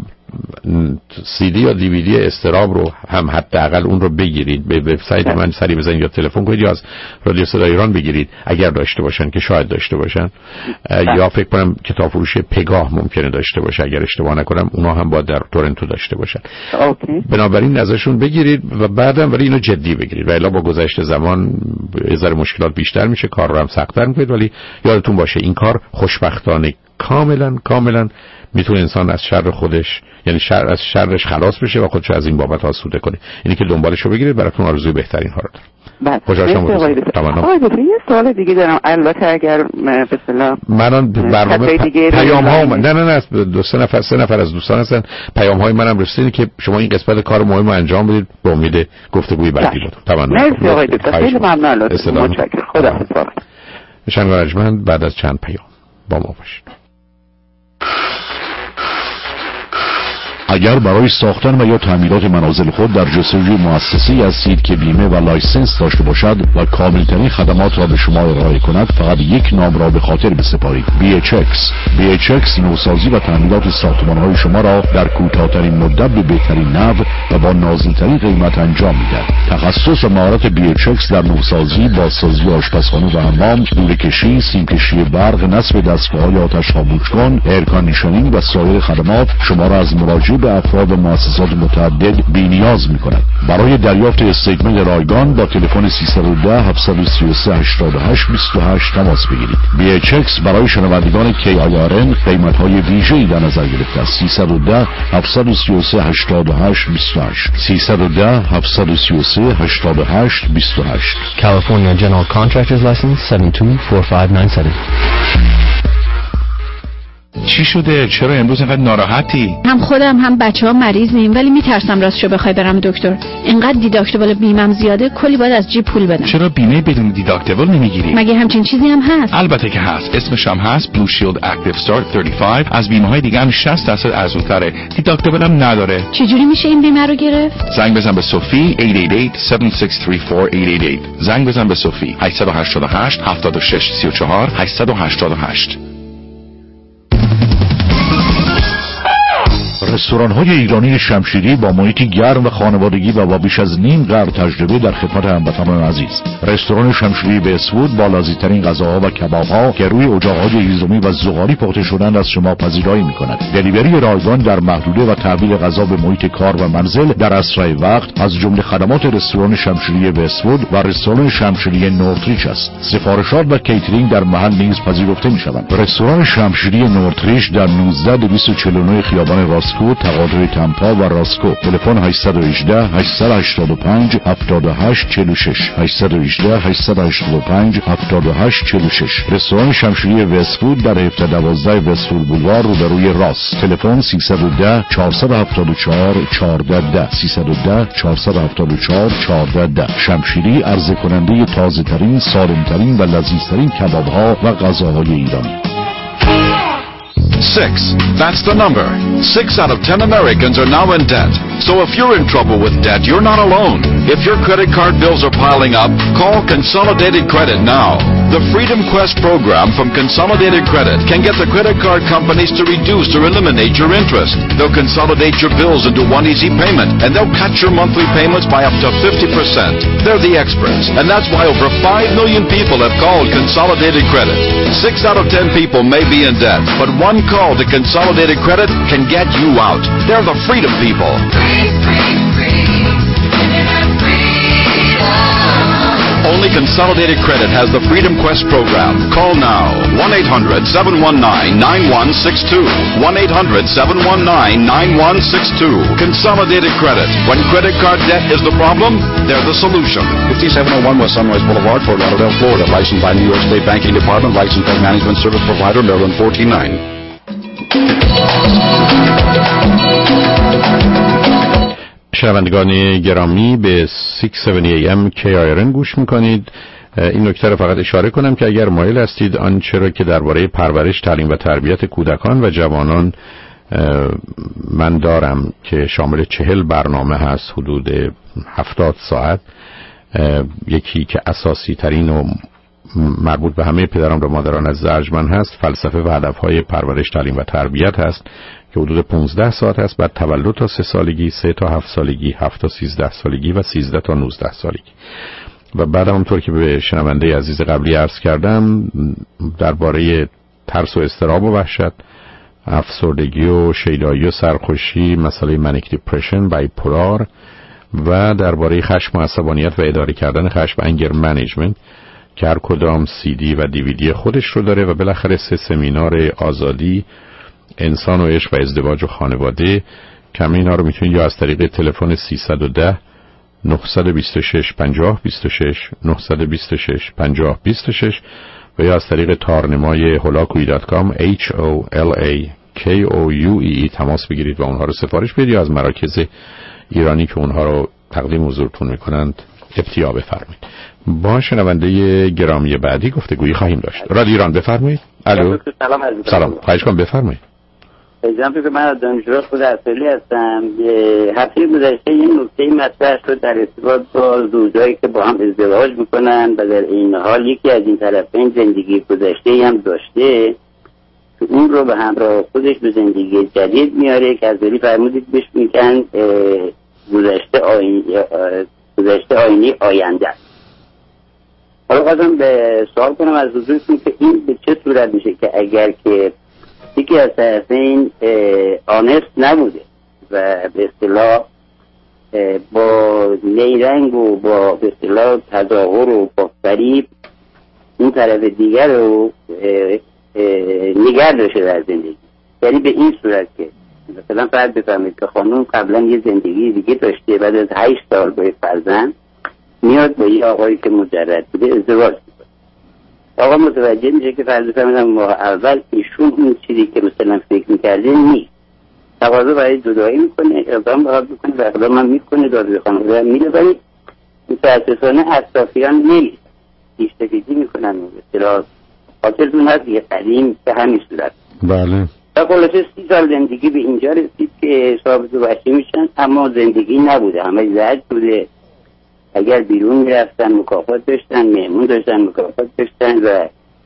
CD یا DVD اضطراب رو هم حداقل اون رو بگیرید، به وبسایت من سری بزنید یا تلفن کنید یا از رادیو صدای ایران بگیرید اگر داشته باشن، که شاید داشته باشن. یا فکر کنم کتاب فروش پگاه ممکنه داشته باشه اگر اشتباه نکنم، اونا هم باید در تورنتو داشته باشن. بنابراین ازشون بگیرید و بعدم ولی اینو جدی بگیرید، و الا با گذشت زمان یه ذره مشکلات بیشتر میشه، کار رو هم سخت‌تر میکنید. ولی یادتون باشه این کار خوشبختانه کاملا میتونه انسان از شر خودش، یعنی از شرش خلاص بشه و خودش از این بابت آسوده کنه. اینی که دنبالشو بگیرید، براتون آرزوی بهترین ها رو دارم. آقای دکتر یه سوال دیگه دارم، البته اگر به اصطلاح من برنامه پیام ها نه سه نفر از دوستان هستن، پیام های منم رسیده که شما این قسمت کار مهم رو انجام بدید به امید گفتگوی بعدی بود. تمام. مرسی آقای دکتر، خیلی ممنون. متشکرم. خدا حافظ. بعد از چند پیام با ما باشید. اگر برای ساختن و یا تعمیرات منازل خود در جستجوی مؤسسه‌ای هستید که بیمه و لایسنس داشته باشد و کاملترین خدمات را به شما ارائه کند، فقط یک نام را به خاطر بسپارید: BHX نوسازی و تعمیرات ساختمان‌های شما را در کوتاه‌ترین مدت به بهترین نحو و با نازل‌ترین قیمت انجام می‌دهد. تخصص و مهارت BHX در نوسازی، بازسازی آشپزخانه و حمام، لوله‌کشی، سیم‌کشی برق، نصب دستگاه‌های آتش خاموشکن، ایرکاندیشنینگ و سایر خدمات شما را از مراجعه به افراد و مؤسسات متعدد بی‌نیاز می‌کند. برای دریافت استیتمنت رایگان با تلفن 310 733 88 28 تماس بگیرید. BHX برای شنوندگان KIRN قیمت‌های ویژه‌ای در نظر گرفته است. 310 733 88 28 310 733 88 28. California General Contractors License 724597. چی شده؟ چرا امروز اینقدر ناراحتی؟ هم خودم هم بچه‌ها مریضیم، ولی میترسم راستشو بخوای برم دکتر. اینقدر دیداکتیبل بیمم زیاده، کلی باید از جیب پول بدم. چرا بیمه بدون دیداکتیبل نمیگیری؟ مگه همچین چیزی هم هست؟ البته که هست. اسمش هم هست Blue Shield Active Start 35. از بیمه‌های دیگه هم 60% ارزان‌تره. دیداکتیبل هم نداره. چجوری میشه این بیمه رو گرفت؟ زنگ بزن به صوفی 888-7634-888. زنگ بزن به صوفی 888 76 34 888. رستوران‌های ایرانی شمشیری با محیطی گرم و خانوادگی و با بیش از نیم قرن تجربه در خدمت هموطنان عزیز. رستوران شمشیری به اسفود با لذیذترین غذاها و کباب‌ها که روی اجاق‌های هیزمی و زغالی پخته شده‌اند از شما پذیرایی می‌کند. دلیوری رایگان در محدوده و تحویل غذا به محیط کار و منزل در اسرع وقت از جمله خدمات رستوران شمشیری به اسفود و رستوران شمشیری نورتریچ است. سفارشات و کیترینگ در محل نیز پذیرفته می‌شوند. رستوران شمشیری نورتریچ در 19249 خیابان راسکو تقاطع تمپا و راسکو. تلفن 818 885 78 46 818 885 78 46. رستوران شمشیری وستفود در 1712 وستفود بولوار روبروی راس. تلفن 310 474 14 310 474 14. شمشیری عرضه کننده تازه ترین، سالم ترین و لذیذ ترین کباب ها و غذاهای ایرانی. 6. That's the number. 6 out of 10 Americans are now in debt. So if you're in trouble with debt, you're not alone. If your credit card bills are piling up, call Consolidated Credit now. The Freedom Quest program from Consolidated Credit can get the credit card companies to reduce or eliminate your interest. They'll consolidate your bills into one easy payment, and they'll cut your monthly payments by up to 50%. They're the experts, and that's why over 5 million people have called Consolidated Credit. 6 out of 10 people may be in debt, but one call to Consolidated Credit can get you out. They're the freedom people. Only Consolidated Credit has the Freedom Quest program. Call now. 1-800-719-9162. 1-800-719-9162. Consolidated Credit. When credit card debt is the problem, they're the solution. 5701 West Sunrise Boulevard, Fort Lauderdale, Florida. Licensed by New York State Banking Department. Licensed by Management Service Provider, Maryland 149. شنوندگان گرامی به 670 AM KIRN گوش میکنید. این نکته رو فقط اشاره کنم که اگر مایل هستید آنچه را که درباره پرورش، تعلیم و تربیت کودکان و جوانان من دارم که شامل 40 برنامه هست، حدود 70 ساعت، یکی که اساسی ترین و مربوط به همه پدران و مادران از ارجمند هست، فلسفه و هدفهای پرورش، تعلیم و تربیت هست که حدود 15 ساعت هست، بعد تولد تا 3 سالگی، 3 تا 7 سالگی، 7 تا 13 سالگی و 13 تا 19 سالگی. و بعد همونطور که به شنونده عزیز قبلی عرض کردم درباره ترس و اضطراب و وحشت، افسردگی و شیدایی و سرخوشی، مسئله منیک دیپرشن، بایپولار، و درباره خشم و عصبانیت و اداره کردن خشم، انگر منیجمنت که هر کدام CD و DVD خودش رو داره و بالاخره 3 سمینار آزادی، انسان و عشق و ازدواج و خانواده که اینا رو میتونید یا از طریق تلفن 310 926 50 26 926 50 26 و یا از طریق تارنمای holakoui.com HOLAKOUE تماس بگیرید و اونها رو سفارش بدید یا از مراکز ایرانی که اونها رو تقدیم حضورتون میکنند ابتیا بفرمایید. با شنونده گرامی بعدی گفتگویی خواهیم داشت. رادیو ایران بفرمایید. الو. سلام. خواهش کنم بفرمایید. جناب که من از دانشجو خود اصلی هستم. هفته گذشته این نکته مطرح شد در ارتباط با زوجایی که با هم ازدواج میکنن و در این حال یکی از این طرفین زندگی گذشته هم داشته که اون رو به همراه خودش به زندگی جدید میاره که از دلی فرمودید بهش میگن گذشته آینی آینده. حالا خواستم به سوال کنم از حضورتون که این به چه صورت میشه که اگر که یکی از طرفین آنست نبوده و به اصطلاح با نیرنگ و با به اصطلاح تظاهر و با فریب این طرف دیگر رو نگه داشته در زندگی، یعنی به این صورت که مثلا فرض بفرمایید که خانم قبلا یه زندگی دیگه داشته، بعد از 8 سال با فرزند میاد با یه آقایی که مجرد بوده ازدواج میکنه. آقا متوجه میشه که فرض بفرمایید ماه اول ایشون این چیزی که مثلا فکر میکرده نیست، تقاضا برای جدایی میکنه، اقدام بخواد میکنه و اقدام هم میکنه، داده خانواده میده، ولی متاسفانه اطرافیان نمیست ایشتگیجی میکنن. مثلا خاطرتون هست یه قدیم به همین صورت. بله. و خلاصه 30 سال زندگی به اینجا رسید که صاحب دو بچه میشن، اما زندگی نبوده، همه زهد بوده. اگر بیرون میرفتن مکافات داشتن، مهمون داشتن مکافات داشتن و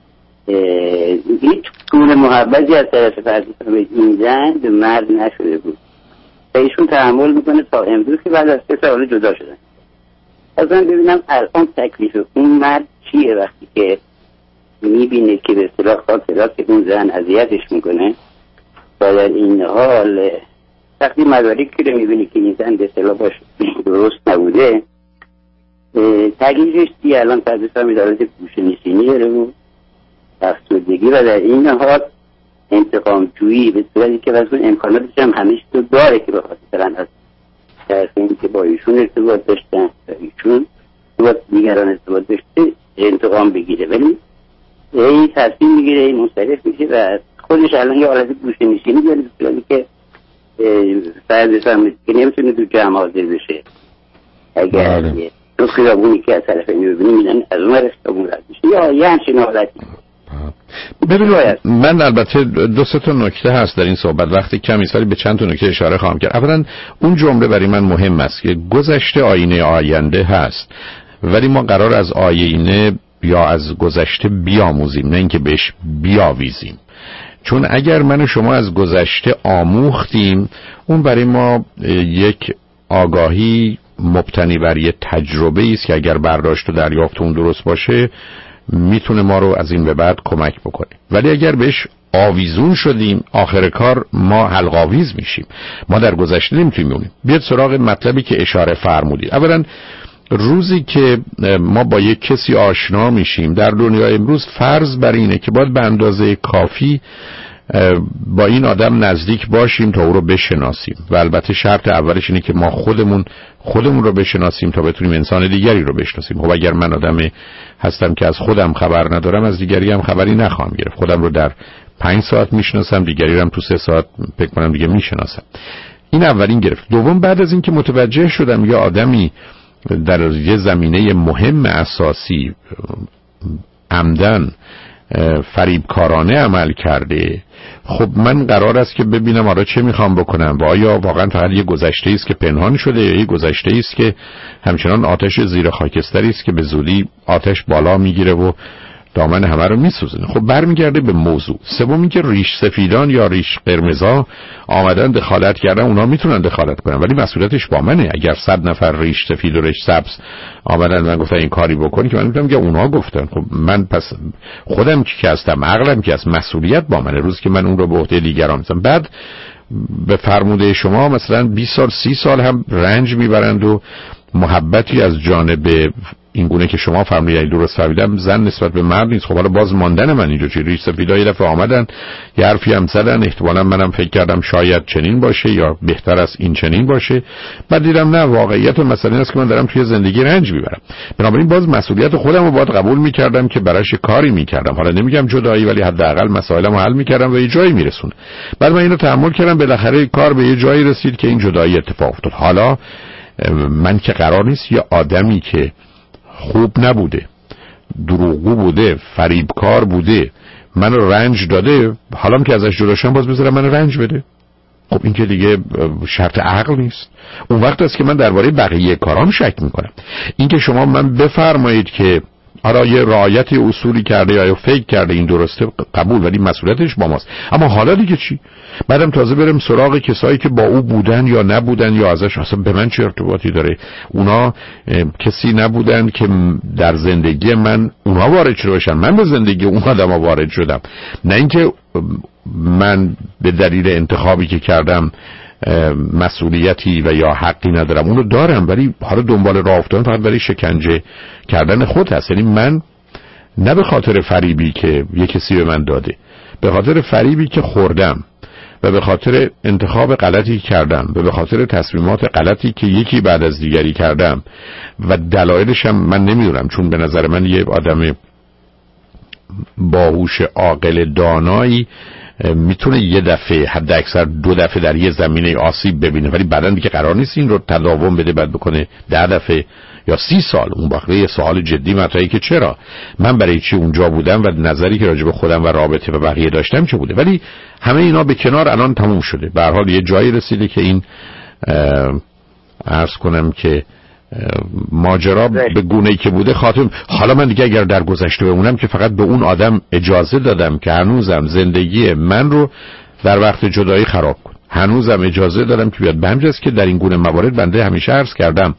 هیچ گونه محبتی از طرف فرزند این زن به مرد نشده بود و ایشون تحمل میکنه تا امروز که بعد از 3 سال جدا شدن. از من ببینم الان تکلیف اون مرد چیه وقتی که میبینه که به اصطلاح خاطرات اون زن اذیتش میکنه و در این حال وقتی مدارکی رو میبینه که این زن به اصطلاح باش درست نبوده، تکلیفش چیه؟ الان تدریس هم ادارات گوشه‌نشینی داره و افسردگی و در این حال انتقام جویی به صورتی که واسه امکاناتش هم همیشه تو داره که بخاطر مثلا از طرفین که با ایشون ارتباط داشتن و ایشون با دیگران ارتباط داشته انتقام بگیره، ولی این تصمیم میگیره، این منصرف میشه و خودش الان یه حالت گوشه‌نشینی داره به صورتی که فرض هم که نمیتونه تو جمع حاضر بشه. اگر دو خیابونی که از طرف این ببینی میدن از اون رفتمون رد میشه یا یه همچین حالتی. ببینید من البته 2-3 تا نکته هست در این صحبت، وقتی کمی سالی به چند تا نکته اشاره خواهم کرد. اولا اون جمله برای من مهم است که گذشته آینه آینده هست، ولی ما قرار از آینه یا از گذشته بیاموزیم نه اینکه بهش بیاویزیم. چون اگر من و شما از گذشته آموختیم، اون برای ما یک آگاهی مبتنی بر یه تجربه است که اگر برداشت و دریافت اون درست باشه میتونه ما رو از این به بعد کمک بکنه. ولی اگر بهش آویزون شدیم، آخر کار ما حلق‌آویز میشیم. ما در گذشته نمیتونیم بمونیم. بیاد سراغ مطلبی که اشاره فرمودید. اولا روزی که ما با یک کسی آشنا میشیم در دنیای امروز، فرض بر اینه که باید به اندازه کافی با این آدم نزدیک باشیم تا او رو بشناسیم و البته شرط اولش اینه که ما خودمون رو بشناسیم تا بتونیم انسان دیگری رو بشناسیم. خب اگر من آدمی هستم که از خودم خبر ندارم، از دیگری هم خبری نخواهم گرفت. خودم رو در 5 ساعت میشناسم، دیگری رو هم تو 3 ساعت فکر کنم دیگه میشناسم. این اولین گرفت. دوم، بعد از اینکه متوجه شدم یه آدمی در یه زمینه مهم اساسی عمدن فریبکارانه عمل کرده، خب من قرار است که ببینم آره چه میخوام بکنم و آیا واقعا فقط یه گذشته است که پنهان شده یا یه گذشته است که همچنان آتش زیر خاکستری است که به زودی آتش بالا میگیره و دامن همه رو میسوزونه. خب برمیگرده به موضوع. سوم اینکه ریش سفیدان یا ریش قرمزا آمدن دخالت کردن، اونا میتونن دخالت کنن ولی مسئولیتش با منه. اگر 100 نفر ریش سفید و ریش سبز آمدن من گفتن این کاری بکنی که من میگم که اونا گفتن، خب من پس خودم که هستم، عقلم که از مسئولیت با منه. روز که من اون رو به عهده دیگران میذارم، بعد به فرموده شما مثلا 20 سال 30 سال هم رنج میبرند و محبتی از جانب این گونه که شما فرمودید درست فهمیدم زن نسبت به مرد نیست. خب حالا باز ماندن من اینجا چی؟ ریش سفیدا یه دفعه آمدن یه حرفی هم زدن، احتمالاً منم فکر کردم شاید چنین باشه یا بهتر از این چنین باشه، بعد دیدم نه، واقعیت مسئله این است که من دارم توی زندگی رنج میبرم. بنابراین باز مسئولیت خودم رو باید قبول میکردم که براش کاری میکردم. حالا نمیگم جدایی، ولی حداقل مسائلمو حل میکردم و یه جایی میرسون. بعد من اینو تحمل کردم، بالاخره کار به یه جایی رسید که این جدایی اتفاق افتاد. حالا من که قرار نیست یه آدمی که خوب نبوده، دروغگو بوده، فریبکار بوده، منو رنج داده، حالا که ازش جدا شدم باز بذارم منو رنج بده؟ خب این که دیگه شرط عقل نیست. اون وقت است که من درباره بقیه کارام شک میکنم. این که شما من بفرمایید که حالا یه رعایت اصولی کرده یا فکر کرده این درسته، قبول، ولی مسئولیتش با ماست. اما حالا دیگه چی؟ بعدم تازه برم سراغ کسایی که با او بودن یا نبودن یا ازش اصلا به من چه ارتباطی داره؟ اونا کسی نبودن که در زندگی من اونا وارد شده باشن، من به زندگی اون آدما وارد شدم. نه اینکه من به دلیل انتخابی که کردم مسئولیتی و یا حقی ندارم، اونو دارم، ولی حالا دنبال راه افتادن فقط برای شکنجه کردن خود هست. یعنی من نه به خاطر فریبی که یه کسی به من داده، به خاطر فریبی که خوردم و به خاطر انتخاب غلطی کردم و به خاطر تصمیمات غلطی که یکی بعد از دیگری کردم و دلایلش هم من نمیدونم، چون به نظر من یه آدم باهوش عاقل دانایی میتونه یه دفعه حد اکثر 2 دفعه در یه زمینه آسیب ببینه، ولی بعداً دیگه قرار نیست این رو تداوم بده، بعد بکنه 10 دفعه یا 30 سال. اون وقته یه سوال جدی مطرحه که چرا من برای چی اونجا بودم و نظری که راجع به خودم و رابطه و بقیه داشتم چه بوده. ولی همه اینا به کنار الان تموم شده. به هر حال یه جایی رسیده که این عرض کنم که ماجرا به گونه‌ای که بوده خاتم. حالا من دیگه اگر در گذشته بمونم که فقط به اون آدم اجازه دادم که هنوزم زندگی من رو در وقت جدایی خراب کن، هنوزم اجازه دادم که بیاد. به همین جاست که در این گونه موارد بنده همیشه عرض کردم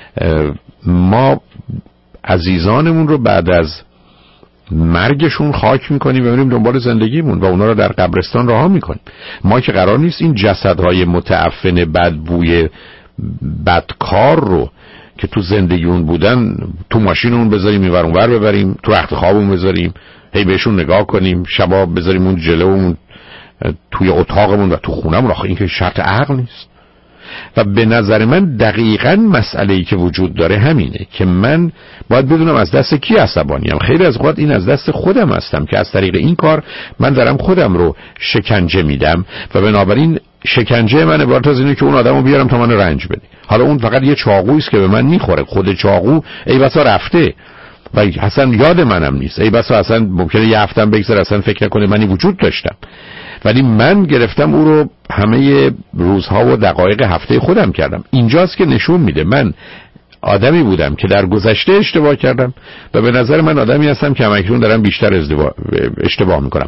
ما عزیزانمون رو بعد از مرگشون خاک میکنیم و بریم دنبال زندگیمون و اونا رو در قبرستان رها میکنیم. ما که قرار نیست این جسدهای متعفن بدبوی بدکار رو که تو زندگی اون بودن تو ماشینمون بذاریم اینور اونور ببریم، تو رخت خوابمون بذاریم، هی بهشون نگاه کنیم، شبا بذاریم اون جلومون توی اتاقمون و تو خونمون. آخه این که شرط عقل نیست. و به نظر من دقیقاً مسئله‌ای که وجود داره همینه که من باید بدونم از دست کی عصبانیم. خیلی از اوقات این از دست خودم هستم که از طریق این کار من دارم خودم رو شکنجه میدم و بنابراین شکنجه من عبارت از اینه که اون آدمو بیارم تا من رنج بده. حالا اون فقط یه چاقویی است که به من میخوره، خود چاقو ای بسا رفته و اصلا یاد منم نیست، ای بسا اصلا ممکنه یه هفتم بگذره اصلا فکر نکنه منی وجود داشتم، ولی من گرفتم او رو همه روزها و دقایق هفته خودم کردم. اینجاست که نشون میده من آدمی بودم که در گذشته اشتباه کردم و به نظر من آدمی هستم که همکنون دارم بیشتر اشتباه میکنم.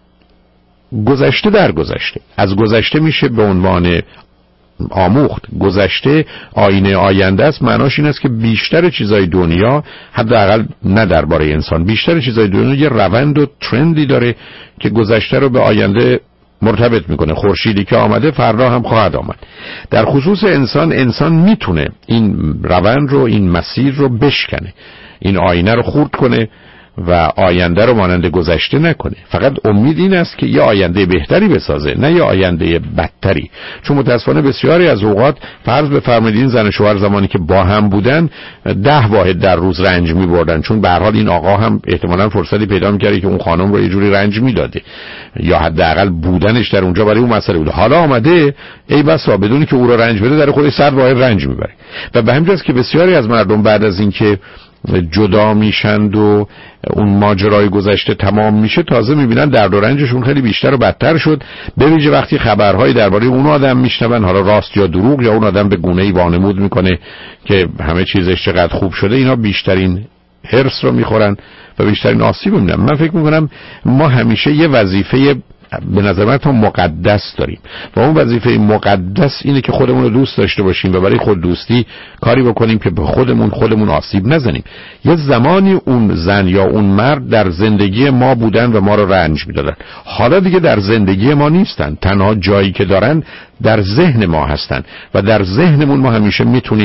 گذشته در گذشته، از گذشته میشه به عنوان آموخت. گذشته آینه آینده است. معناش این است که بیشتر چیزای دنیا، حداقل نه درباره انسان، بیشتر چیزای دنیا یه روند و ترندی داره که گذشته رو به آینده مرتبط میکنه. خورشیدی که آمده فردا هم خواهد آمد. در خصوص انسان میتونه این روند رو، این مسیر رو بشکنه، این آینه رو خورد کنه و آینده رو مانند گذشته نکنه. فقط امید این است که یه آینده بهتری بسازه، نه یه آینده بدتری. چون متاسفانه بسیاری از اوقات فرض بفرمایید این زن و شوهر زمانی که با هم بودن 10 واحد در روز رنج می‌بردن، چون به هر حال این آقا هم احتمالاً فرصتی پیدا می‌کرد که اون خانم رو یه جوری رنج میداده یا حداقل بودنش در اونجا برای اون مسئله بود. حالا آمده ای بسا بدونی که او رو رنج بده در خودش 100 واحد رنج میبره. و به همین جاست که بسیاری از مردم بعد از اینکه جدا میشند و اون ماجرای گذشته تمام میشه تازه میبینن درد و رنجشون خیلی بیشتر و بدتر شد، به ویژه وقتی خبرهایی درباره اون آدم میشنون، حالا راست یا دروغ، یا اون آدم به گونه‌ای وانمود میکنه که همه چیزش چقدر خوب شده. اینا بیشترین هرس رو میخورن و بیشترین آسیب میبینن. من فکر میکنم ما همیشه یه وظیفه به نظر من تا مقدس داریم و اون وظیفه مقدس اینه که خودمون رو دوست داشته باشیم و برای خود دوستی کاری بکنیم که به خودمون آسیب نزنیم. یه زمانی اون زن یا اون مرد در زندگی ما بودن و ما رو رنج میدادن، حالا دیگه در زندگی ما نیستن. تنها جایی که دارن در ذهن ما هستن و در ذهنمون ما همیشه میتونیم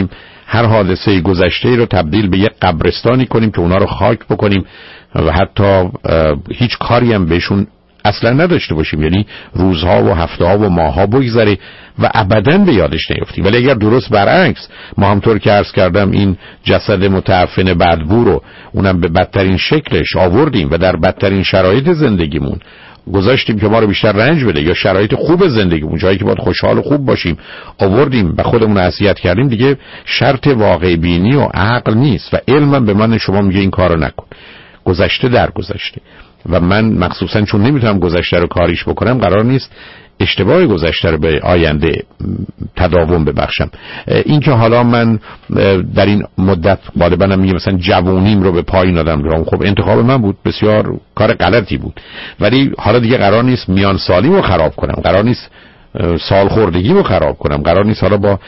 هر حادثه گذشته رو تبدیل به یک قبرستانی کنیم که اونا رو خاک بکنیم و حتی هیچ کاری هم بهشون اصلا نداشته باشیم، یعنی روزها و هفته‌ها و ماه‌ها بگذره و ابداً به یادش نیفتیم. ولی اگر درست برعکس ما همطور که عرض کردم این جسد متعفن بدبو رو اونم به بدترین شکلش آوردیم و در بدترین شرایط زندگیمون گذاشتیم که ما رو بیشتر رنج بده، یا شرایط خوب زندگیمون جایی که باید خوشحال و خوب باشیم آوردیم و خودمون اذیت کردیم، دیگه شرط واقع بینی و عقل نیست و علمم به من شما میگه این کارو نکن. گذشته در گذشته و من مخصوصا چون نمیتونم گذشته رو کاریش بکنم قرار نیست اشتباه گذشته رو به آینده تداوم ببخشم. این که حالا من در این مدت غالبا میگم مثلا جوونیم رو به پایین دادم، خب انتخاب من بود، بسیار کار غلطی بود، ولی حالا دیگه قرار نیست میان سالیمو خراب کنم، قرار نیست سال خوردگیمو خراب کنم، قرار نیست حالا با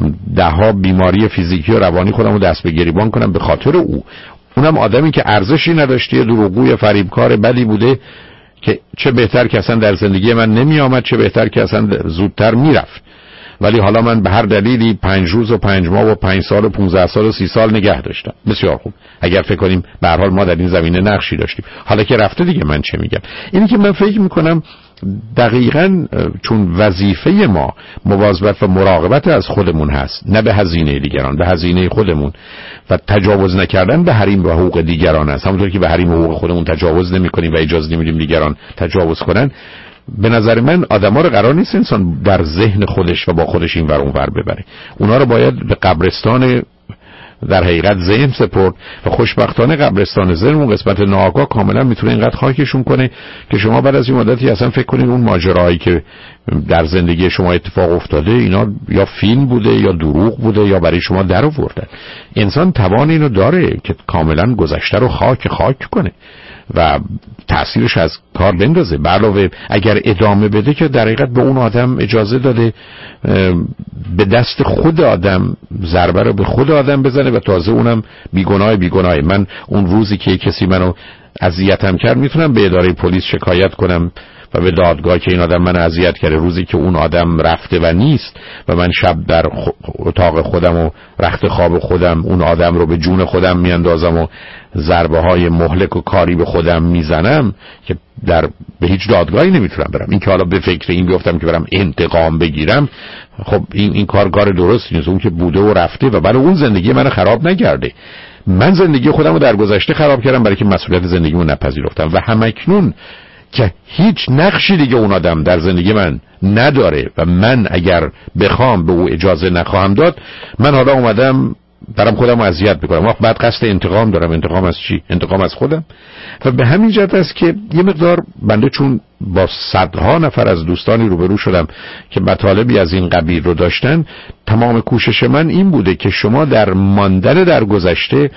دهها بیماری فیزیکی و روانی خودمو دست به گریبان کنم به خاطر او. اونم آدمی که ارزشی نداشته، دروغگوی فریبکار بدی بوده که چه بهتر که اصلا در زندگی من نمی آمد، چه بهتر که اصلا زودتر میرفت. ولی حالا من به هر دلیلی 5 روز و 5 ماه و 5 سال و 15 سال و 30 سال نگه داشتم. بسیار خوب. اگر فکر کنیم به هر حال ما در این زمینه نقشی داشتیم، حالا که رفته دیگه من چه میگم؟ اینی که من فکر میکنم دقیقاً چون وظیفه ما مواظبت و مراقبت از خودمون هست، نه به هزینه دیگران، به هزینه خودمون، و تجاوز نکردن به حریم و حقوق دیگران است. همونطور که به حریم و حقوق خودمون تجاوز نمی‌کنیم و اجازه نمیدیم دیگران تجاوز کنن، به نظر من آدما رو قرار نیست انسان در ذهن خودش و با خودش این ور اون ور ببره. اونا رو باید به قبرستان در حقیقت ذهن سپرد و خوشبختانه قبرستان ذهن اون قسمت ناآگاه کاملا میتونه اینقدر خاکشون کنه که شما بعد از این مدتی اصلا فکر کنید اون ماجراهایی که در زندگی شما اتفاق افتاده اینا یا فیلم بوده یا دروغ بوده یا برای شما در آوردن. انسان توان اینو داره که کاملا گذشته رو خاک کنه و تأثیرش از کار بندازه. به علاوه اگر ادامه بده که در حقیقت به اون آدم اجازه داده به دست خود آدم ضربه رو به خود آدم بزنه و تازه اونم بیگناه. من اون روزی که کسی منو اذیتم کرد میتونم به اداره پلیس شکایت کنم و به دادگاه که این آدم من اذیت کرده. روزی که اون آدم رفته و نیست و من شب در اتاق خودم و رخت خواب خودم اون آدم رو به جون خودم میاندازم و ضربه های مهلک و کاری به خودم میزنم که به هیچ دادگاهی نمیتونم برم. این که حالا به فکر این بیفتم که برم انتقام بگیرم، خب این کار درست نیست. اون که بوده و رفته و برای اون زندگی منو خراب نکرده. من زندگی خودم رو در گذشته خراب کردم برای که مسئولیت زندگیمو نپذیرفتم و همکنون که هیچ نقشی دیگه اون آدم در زندگی من نداره و من اگر بخوام به او اجازه نخواهم داد، من حالا اومدم برام خودم اذیت بکنم. بعد قصد انتقام دارم. انتقام از چی؟ انتقام از خودم. و به همین جهت است که یه مقدار بنده چون با صدها نفر از دوستانی روبرو شدم که مطالبی از این قبیل رو داشتن، تمام کوشش من این بوده که شما در ماندن در گذشته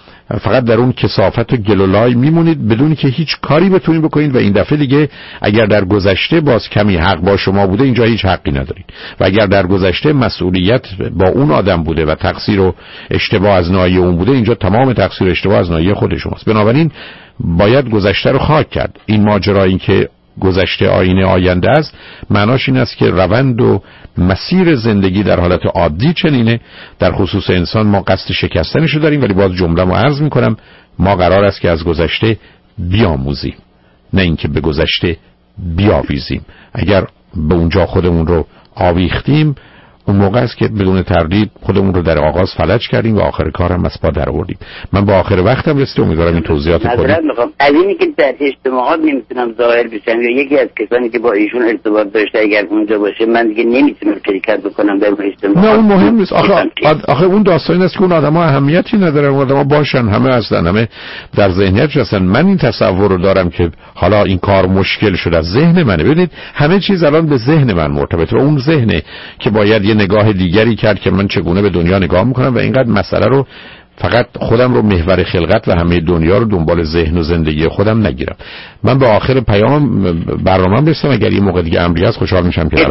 فقط در اون کثافت و گلولای میمونید بدون که هیچ کاری بتونید بکنید و این دفعه دیگه اگر در گذشته باز کمی حق با شما بوده اینجا هیچ حقی ندارید و اگر در گذشته مسئولیت با اون آدم بوده و تقصیر و اشتباه از ناحیه اون بوده، اینجا تمام تقصیر و اشتباه از ناحیه خود شماست. بنابراین باید گذشته رو خاک کرد. این ماجرا این که گذشته آینه آینده است، معناش این است که روند و مسیر زندگی در حالت عادی چنینه. در خصوص انسان ما قصد شکستنشو داریم، ولی باز جمله‌مو عرض میکنم ما قرار است که از گذشته بیاموزیم، نه اینکه به گذشته بیاویزیم. اگر به اونجا خودمون رو آویختیم، اون موقع است که بدون تردید خودمون رو در آغاز فلج کردیم و آخر کارم از پا در آوردیم. من با آخر وقتم رسیدم. امیدوارم این توضیحات کلی میخوام از اینی که در اجتماعات نمیتونم ظاهر بشم یا یکی از کسانی که با ایشون ارتباط داشته اگر اونجا باشه من دیگه نمیتونم شرکت بکنم در اجتماعات. نه اون مهم نیست. آخه اون داستان است که اون آدما اهمیتی ندارن. اون آدما باشن، همه هستن، همه در ذهنیتش هستن. من این تصور رو دارم که حالا این کار مشکل شده از ذهن منه. ببینید همه چیز الان به ذهن من مرتبطه و اون ذهنه که باید نگاه دیگری کرد که من چگونه به دنیا نگاه میکنم و اینقدر مسئله رو فقط خودم رو محور خلقت و همه دنیا رو دنبال ذهن و زندگی خودم نگیرم. من به آخر پیام برنامه‌ام رسیدم. اگر این موقع دیگه امری هست خوشحال میشم که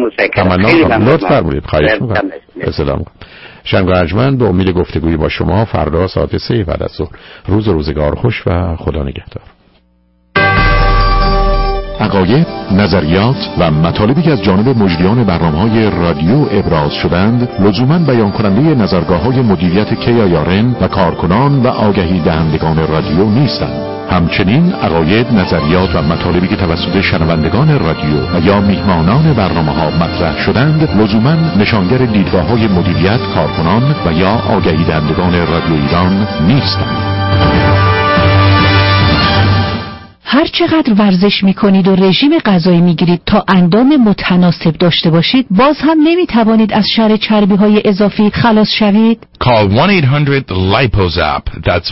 لطف فرمایید. خواهش می‌کنم. سلام. شنگ ارجمند به امید گفتگوی با شما فردا ساعت 3 بعد از ظهر. روزگار خوش و خدا نگهدار. عقاید نظریات و مطالبی که از جانب مجریان برنامه‌های رادیو ابراز شدند لزوماً بیان کننده نظرگاه‌های مدیریت KIRN و کارکنان و آگهی دهندگان رادیو نیستند. همچنین عقاید، نظریات و مطالبی که توسط شنوندگان رادیو و یا میهمانان برنامه‌ها مطرح شدند لزوماً نشانگر دیدگاه‌های مدیریت، کارکنان و یا آگهی دهندگان رادیو ایران نیستند. هر چقدر ورزش میکنید و رژیم غذایی میگیرید تا اندام متناسب داشته باشید باز هم نمیتوانید از شر چربی های اضافی خلاص شوید. Call 1-800-LIPOZAP. That's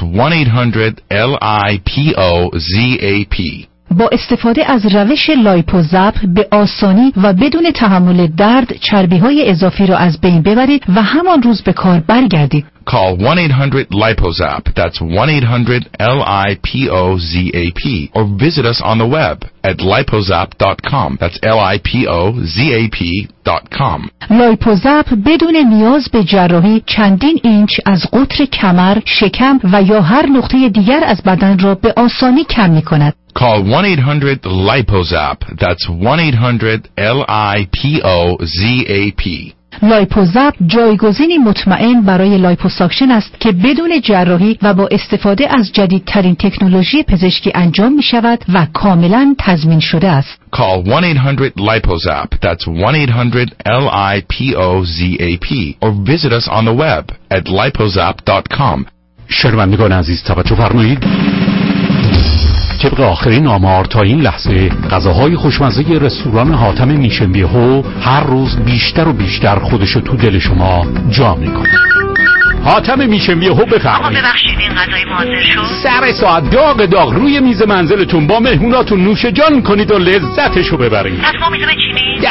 1-800-LIPOZAP. با استفاده از روش لایپوزاپ به آسانی و بدون تحمل درد چربی های اضافی را از بین ببرید و همان روز به کار برگردید. Call 1-800-LIPOZAP. That's 1-800-LIPOZAP. Or visit us on the web at lipozap.com. That's lipozap.com. لایپوزاپ بدون نیاز به جراحی چندین اینچ از قطر کمر، شکم و یا هر نقطه دیگر از بدن را به آسانی کم می‌کند. Call 1-800-LIPOZAP. That's 1-800-LIPOZAP. لایپوزاپ جایگزینی مطمئن برای لایپوساکشن است که بدون جراحی و با استفاده از جدیدترین تکنولوژی پزشکی انجام می شود و کاملا تضمین شده است. Call 1-800-LIPOZAP. That's 1-800-LIPOZAP. Or visit us on the web at lipozap.com. شنوندگان عزیز توجه فرمایید. طبق آخرین آمار تا این لحظه غذاهای خوشمزه رستوران حاتم میشنبیهو هر روز بیشتر و بیشتر خودشو تو دل شما جا میکنه. حاتم میشنبیهو بفرمایید. ببخشید این غذای ما حاضر شد. سر ساعت داغ روی میز منزلتون با مهموناتون نوش جان کنید و لذتشو ببرید. پس ما میز بچینید.